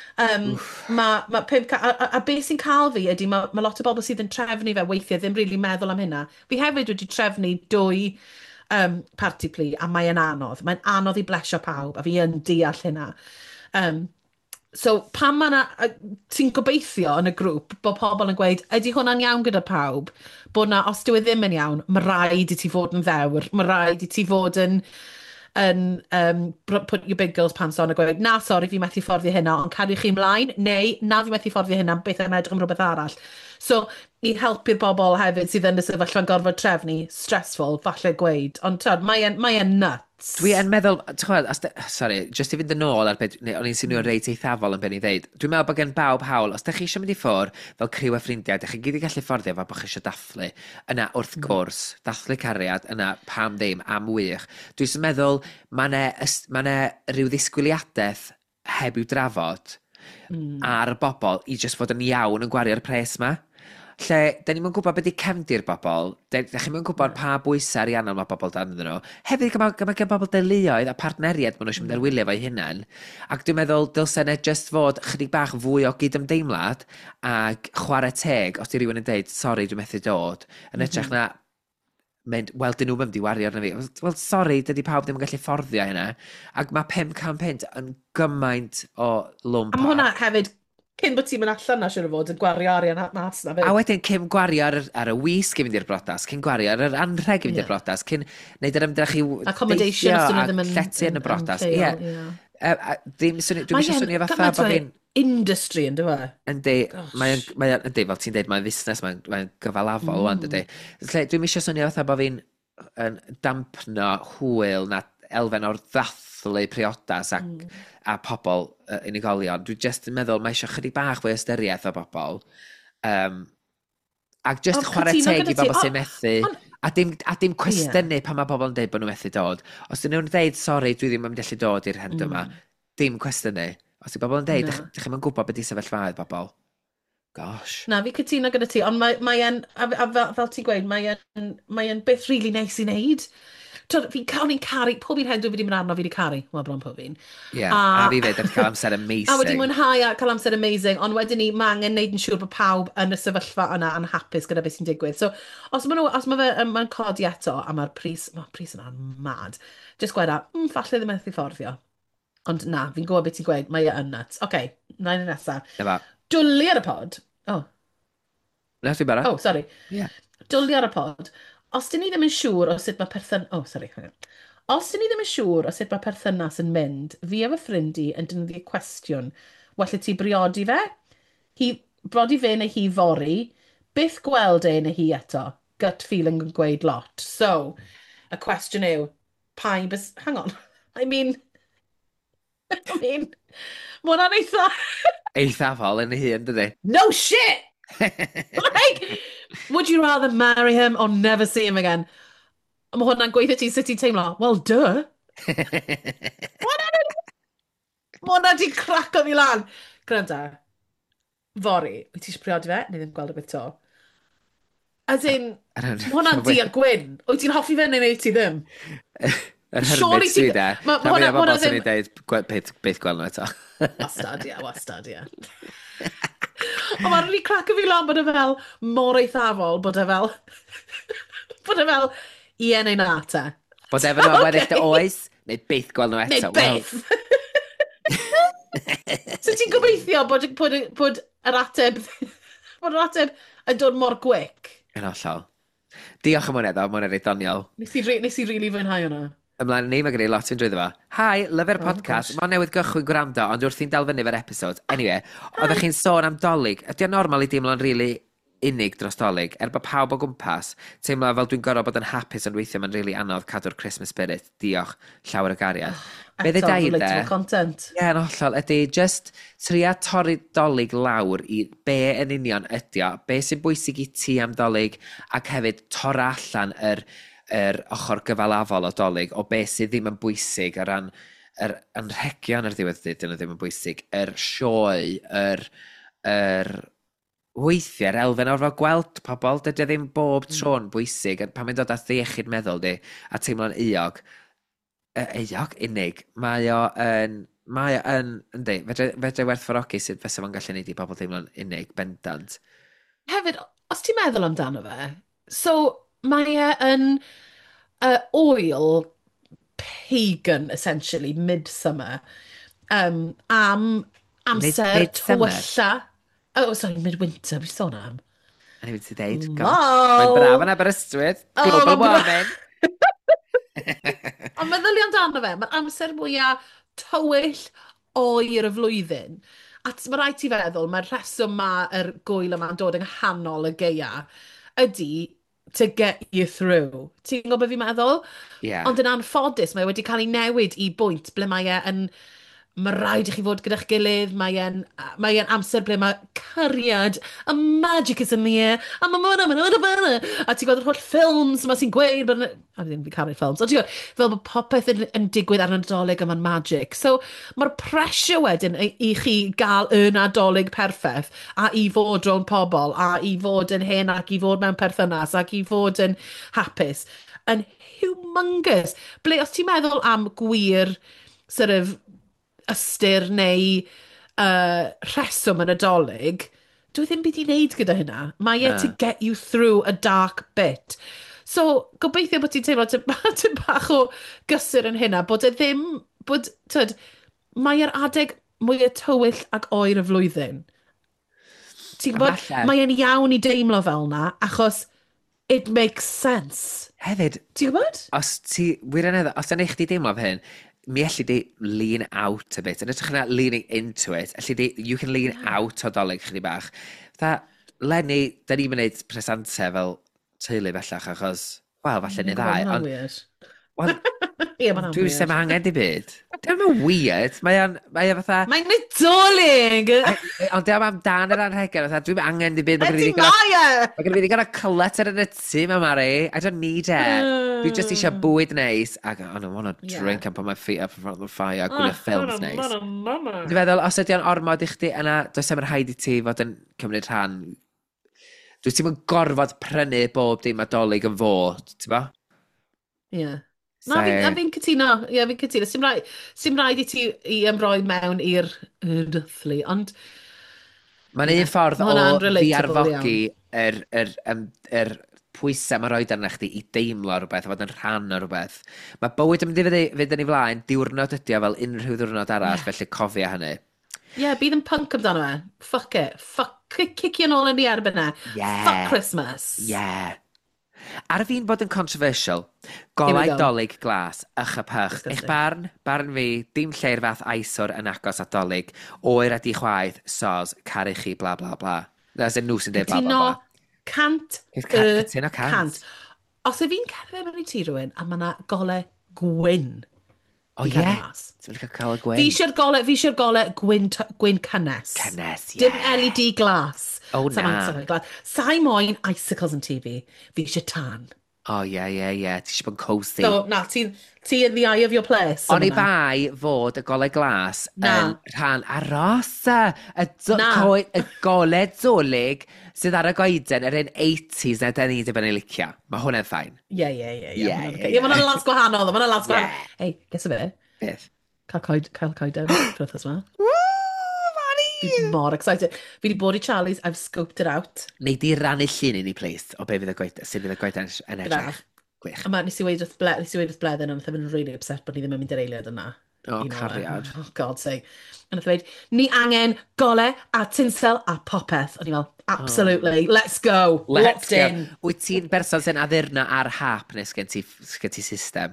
Speaker 3: Um, mae ma pump ca- a, a, a beth sy'n cael fi ydy mae ma lot o bobl sydd yn trefnu fe weithiau ddim really meddwl am hynna. Fi hefyd wedi trefnu dwy um, party pli a mae'n anodd. Mae'n anodd i blesio pawb a fi yn deall hynna. Um, so pan mae na, a- ti'n gobeithio yn y grŵp bod pobl yn gweud, ydy hwnna'n iawn gyda pawb? Bod na, os dyw e ddim yn iawn, mae rhaid i ti fod yn ddewr. Mae rhaid i ti fod yn yn um, br- put your big girls pants on a gweud, na, sori, fi methu fforddio hynna, ond cadw chi mlaen, neu, na, fi methu fforddio hynna, beth am edrych am rhywbeth arall. So, i helpu'r bobl hefyd sydd yn y sefyllfa'n gorfod trefnu, stressful, falle gweud, ond tyd, mae e'n mae e'n nuts.
Speaker 4: Dwi yn meddwl, ti'n gwybod, os de- sorry, just i fynd yn ôl ar beth, neu o'n i'n swnio'n reit eithafol yn ben i ddeud, dwi'n meddwl bod gen bawb hawl, os da chi eisiau mynd i ffwrdd fel criw a ffrindiau, da chi gyd i gallu fforddio fel bod chi eisiau dathlu, yna wrth gwrs, dathlu cariad, yna pam ddim am wych. Dwi'n meddwl, mae yna ma rhyw ddisgwyliadaeth heb i'w drafod ar y bobl i just fod yn iawn yn gwario'r pres ma. Lle, da ni'n gwybod beth i cefndir bobl, da, da chi'n gwybod pa bwysau ariannol mae bobl dan ydyn nhw. Hefyd, mae ma gen bobl deuluoedd a partneriaid maen nhw eisiau mynd ar wylio fo'i hunain. Ac dwi'n meddwl, dylsen e just fod chydig bach fwy o gydymdeimlad ac chwarae teg, os di rhywun yn deud, sori, dwi'n methu dod, yn edrych na, mynd, wel, dyn nhw'n mynd i wario arno fi. Wel, sori, dydy pawb ddim yn gallu fforddio hynna. Ac mae pum cant punt yn gymaint o lwmp.
Speaker 3: A mae hwnna hefyd, cyn bod ti'n mynd allan na siwr o fod yn gwario arian at mas na fe.
Speaker 4: A wedyn, cyn gwario ar, ar y wisg i fynd i'r brodas, cyn gwario ar yr anrheg i fynd i'r
Speaker 3: Ie.
Speaker 4: brodas, cyn neud yr ymdrech i
Speaker 3: Accommodation, os dyn nhw ddim yn-
Speaker 4: llety yn y
Speaker 3: yn-
Speaker 4: brodas.
Speaker 3: yn
Speaker 4: Ie.
Speaker 3: lleol, ie.
Speaker 4: Yy, a Ddim swnio, dwi'n
Speaker 3: Mae
Speaker 4: eisiau
Speaker 3: e'n
Speaker 4: swnio fatha
Speaker 3: gymaint o
Speaker 4: bod fi'n...
Speaker 3: industry yn dweud.
Speaker 4: Yndi,
Speaker 3: Gosh.
Speaker 4: mae'n, mae'n, yndi, fel ti'n deud, mae'n fusnes, mae'n, mae'n gyfalafol, mm. dydy. Lle, dwi'n eisiau swnio fatha bod fi'n yn dampno hwyl na elfen o'r ddathlu priodas ac, mm. a pobl uh, unigolion. Dwi'n just yn meddwl, mae eisiau chydig bach fwy o ystyriaeth o bobl. Um, ac just
Speaker 3: Ond
Speaker 4: chwarae
Speaker 3: cytuno
Speaker 4: teg
Speaker 3: gyda
Speaker 4: i
Speaker 3: ti,
Speaker 4: bobl
Speaker 3: o-
Speaker 4: sy'n methu.
Speaker 3: ond-
Speaker 4: A dim, a dim cwestiynu pan mae bobl yn deud bod nhw'n methu dod. Os dyn nhw'n deud, sori, dwi ddim yn gallu dod i'r hend yma, dim cwestiynu. Os di bobl yn deud,
Speaker 3: Na.
Speaker 4: ddech chi'n gwybod beth i sefyllfaoedd bobl. Gosh.
Speaker 3: Na, fi cytuno gyda ti, ond mae, mae e'n, a, a fel, fel ti'n gweud, mae e'n, mae e'n beth really neis i wneud. Twyd, fi'n cael ni'n caru, pob un hedw fi wedi mynd arno fi wedi caru, wel bron pob un.
Speaker 4: Ie, a fi fed wedi cael amser amazing.
Speaker 3: A wedi mwynhau a cael amser amazing, ond wedyn ni, mae angen neud yn siŵr bod pawb yn y sefyllfa yna yn hapus gyda beth sy'n digwydd. So, os mae, nhw, os mae fe yn mae'n codi eto, a mae'r pris, mae'r pris yna'n mad, jyst gweda, mm, falle ddim methu fforddio. Ond na, fi'n gwybod beth ti'n gweud, mae e yn nuts. Oce, okay, na'n un nesaf.
Speaker 4: Efo.
Speaker 3: Dwli ar y pod. Oh,
Speaker 4: Na, ti'n bara?
Speaker 3: oh, sorry.
Speaker 4: Ie.
Speaker 3: Dwli ar y pod. Os dyn ni ddim yn siŵr o sut mae perthyn... Oh, sorry. hang on. Os dyn ni ddim yn siŵr o sut mae perthynas yn mynd, fi a fy ffrindi yn dynyddio cwestiwn. Welly ti briodi fe? Hi, brodi fe neu hi fori? Byth gweld e neu hi eto? Gut feeling yn gweud lot. So, y cwestiwn yw, pa i bys... Hang on. I mean... I mean... Mae hwnna'n eitha...
Speaker 4: Eithafol yn y hun, dydy.
Speaker 3: No shit! Like, would you rather marry him or never see him again? A mae hwnna'n gweithio ti sut ti'n teimlo? Well, duh. Mae hwnna di craco fi lan. Gwranda, fori, wyt ti'n priodi fe? Neu ddim gweld y beth to? As in,
Speaker 4: Ar hyn-
Speaker 3: mae hwnna'n di a gwyn. Wyt ti'n hoffi fe neu neu ti ddim?
Speaker 4: Yr
Speaker 3: Surely
Speaker 4: hyrmyd
Speaker 3: ti-
Speaker 4: sydd e.
Speaker 3: ma-
Speaker 4: Na
Speaker 3: hwnna-
Speaker 4: fi a bobl
Speaker 3: hwnna
Speaker 4: sy'n
Speaker 3: ddim-
Speaker 4: ei deud, gwe- beth beth gweld nhw eto.
Speaker 3: Wastad, ie, wastad, ie. Ond mae'n rili craco fi lan bod e fel mor eithafol, bod e fel... bod e fel, ie neu na te.
Speaker 4: Bod efo nhw'n weddill dy oes, neu beth gweld nhw
Speaker 3: Neu
Speaker 4: eto. Wel,
Speaker 3: beth. So ti'n gobeithio bod, bod, bod yr ateb, bod yr ateb yn dod mor gwic.
Speaker 4: Yn hollol. Diolch am hwnna, ddo, mae'n reit doniol.
Speaker 3: Nes i, re- nes i really fwynhau hwnna.
Speaker 4: Ymlaen ni, mae gen i lot yn drwyddo fo. Hi, lyfr podcast. Mae'n newydd gychwyn gwrando, ond wrth i'n dal fyny fe'r episod. Anyway, oeddech chi'n sôn am dolyg. Ydy o'n normal i deimlo'n rili unig dros dolyg, er bod pawb o gwmpas, teimlo fel dwi'n gorfod bod yn hapus ond weithio mae'n rili anodd cadw'r Christmas spirit. Diolch, llawer o gariad. Be
Speaker 3: Eto,
Speaker 4: ddau de?
Speaker 3: relatable content.
Speaker 4: Ie, yn hollol, ydy just tria torri dolyg lawr i be yn union ydy o, be sy'n bwysig i ti am dolyg, ac hefyd torra allan yr, yr ochr gyfalafol o dolyg, o be sydd ddim yn bwysig o ran yr anrhegion ar ddiwedd dyd, dyn nhw ddim yn bwysig, yr sioe, yr, yr weithiau'r elfen o'r fel gweld pobl, dydy o ddim bob tro'n bwysig, pan mae'n dod at ddiechyd meddwl di, a teimlo'n eog, uh, eog, unig, mae o yn, mae yn, ynddi, fedra, fedra werthfawrogi sydd fesau fo'n gallu neud i bobl deimlo'n unig, bendant.
Speaker 3: Hefyd, os ti'n meddwl amdano fe, so mae e yn uh, oil pagan, essentially, midsummer, um, am
Speaker 4: Mid-
Speaker 3: amser
Speaker 4: midsummer?
Speaker 3: tywylla. Oh, sorry, midwinter, beth sôn am?
Speaker 4: A ni wedi deud, gosh,
Speaker 3: Lol.
Speaker 4: mae'n braf yn Aberystwyth,
Speaker 3: O,
Speaker 4: global
Speaker 3: ma'n braf.
Speaker 4: warming.
Speaker 3: Ond meddyliau amdano fe, mae'r amser mwyaf tywyll oer y flwyddyn. A t- mae rhaid ti feddwl, mae'r rheswm ma, yr gwyl yma'n dod yng nghanol y geia, ydy to get you through. Ti'n gwybod beth fi'n meddwl?
Speaker 4: Ie.
Speaker 3: Ond yn anffodus, mae wedi cael ei newid i bwynt ble mae e yn... Mae rhaid i chi fod gyda'ch gilydd, mae e'n mae e'n amser ble mae cariad, a magic is in the air, a mae mwyn am yn a ti'n gweld yr holl ffilms yma sy'n gweud, but... a ddim fi caru'r ffilms, ond ti'n gweld, fel mae popeth yn, yn digwydd ar y Nadolig yma'n magic. So, mae'r pressure wedyn i, i chi gael y Nadolig perffaith, a i fod drwy'n pobl, a i fod yn hen, ac i fod mewn perthynas, ac i fod yn hapus, yn humongous. Ble, os ti'n meddwl am gwir, sort of, ystyr neu uh, rheswm yn Nadolig, dwi ddim byd i wneud gyda hynna. Mae e to get you through a dark bit. So, gobeithio bod ti'n teimlo ti'n bach o gysur yn hynna, bod e ddim, bod, tyd, mae'r adeg mwy y tywyll ac oer y flwyddyn. Ti'n gwybod,
Speaker 4: Falle.
Speaker 3: mae e'n iawn i deimlo fel na, achos it makes sense.
Speaker 4: Hefyd,
Speaker 3: Ti'n gwybod?
Speaker 4: os ti, wirionedd, os yna i chdi deimlo fe hyn, mi allu di lean out a bit. Yn edrych yna leaning into it, allu di, you can lean out o dolyg chdi bach. Fydda, Lenny, da ni'n mynd presantau fel teulu bellach, achos, wel, falle ni ddau.
Speaker 3: Mae'n
Speaker 4: Ond,
Speaker 3: weird.
Speaker 4: wel,
Speaker 3: Ie, mae'n
Speaker 4: dwi'n sem angen di byd. Dwi'n weird. Mae o'n, mae o'n fatha...
Speaker 3: Mae'n Nadolig!
Speaker 4: Ond diolch am dan yr anrhegion, fatha, dwi'n angen di byd. Mae
Speaker 3: Ydy
Speaker 4: gen i
Speaker 3: mae e!
Speaker 4: Mae gen i wedi gorau cylet ar y ty, mae Mari. I don't need it. Dwi just eisiau bwyd neis. Ac, oh, no, I want to
Speaker 3: Yeah.
Speaker 4: drink and put my feet up in front of the fire. Gwylio ffilms neis.
Speaker 3: Mama.
Speaker 4: Dwi'n feddwl, os ydy o'n ormod i chdi yna, does am rhaid i ti fod yn cymryd rhan. Dwi'n ti'n gorfod prynu bob dim adolyg yn fod, ti'n bo?
Speaker 3: Ie. Na, fi- a fi'n cytuno. Ie, fi'n cytuno. Sim rhaid, sim rhaid i ti i ymroi mewn i'r y dythlu, ond
Speaker 4: Mae'n un ffordd
Speaker 3: Ma'
Speaker 4: o
Speaker 3: hwnna'n relatable
Speaker 4: ddiarfogi yr, yr, yr, yr pwysau mae roed arna chdi i deimlo rhywbeth, a fod yn rhan o rhywbeth. Mae bywyd yn mynd i fynd- fynd yn ei flaen, diwrnod ydi o fel unrhyw ddiwrnod arall, felly cofio hynny.
Speaker 3: ie, yeah, bydd yn punk amdano fe. Fuck it. Fuck, cicio nôl yn ei erbyn e.
Speaker 4: Yeah.
Speaker 3: Fuck Christmas.
Speaker 4: Yeah. Ar fi'n bod yn controversial,
Speaker 3: Here we
Speaker 4: golau
Speaker 3: go.
Speaker 4: dolyg glas, ych a pych.
Speaker 3: Disgusting.
Speaker 4: Eich barn, barn fi, dim lle'r fath aisor yn agos at dolyg, oer a di chwaith, sos, caru chi, bla bla bla. That's a nhw sy'n dweud bla bla
Speaker 3: Cytuno
Speaker 4: bla.
Speaker 3: cant
Speaker 4: Cyt- ca-
Speaker 3: y
Speaker 4: cytuno cant.
Speaker 3: cant. Os y fi'n cerdded mewn i ti rhywun, a mae yna gole gwyn.
Speaker 4: O
Speaker 3: i
Speaker 4: ie?
Speaker 3: cael mas.
Speaker 4: Ti'n mynd cael y
Speaker 3: Fi
Speaker 4: gwen?
Speaker 3: eisiau'r gole, fi eisiau'r gole gwyn, t- gwyn cynnes.
Speaker 4: Cynnes, ie.
Speaker 3: Dim L E D glas.
Speaker 4: O,
Speaker 3: Sa'n
Speaker 4: na.
Speaker 3: moyn- sa'n moyn glas. Sa'i moyn icicles yn T V. Fi eisiau tan.
Speaker 4: O ie, ie, ie. Ti eisiau bod yn cozy.
Speaker 3: So, na, ti, ti in the eye of your place.
Speaker 4: O'n i
Speaker 3: yma.
Speaker 4: bai fod y golau glas
Speaker 3: Na.
Speaker 4: yn rhan arosa. Y, do,
Speaker 3: Na.
Speaker 4: coi, y golau dolyg sydd ar y goeden yr un eighties na da ni wedi bod yn licio. Mae hwnna'n ffain.
Speaker 3: Ie, ie, ie.
Speaker 4: Ie,
Speaker 3: Ie, ma' hwnna'n
Speaker 4: ie,
Speaker 3: ocê. Ie, mae'n las gwahanol. Mae'n las
Speaker 4: Ie.
Speaker 3: gwahanol. Hei, ges y fe?
Speaker 4: Beth?
Speaker 3: Cael coed, cael coeden. Drwy'r yma.
Speaker 4: Woo,
Speaker 3: Fi di mor excited. Fi di bod i Charlie's, I've scoped it out.
Speaker 4: Neu di rannu llun i ni, please, o be fydd y goeden, sydd fydd y goeden yn edrych.
Speaker 3: Graf.
Speaker 4: Gwych.
Speaker 3: A ma, nes i weid wrth ble, nes i weid wrth bledden, ond ddim yn really upset bod ni ddim yn mynd i'r eiliad yna.
Speaker 4: O,
Speaker 3: You know,
Speaker 4: cariad.
Speaker 3: Oh, God sake. A nath weid, ni angen gole a tinsel a popeth. O'n i fel, absolutely, let's go.
Speaker 4: Let's
Speaker 3: Locked
Speaker 4: go.
Speaker 3: in.
Speaker 4: Wyt ti'n berson sy'n addurna ar hap nes gen ti, gen ti system?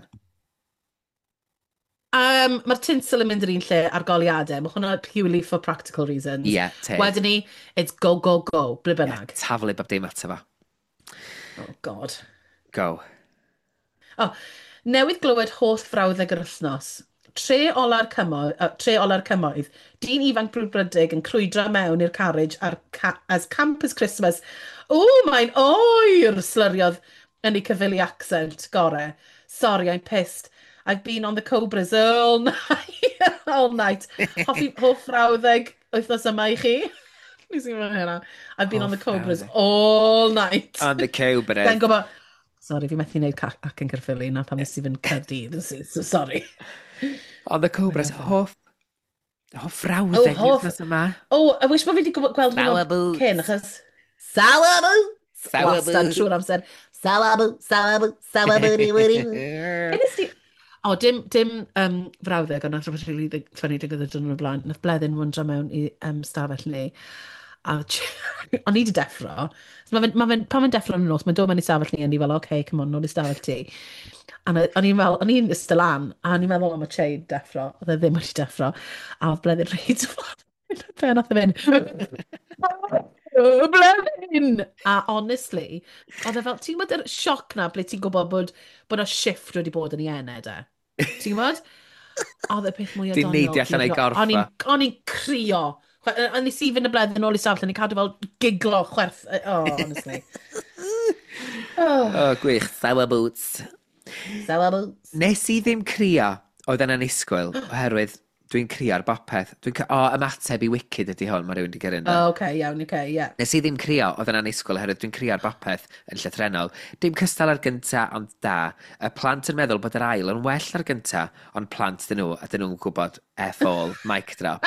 Speaker 3: Um, Mae'r tinsel yn mynd yr un lle ar goliadau. Mae hwnna purely for practical reasons.
Speaker 4: Ie, teg.
Speaker 3: Wedyn ni, it's go, go, go. Ble bynnag.
Speaker 4: Taflu bob dim ato fo.
Speaker 3: Oh, God.
Speaker 4: Go.
Speaker 3: Oh, newydd glywed holl frawddeg yr wythnos. Tre ola'r cymoedd, uh, tre ola'r cymoedd, dyn ifanc brwdfrydig yn crwydro mewn i'r carriage ar ca as Campus Christmas. O, mae'n oer, slyriodd yn ei cyfili accent, gore. Sorry, I'm pissed. I've been on the Cobras all night. all night. Hoffi, hoff frawddeg wythnos yma i chi. Nes i'n meddwl hynna. I've been on the
Speaker 4: Hoff
Speaker 3: Cobras
Speaker 4: frawddeg.
Speaker 3: all night.
Speaker 4: On the cobra.
Speaker 3: Then gwybod, sorry, fi methu wneud cac ac yn Caerphilly na pan nes i fynd Caerdydd. So, sorry.
Speaker 4: On the cobras. Hoff O, frawddeg
Speaker 3: O, hoff-
Speaker 4: wythnos yma.
Speaker 3: O, I wish bod fi wedi gweld
Speaker 4: Sour
Speaker 3: hwnnw
Speaker 4: boots.
Speaker 3: cyn, achos... Sour boots!
Speaker 4: Sour
Speaker 3: Wastad
Speaker 4: boots.
Speaker 3: trwy'r amser. Sour boots, sour boots, sour booty, booty. Ynys di... O, dim, dim um, frawddeg, ond nath rhywbeth rili really ffynnu digwydd y dyn nhw'n blaen. Nath Bleddyn wandro mewn i um, stafell ni. A o'n i di deffro. So ma fe'n- ma fe'n- pan mae'n deffro yn y nos, mae'n dod mewn i stafell ni, a ni fel, oce, okay, come on, nôl i stafell ti. A na- o'n i'n fel, o'n i'n ystod lan, a o'n i'n meddwl am y Che deffro, oedd e ddim wedi deffro. A oedd Bleddyn reid pe nath e fynd. Bleddyn! A honestly, oedd e fel, ti'n gwybod yr sioc na ble ti'n gwybod bod, bod y shift wedi bod yn ei ened e? Ti'n gwybod? A oedd e peth mwyaf
Speaker 4: Di'n neidio allan o'i gorffa.
Speaker 3: O'n i'n o'n i'n crio. Chwe- O'n i si fynd y Bleddyn ôl i stafell, o'n i'n cadw fel giglo chwerth. Oh, honestly. Oh,
Speaker 4: O, gwych, sour boots.
Speaker 3: sour boots.
Speaker 4: Nes i ddim crio oedd yn anisgwyl, oherwydd dwi'n crio ar bopeth. Dwi'n ca- O, ymateb i Wicked ydy hwn, mae rhywun wedi gyrru yna.
Speaker 3: Oh, okay, iawn, okay, yeah.
Speaker 4: Nes i ddim crio oedd yn anisgwyl oherwydd dwi'n crio ar bopeth yn llythrenol. Dim cystal ar gynta, ond da. Y plant yn meddwl bod yr ail yn well ar gynta, ond plant dyn nhw, a dyn nhw'n gwybod F all, mic drop.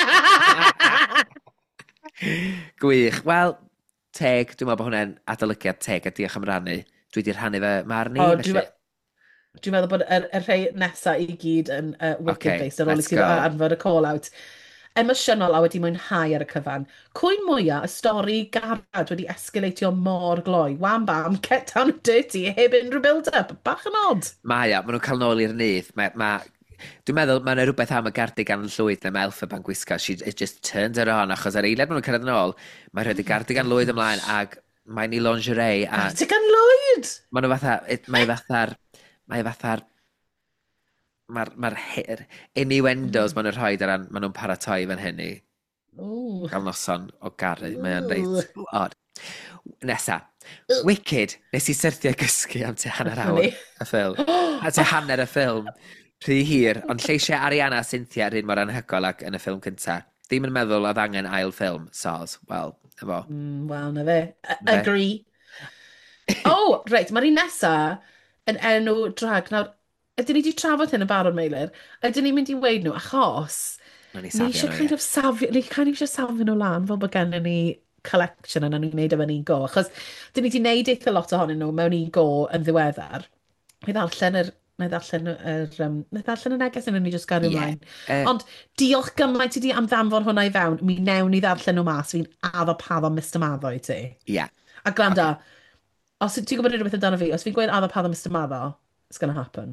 Speaker 4: Gwych. Wel, teg, dwi'n meddwl bod hwnna'n adolygiad teg a diolch am rannu. Dwi wedi rhannu fe marni.
Speaker 3: O,
Speaker 4: felly-
Speaker 3: dwi'n me- dwi'n meddwl bod yr, yr rhai nesa i gyd yn uh, wicked
Speaker 4: Okay,
Speaker 3: based ar ôl i
Speaker 4: let's
Speaker 3: ti
Speaker 4: go.
Speaker 3: anfod y call-out. Emosiynol a wedi mwynhau ar y cyfan. Cwyn mwyaf, y stori garad wedi escalatio mor gloi. Wham bam, get down and dirty, heb unrhyw build-up. Bach yn odd.
Speaker 4: Mae o, maen nhw'n cael nôl i'r nydd. Mae, ma, dwi'n meddwl mae yna rhywbeth am y gardigan yn llwyd na mae Elfa ban gwisgo. She it just turns her on, achos ar eiliad maen nhw'n cyrraedd yn ôl. Mae rhaid i gardigan lwyd ymlaen, ag mae'n i lingerie, a
Speaker 3: Ti gan Lloyd?
Speaker 4: maen nhw fatha, it- mae fatha'r, mae fatha'r, mae'r, mae'r her- innuendos maen nhw'n rhoi ar ran, maen nhw'n paratoi fan hynny.
Speaker 3: Ooh.
Speaker 4: Gael noson o garu, mae'n reit odd. Nesa, Wicked, nes i syrthio gysgu am te hanner awr
Speaker 3: Funny.
Speaker 4: y ffilm. A te hanner y ffilm. Rhy hir, ond lleisiau Ariana a Cynthia yr un mor anhygol ac yn y ffilm cynta. Ddim yn meddwl oedd angen ail ffilm, soz. Wel, efo.
Speaker 3: Mm, Wel, na fe. A-
Speaker 4: Ne.
Speaker 3: Agree. O, oh, reit, mae'r un nesa yn enw drag. Nawr, ydyn ni wedi trafod hyn yn barod, Meilir? Ydyn ni'n mynd i weid nhw, achos
Speaker 4: Nawn ni
Speaker 3: ni
Speaker 4: safio
Speaker 3: eisiau
Speaker 4: nhw,
Speaker 3: kind
Speaker 4: ie.
Speaker 3: of safio, ni kind of eisiau safio nhw lan, fel bod gennym ni collection yna ni'n gwneud efo ni go. Achos dyn ni wedi gwneud eitha lot ohonyn nhw mewn i go yn ddiweddar. Neu ddarllen yr Neu ddarllen yr... Um, neu ddarllen y neges yna ni jyst gario
Speaker 4: Ie.
Speaker 3: ymlaen.
Speaker 4: Yy,
Speaker 3: Ond diolch gymaint i di am ddanfon hwnna i fewn. Mi newn ni ddarllen nhw mas. Fi'n addo paddo mister Maddo i ti.
Speaker 4: Ie.
Speaker 3: A gwranda, os ti'n gwybod rhywbeth amdano fi, os fi'n gweud addo paddo mister Maddo, it's gonna happen.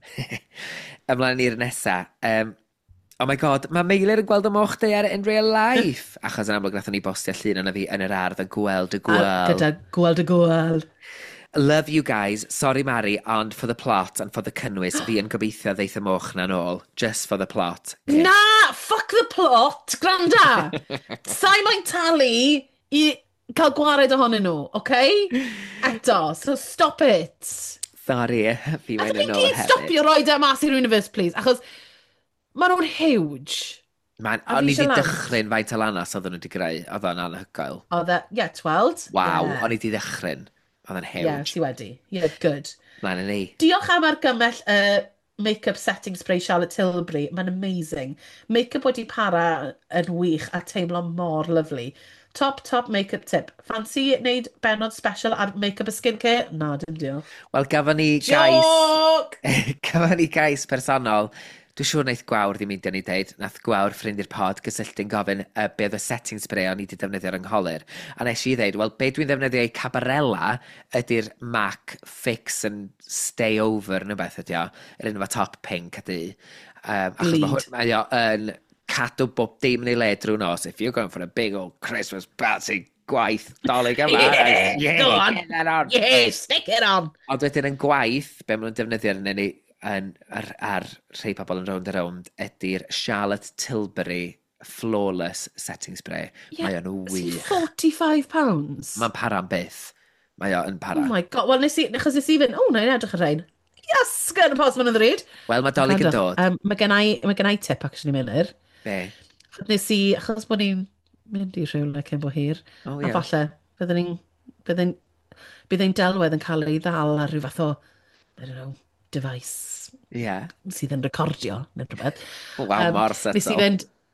Speaker 4: Ymlaen i'r nesa. Um, oh my god, mae Meilir yn gweld y moch deiar in real life. Achos yn amlwg nathon ni bostio llun yna fi yn yr ardd yn gweld y
Speaker 3: A
Speaker 4: gweld.
Speaker 3: gyda gweld y gweld.
Speaker 4: Love you guys. Sorry, Mari, and for the plot and for the cynnwys, fi yn gobeithio ddeith y moch na nôl. Just for the plot.
Speaker 3: Na! Fuck the plot! Granda! Sai moyn talu i cael gwared ohonyn nhw, okay? Eto, so stop it.
Speaker 4: Sorry, fi
Speaker 3: A
Speaker 4: mae'n
Speaker 3: fi
Speaker 4: yn ôl
Speaker 3: gyd
Speaker 4: hefyd.
Speaker 3: stopio roi e mas i'r universe, please, achos maen nhw'n huge.
Speaker 4: Man,
Speaker 3: A
Speaker 4: o'n
Speaker 3: fi
Speaker 4: i wedi
Speaker 3: isio lan.
Speaker 4: dychryn faint o lanas oedd nhw wedi greu. Oedd o'n anhygoel.
Speaker 3: Oedd e, yeah, twelve.
Speaker 4: Waw,
Speaker 3: Yeah.
Speaker 4: o'n i wedi dychryn. Oedd o'n
Speaker 3: Yeah,
Speaker 4: huge.
Speaker 3: ti wedi. Yeah, good.
Speaker 4: Mlaen yn ni.
Speaker 3: Diolch am argymell y uh, make-up setting spray Charlotte Tilbury. Mae'n amazing. Make-up wedi para yn wych a teimlo mor lyflu. Top, top make-up tip. Fancy wneud benod special ar make-up a skincare? Na, dim diolch.
Speaker 4: Wel, gafon ni gais...
Speaker 3: Joc!
Speaker 4: Gafon ni gais personol. Dwi'n siŵr wnaeth Gwawr ddim mynd i ni deud. Nath Gwawr ffrind i'r pod gysylltu'n gofyn uh, be oedd y setting spray o'n i wedi defnyddio ar yngholir. A nes i ddeud, wel, be dwi'n defnyddio i Cabarella ydy'r MAC Fix and Stay Over neu beth ydi o. Yr un efo top pink ydy. Um, achos
Speaker 3: Bleed.
Speaker 4: mae hwn- mae o yn cadw bob dim yn ei le drwy nos. If you're going for a big old Christmas party gwaith dolyg yma.
Speaker 3: Yeah,
Speaker 4: yeah,
Speaker 3: go on.
Speaker 4: get that on.
Speaker 3: Yeah, stick it on!
Speaker 4: Ond wedyn yn gwaith, be maen nhw'n defnyddio yn ni yn, ar, ar rhai pobl yn round a round ydy'r Charlotte Tilbury Flawless Setting Spray. Mae o'n wych.
Speaker 3: forty-five pounds?
Speaker 4: Mae'n para am byth. Mae o yn para.
Speaker 3: Oh my god, wel nes i, achos nes i fynd, o, na i'n edrych ar rhain. Yes, gan y pos ma'n yn ddryd.
Speaker 4: Wel, mae dolyg yn dod.
Speaker 3: Um, mae gen i, mae gen i tip, actually, Miller.
Speaker 4: Be?
Speaker 3: Nes i, achos bod ni'n mynd i rhywle cyn bo hir,
Speaker 4: O,
Speaker 3: a
Speaker 4: ie.
Speaker 3: falle, byddwn ni'n, byddwn bydd ein delwedd yn cael ei ddal ar rhyw fath o, I don't know, device
Speaker 4: Ie.
Speaker 3: sydd yn recordio, neu rhywbeth.
Speaker 4: Waw, mor setl.
Speaker 3: Nes i fynd,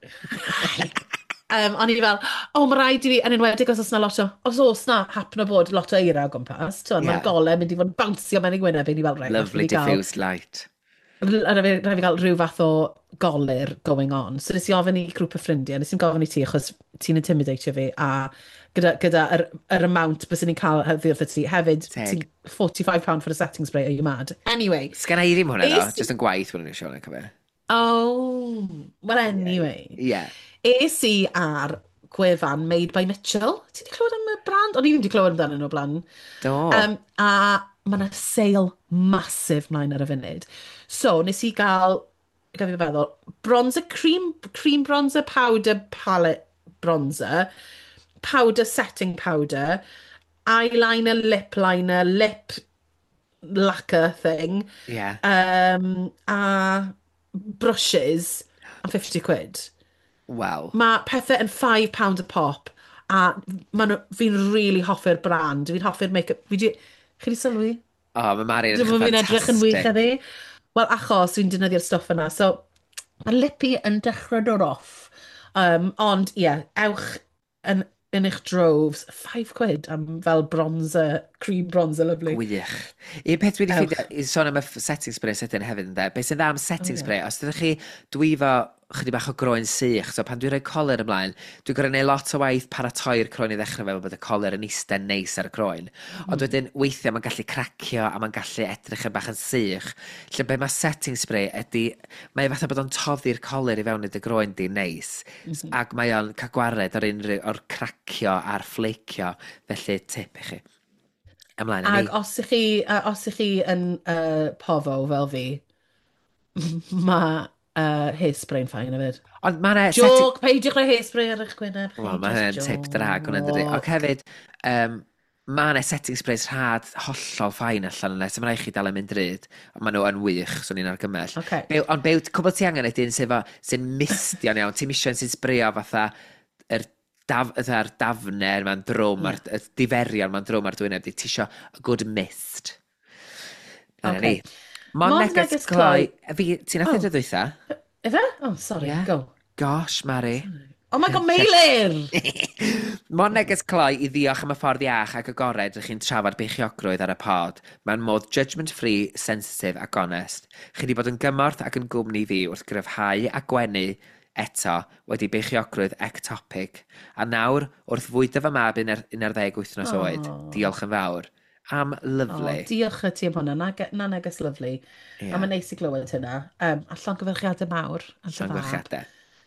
Speaker 3: Um, o'n i fel, o, mae rhaid i fi, yn enwedig os oes na lot o, os oes na happen o bod lot o eira o gwmpas, yeah. Mae'r
Speaker 4: Yeah.
Speaker 3: golau mynd i fod yn bounsio mewn i gwyneb i ni fel rhaid.
Speaker 4: Lovely diffused light.
Speaker 3: Rhaid fi rhaid fi gael rhyw fath o golir going on. So nes i ofyn i grŵp o ffrindiau, nes i'n gofyn i ti achos ti'n intimidatio fi, a gyda, gyda yr, yr amount bys ni'n cael heddi wrth ti, hefyd,
Speaker 4: Teg.
Speaker 3: ti'n forty-five pound for a setting spray, are you mad? Anyway.
Speaker 4: Sgan i ddim hwnna
Speaker 3: Is-
Speaker 4: ddo, just yn gwaith wna'n i sio yn cyfer.
Speaker 3: Oh, well anyway.
Speaker 4: Yeah.
Speaker 3: Es i ar gwefan Made by Mitchell. Ti wedi clywed am y brand? O'n i ddim wedi clywed amdano nhw o blaen.
Speaker 4: Do.
Speaker 3: Um, a mae yna sale masif mlaen ar y funud. So, nes i gael, gael fi feddwl, bronzer, cream, cream bronzer, powder palette bronzer, powder setting powder, eyeliner, lip liner, lip lacquer thing,
Speaker 4: Yeah.
Speaker 3: um, a brushes, and fifty quid.
Speaker 4: Wow.
Speaker 3: Mae pethau yn five pound a pop, a ma' nhw- fi'n really hoffi'r brand, fi'n hoffi'r make-up, fi di, chi di sylwi?
Speaker 4: O, mae Mari'n
Speaker 3: Dwi'n
Speaker 4: edrych
Speaker 3: fi'n edrych yn wych
Speaker 4: fantastic.
Speaker 3: heddi. Wel, achos fi'n defnyddio'r stwff yna, so mae lipi yn dechrau dod off. Um, ond, ie, yeah, ewch yn, yn eich droves, five quid am fel bronzer, cream bronzer, lovely.
Speaker 4: Gwych. Un peth dwi wedi
Speaker 3: Ewch.
Speaker 4: ffeindio, i sôn am y f- setting spray sydyn hefyd yn de, beth sy'n dda am setting
Speaker 3: O, ie.
Speaker 4: spray, os ydych chi dwyfo chydig bach o groen sych, so pan dwi'n rhoi coler ymlaen, dwi'n gorau gwneud lot o waith paratoi'r croen i ddechrau fel bod y coler yn eistedd neis ar y croen. Ond wedyn weithiau mae'n gallu cracio a mae'n gallu edrych yn bach yn sych. Lle be mae setting spray ydy, mae fatha bod o'n toddi'r coler i fewn i dy groen di neis. Ac mae o'n cael gwared o'r unrhyw, o'r cracio a'r fleicio, felly tip i chi. Ymlaen â
Speaker 3: Ac
Speaker 4: ni.
Speaker 3: os ych chi, uh, os ych chi yn uh, pofo fel fi, mae uh, hairspray'n ffain hefyd.
Speaker 4: Ond mae'n setting...
Speaker 3: Joke, peidiwch rhoi hairspray ar eich gwyneb.
Speaker 4: Wel, mae hynny'n tip drag hwnna'n dydi. Ac hefyd, um, mae yna setting sprays rhad hollol ffain allan yna, so mae'n rhaid chi dal yn mynd drud. Ond maen nhw yn wych, so ni'n argymell.
Speaker 3: Ocê.
Speaker 4: Be, ond be, cwbl ti angen ydyn sy'n sy'n mistio'n iawn. Ti'n misio sy'n sbrio fatha yr daf, yr dafner ma'n drwm, yeah. y diferion ma'n drwm ar dwyneb di. Ti isio a good mist. Dyna
Speaker 3: Ocê.
Speaker 4: ni. Mon
Speaker 3: Mon
Speaker 4: neges
Speaker 3: neges
Speaker 4: cloi.
Speaker 3: cloi.
Speaker 4: Fi, ti'n
Speaker 3: Oh.
Speaker 4: athyd y ddwytha?
Speaker 3: Ife? Oh, sorry,
Speaker 4: Yeah.
Speaker 3: go.
Speaker 4: Gosh, Mari.
Speaker 3: Oh my god, Meilir!
Speaker 4: Mon neges cloi i ddiolch am y ffordd iach ac agored rydych chi'n trafod beichiogrwydd ar y pod. Mae'n modd judgment-free, sensitif ac honest. Chi wedi bod yn gymorth ac yn gwmni fi wrth gryfhau a gwenu eto wedi beichiogrwydd ectopic. A nawr, wrth fwydo fy mab un ar, un ar ddeg wythnos
Speaker 3: Oh.
Speaker 4: oed. Diolch yn fawr. Am
Speaker 3: Oh,
Speaker 4: lyflu.
Speaker 3: diolch i ti am hwnna, na, ge- na neges lyflu.
Speaker 4: Ie.
Speaker 3: A mae'n neis i glywed hynna. Um, a llongyfarchiadau mawr. A dy fab.
Speaker 4: Llongyfarchiadau.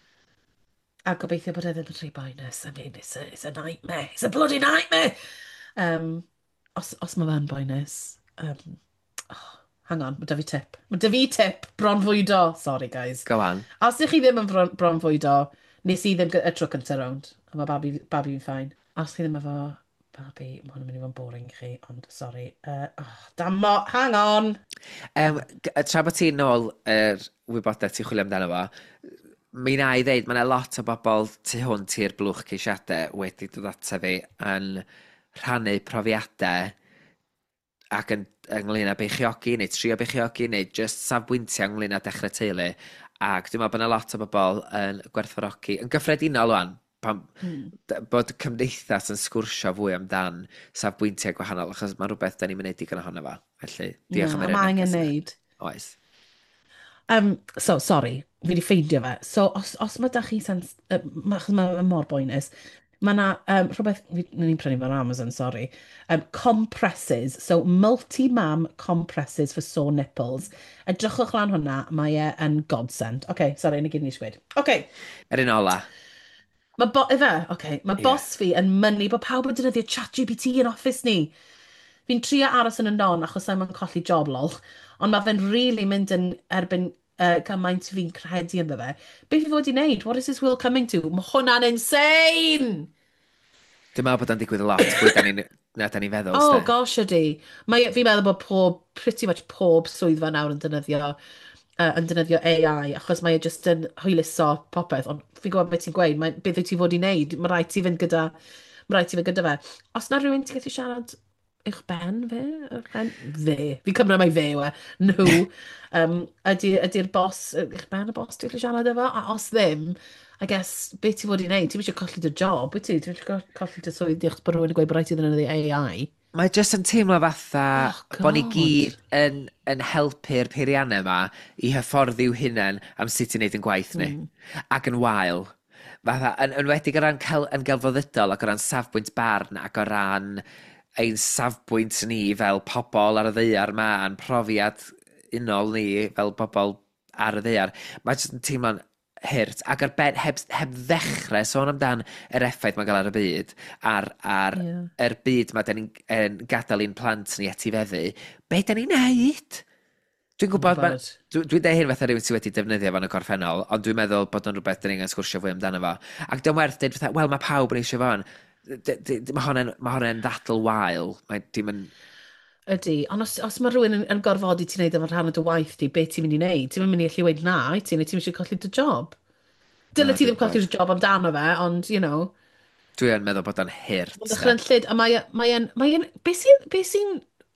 Speaker 3: A gobeithio bod e ddim yn rhy boenus. I mean, it's a, it's a nightmare. It's a bloody nightmare! Um, os, os mae fe'n boenus. Um, oh, hang on, mae dy fi tip. Mae dy fi tip, bronfwydo. Sorry, guys.
Speaker 4: Go on.
Speaker 3: Os ydych chi ddim yn bron, bronfwydo, nes i ddim gy- y tro cyntaf rownd. A mae babi, babi fi'n ffain. Os chi ddim efo babi, mae hwn yn mynd i fod yn boring i chi, ond sorry. Uh, oh, damo, hang on!
Speaker 4: Um, tra bod ti'n nôl yr er, wybodaeth ti'n chwilio amdano fo, mi na i ddeud, mae yna lot o bobl tu hwnt i'r blwch ceisiadau wedi dod ata fi yn rhannu profiadau ac yn ynglyn â beichiogi neu trio beichiogi neu just safbwyntio ynglyn â dechrau teulu. Ac dwi'n meddwl bod yna lot o bobl yn gwerthfawrogi, yn gyffredinol o'n, pan, d- bod cymdeithas yn sgwrsio fwy amdan safbwyntiau gwahanol, achos mae rhywbeth da ni'n mynd digon ohono fo. Felly, diolch am
Speaker 3: Na,
Speaker 4: yr
Speaker 3: mae angen
Speaker 4: neges yna.
Speaker 3: neud.
Speaker 4: Oes.
Speaker 3: Um, so, sorry, fi wedi ffeindio fe. So, os, os mae da chi sens... Uh, mae ma, ma mor boenus. Mae yna um, rhywbeth... fi- Ni'n prynu fe ar Amazon, sorry. Um, compresses. So, multi-mam compresses for sore nipples. Edrychwch lan hwnna, mae e yn godsend. OK, sorry, yn y gyd ni sgwyd. OK,
Speaker 4: Yr un ola.
Speaker 3: mae bo... Ife, OK, mae
Speaker 4: Ie.
Speaker 3: boss fi yn mynnu bod pawb yn defnyddio ChatGPT yn office ni. Fi'n trio aros yn y non achos I'm yn colli job lol. Ond mae fe'n really mynd yn erbyn uh, cymaint fi'n credu ynddo fe. Beth fi fod i wneud? What is this world coming to? Mae hwnna'n insane!
Speaker 4: Dwi'n meddwl bod o'n digwydd lot fwy da ni'n na da ni'n feddwl.
Speaker 3: Oh
Speaker 4: sde?
Speaker 3: gosh ydi. Mae, fi'n meddwl bod pob, pretty much pob swyddfa nawr yn defnyddio, uh, yn defnyddio A I, achos mae e just yn hwyluso popeth. Ond fi'n gwybod beth ti'n gweud, mae, beth wyt ti fod i wneud? Mae rhaid ti fynd gyda, mae rhaid ti fynd gyda fe. Os na rhywun ti'n gallu siarad uwch ben fe? Uwch ben fe. Fi cymryd mai fe yw e. Nhw. Um, ydy'r ydy bos, uwch ben y bos ti'n gallu siarad efo? A os ddim, I guess, beth ti fod i wneud? Ti'n eisiau colli dy job, wyt ti? Ti'n eisiau colli dy swydd diolch bod rhywun yn gweud bod rhaid i ddyn nhw'n A I?
Speaker 4: Mae jyst yn teimlo fatha
Speaker 3: Oh,
Speaker 4: bod ni
Speaker 3: God.
Speaker 4: gyd yn, yn helpu'r peiriannau yma i hyfforddi'w hunain am sut i wneud yn gwaith ni. Ac yn wael. Fatha, yn, yn wedi o ran cel, yn gelfoddydol ac o ran safbwynt barn ac o ran ein safbwynt ni fel pobl ar y ddeiar yma a'n profiad unol ni fel pobl ar y ddeiar. Mae jyst yn teimlo'n hyrt ac ar ben, heb, heb ddechrau sôn amdan yr effaith mae'n gael ar y byd ar, ar
Speaker 3: Ie.
Speaker 4: yr byd mae ni'n yn gadael i'n plant ni etifeddu, be da ni'n neud? Dwi'n gwybod,
Speaker 3: Gwybod.
Speaker 4: dwi'n dwi dweud hyn fatha rhywun sydd wedi defnyddio fan y gorffennol, ond dwi'n meddwl bod o'n rhywbeth da ni'n sgwrsio fwy amdano fo. Ac dwi'n werth dweud fatha, wel, mae pawb yn eisiau fo'n. Mae hwnna'n ma hwnna'n ddadl wael. Mae dim yn...
Speaker 3: Ydy, ond os, os mae rhywun yn, yn gorfodi ti'n neud efo rhan o dy waith di, beth ti'n mynd i wneud? Ti'n mynd i allu weid na, i ti, neu ti'n mynd i colli dy job? Dyle
Speaker 4: Na,
Speaker 3: ti ddim
Speaker 4: dwi'n
Speaker 3: colli dy job amdano fe, ond, you know,
Speaker 4: Dwi'n meddwl bod o'n hyrt.
Speaker 3: Ond dechrau'n llyd, a mae mae yn, mae yn, beth sy'n, beth sy'n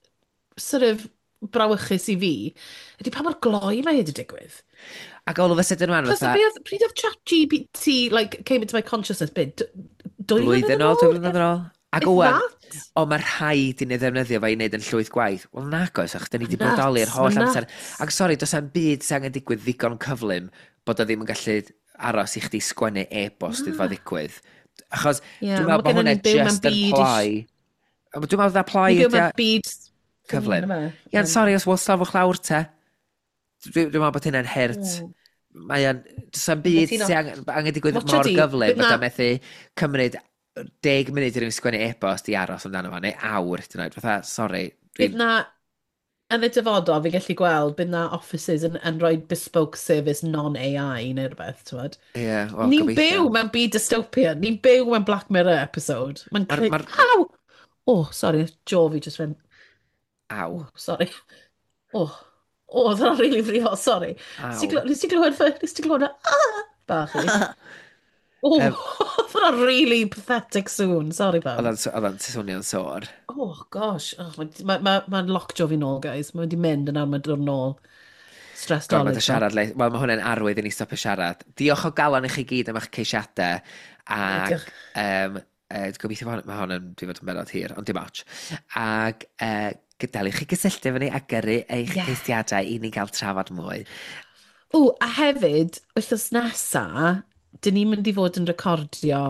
Speaker 3: sort of brawychus i fi, ydy pa mor gloi mae wedi digwydd.
Speaker 4: Ac all of a sudden rwan,
Speaker 3: Cos
Speaker 4: fatha...
Speaker 3: be oedd, pryd oedd chat G P T, like, came into my consciousness bit, dwy
Speaker 4: Blwyddyn ôl, dwy flynedd yn ôl. Ac
Speaker 3: If
Speaker 4: wan,
Speaker 3: that?
Speaker 4: o mae rhaid i ni ddefnyddio fe i wneud yn llwyth gwaith. Wel nag oes, ach, da ni wedi
Speaker 3: Nuts,
Speaker 4: bodoli'r holl
Speaker 3: ma'
Speaker 4: amser.
Speaker 3: nuts.
Speaker 4: Ac sori, does am byd sy'n angen digwydd ddigon cyflym bod o ddim yn gallu aros i chdi sgwennu e-bost iddo fo ddigwydd. Achos,
Speaker 3: Ie,
Speaker 4: dwi'n
Speaker 3: ma'
Speaker 4: meddwl bod
Speaker 3: gennyn
Speaker 4: hwnna
Speaker 3: ni byw mewn
Speaker 4: just yn
Speaker 3: byd
Speaker 4: plai. Dwi'n meddwl bod plai
Speaker 3: Ni byw
Speaker 4: ydi
Speaker 3: mewn byd
Speaker 4: cyflym.
Speaker 3: yma.
Speaker 4: Ia'n sori os wel slafwch lawr te. Dwi'n meddwl bod hynna'n hert. Mae o'n, does am byd
Speaker 3: Cytuno.
Speaker 4: sy'n angen, angen digwydd
Speaker 3: Watcha
Speaker 4: mor
Speaker 3: di,
Speaker 4: gyflym,
Speaker 3: bydd na-
Speaker 4: bod o'n methu cymryd deg munud i rywun sgwennu e-bost i aros amdano fo, neu awr, hyd yn oed, fatha, sori.
Speaker 3: Bydd na, yn y dyfodol, fi gallu gweld, bydd na offices yn, yn rhoi bespoke service non-A I neu rhywbeth, ti'n bod?
Speaker 4: Ie, wel,
Speaker 3: Ni'n
Speaker 4: gobeithio.
Speaker 3: byw mewn byd dystopian. Ni'n byw mewn Black Mirror episode. Mae'n
Speaker 4: Ma'r-
Speaker 3: creu...
Speaker 4: ma'r-
Speaker 3: Aw! Oh, sorry, jaw fi just went...
Speaker 4: Aw.
Speaker 3: Sorry. Oh, oh, oedd hwnna'n rili frifo, sorry.
Speaker 4: Aw.
Speaker 3: Nes ti glo- nes ti glywed fy... Nes ti glywed y... Ah! Bach i. Oh,
Speaker 4: Yym.
Speaker 3: oedd hwnna'n really pathetic soon. Sorry,
Speaker 4: Oedd
Speaker 3: pam.
Speaker 4: o'n oedd o'n swnio'n sôr.
Speaker 3: Oh, gosh. Oh, Mae'n ma, ma, ma lockjaw fi nôl, guys. Mae'n wedi mynd yn armod o'r nôl. Stressed
Speaker 4: Gormod o
Speaker 3: olyd.
Speaker 4: siarad, le- wel, mae hwnna'n arwydd i ni stopio siarad. Diolch o galon i chi gyd am eich ceisiadau. Ac,
Speaker 3: Diolch.
Speaker 4: um, uh, gobeithio fo- mae hwn yn di fod yn benod hir, ond dim ots. Ac, uh, gydelu chi gysylltu efo ni a gyrru eich
Speaker 3: Ie.
Speaker 4: ceisiadau i ni gael trafod mwy.
Speaker 3: O, a hefyd, wythnos nesa, dyn ni'n mynd i fod yn recordio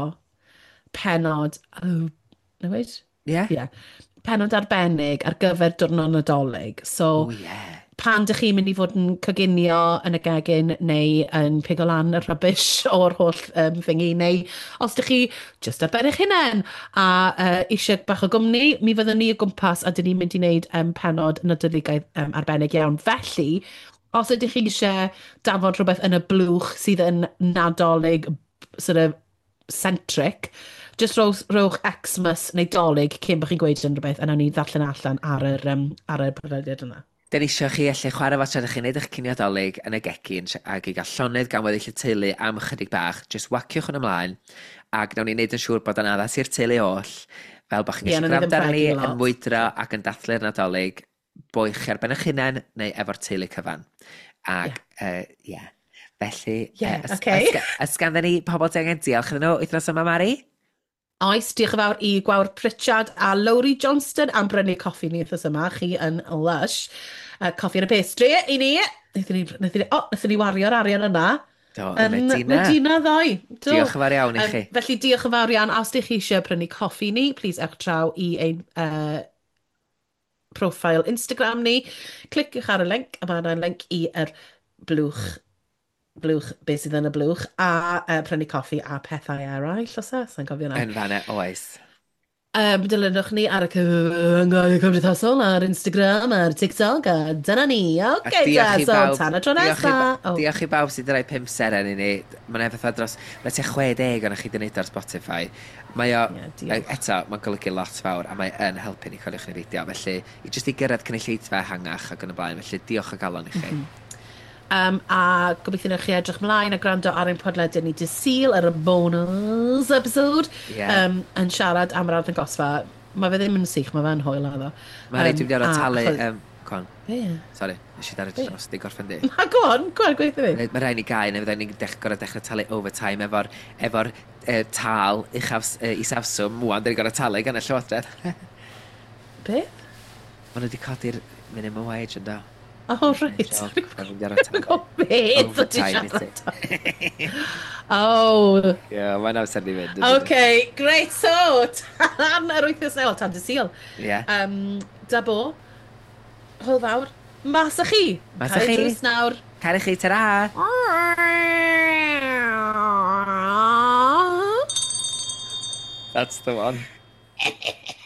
Speaker 3: penod... Oh, newid?
Speaker 4: Ie?
Speaker 3: Ie. Penod arbennig ar gyfer diwrnod Nadolig. So,
Speaker 4: O, ie.
Speaker 3: pan dych chi'n mynd i fod yn coginio yn y gegin neu yn pigo lan y rubbish o'r holl um, thingy, neu os dych chi just ar ben eich hunain a uh, eisiau bach o gwmni, mi fyddwn ni o gwmpas a dyn ni'n mynd i wneud um, penod nadoligaidd um, arbennig iawn. Felly, os ydych chi eisiau dafod rhywbeth yn y blwch sydd yn nadolig sort of centric, just rowch, rowch Xmas neu dolig cyn bych chi'n gweud unrhyw a nawn ni ddarllen allan ar yr, um, ar y podlediad yna.
Speaker 4: Dyn isio chi allu chwarae fo tra ydych chi'n neud eich ciniadolig yn y gegin ac i gael llonydd gan weddill y teulu am ychydig bach. Just waciwch hwn ymlaen ac nawn ni wneud yn siŵr bod yn addas i'r teulu oll fel bod chi'n
Speaker 3: Ie,
Speaker 4: gallu
Speaker 3: nawn ni ddim
Speaker 4: gwrando ar ni
Speaker 3: pregu
Speaker 4: yn
Speaker 3: lot.
Speaker 4: mwydro ac yn dathlu'r nadolig boi chi ar ben eich hunain neu efo'r teulu cyfan. Ac, ie, yeah. felly,
Speaker 3: Ie,
Speaker 4: yy, ys-
Speaker 3: ocê.
Speaker 4: ys- ys ganddyn ni pobl ti angen diolch iddyn nhw wythnos yma, Mari?
Speaker 3: Oes, diolch yn fawr i Gwawr Pritchard a Lowry Johnston am brynu coffi ni wrthos yma, chi yn Lush. Uh, coffi yn y pastry i ni. Nethon ni, nethon ni, o, nethon ni wario'r arian yna.
Speaker 4: Do, yn
Speaker 3: Yn
Speaker 4: Medina.
Speaker 3: Medina ddoi. Do.
Speaker 4: Diolch yn fawr iawn i
Speaker 3: Yym,
Speaker 4: chi.
Speaker 3: Felly diolch yn fawr iawn. Os ydych chi eisiau prynu coffi ni, please ewch draw i ein uh, profile Instagram ni. Cliciwch ar y link, a mae yna link i yr blwch, blwch, beth sydd yn y blwch, a uh, prynu coffi a pethau eraill, os e, sa'n cofio yna.
Speaker 4: Yn fanna, oes.
Speaker 3: Um, dilynwch ni ar y cyfryngau cymdeithasol ar Instagram, ar TikTok, a dyna ni.
Speaker 4: Ac
Speaker 3: Oce,
Speaker 4: diolch
Speaker 3: okay,
Speaker 4: i
Speaker 3: so
Speaker 4: bawb-
Speaker 3: tan y tro
Speaker 4: diolch i
Speaker 3: nesa.
Speaker 4: ba-
Speaker 3: Oh.
Speaker 4: Diolch i bawb sydd wedi rhoi pum seren i ni. Mae'n efo fatha dros, mae tua chwe deg o'n chi wedi wneud ar Spotify. Mae o,
Speaker 3: Ie, diolch.
Speaker 4: eto, mae'n golygu lot fawr, a mae yn helpu ni coeliwch ni reidio. Felly, i jyst i gyrraedd cynulleidfa hangach ac yn y blaen. Felly, diolch o galon i chi.
Speaker 3: Um, a gobeithio chi edrych mlaen a gwrando ar ein podlediad ni dydd Sul ar y bonus episode
Speaker 4: Ie.
Speaker 3: um, yn siarad am yr arddangosfa. ma fe ddim yn sych, ma fe'n hwyl addo.
Speaker 4: Mae'n rhaid i fi ar y
Speaker 3: a-
Speaker 4: talu...
Speaker 3: achos-
Speaker 4: Um, Con,
Speaker 3: Ie.
Speaker 4: sori, nes i dar y dros, di gorffen di.
Speaker 3: Na, go on, go on, gweithio fi.
Speaker 4: Mae rhaid ni gau, neu fyddai'n ni'n gorau dechrau talu overtime efo'r efo uh, tal uchaf, uh, isafswm. Mwan, dyn ni'n gorau talu gan y llywodraeth.
Speaker 3: Beth?
Speaker 4: Mae nhw wedi codi'r minimum wage yn da.
Speaker 3: O, reit.
Speaker 4: Job, a fynd ar y talu.
Speaker 3: Go beth o ti
Speaker 4: Overtime,
Speaker 3: siarad? O,
Speaker 4: Ie, mae'n amser ni fynd.
Speaker 3: oce, great, so, tan yr wythnos newydd, tan dy sil.
Speaker 4: Ie.
Speaker 3: Um, Dabo, hwyl fawr, mas â chi.
Speaker 4: Mas â
Speaker 3: Cau
Speaker 4: chi.
Speaker 3: drws nawr.
Speaker 4: Cari chi, ta-ra! That's the one.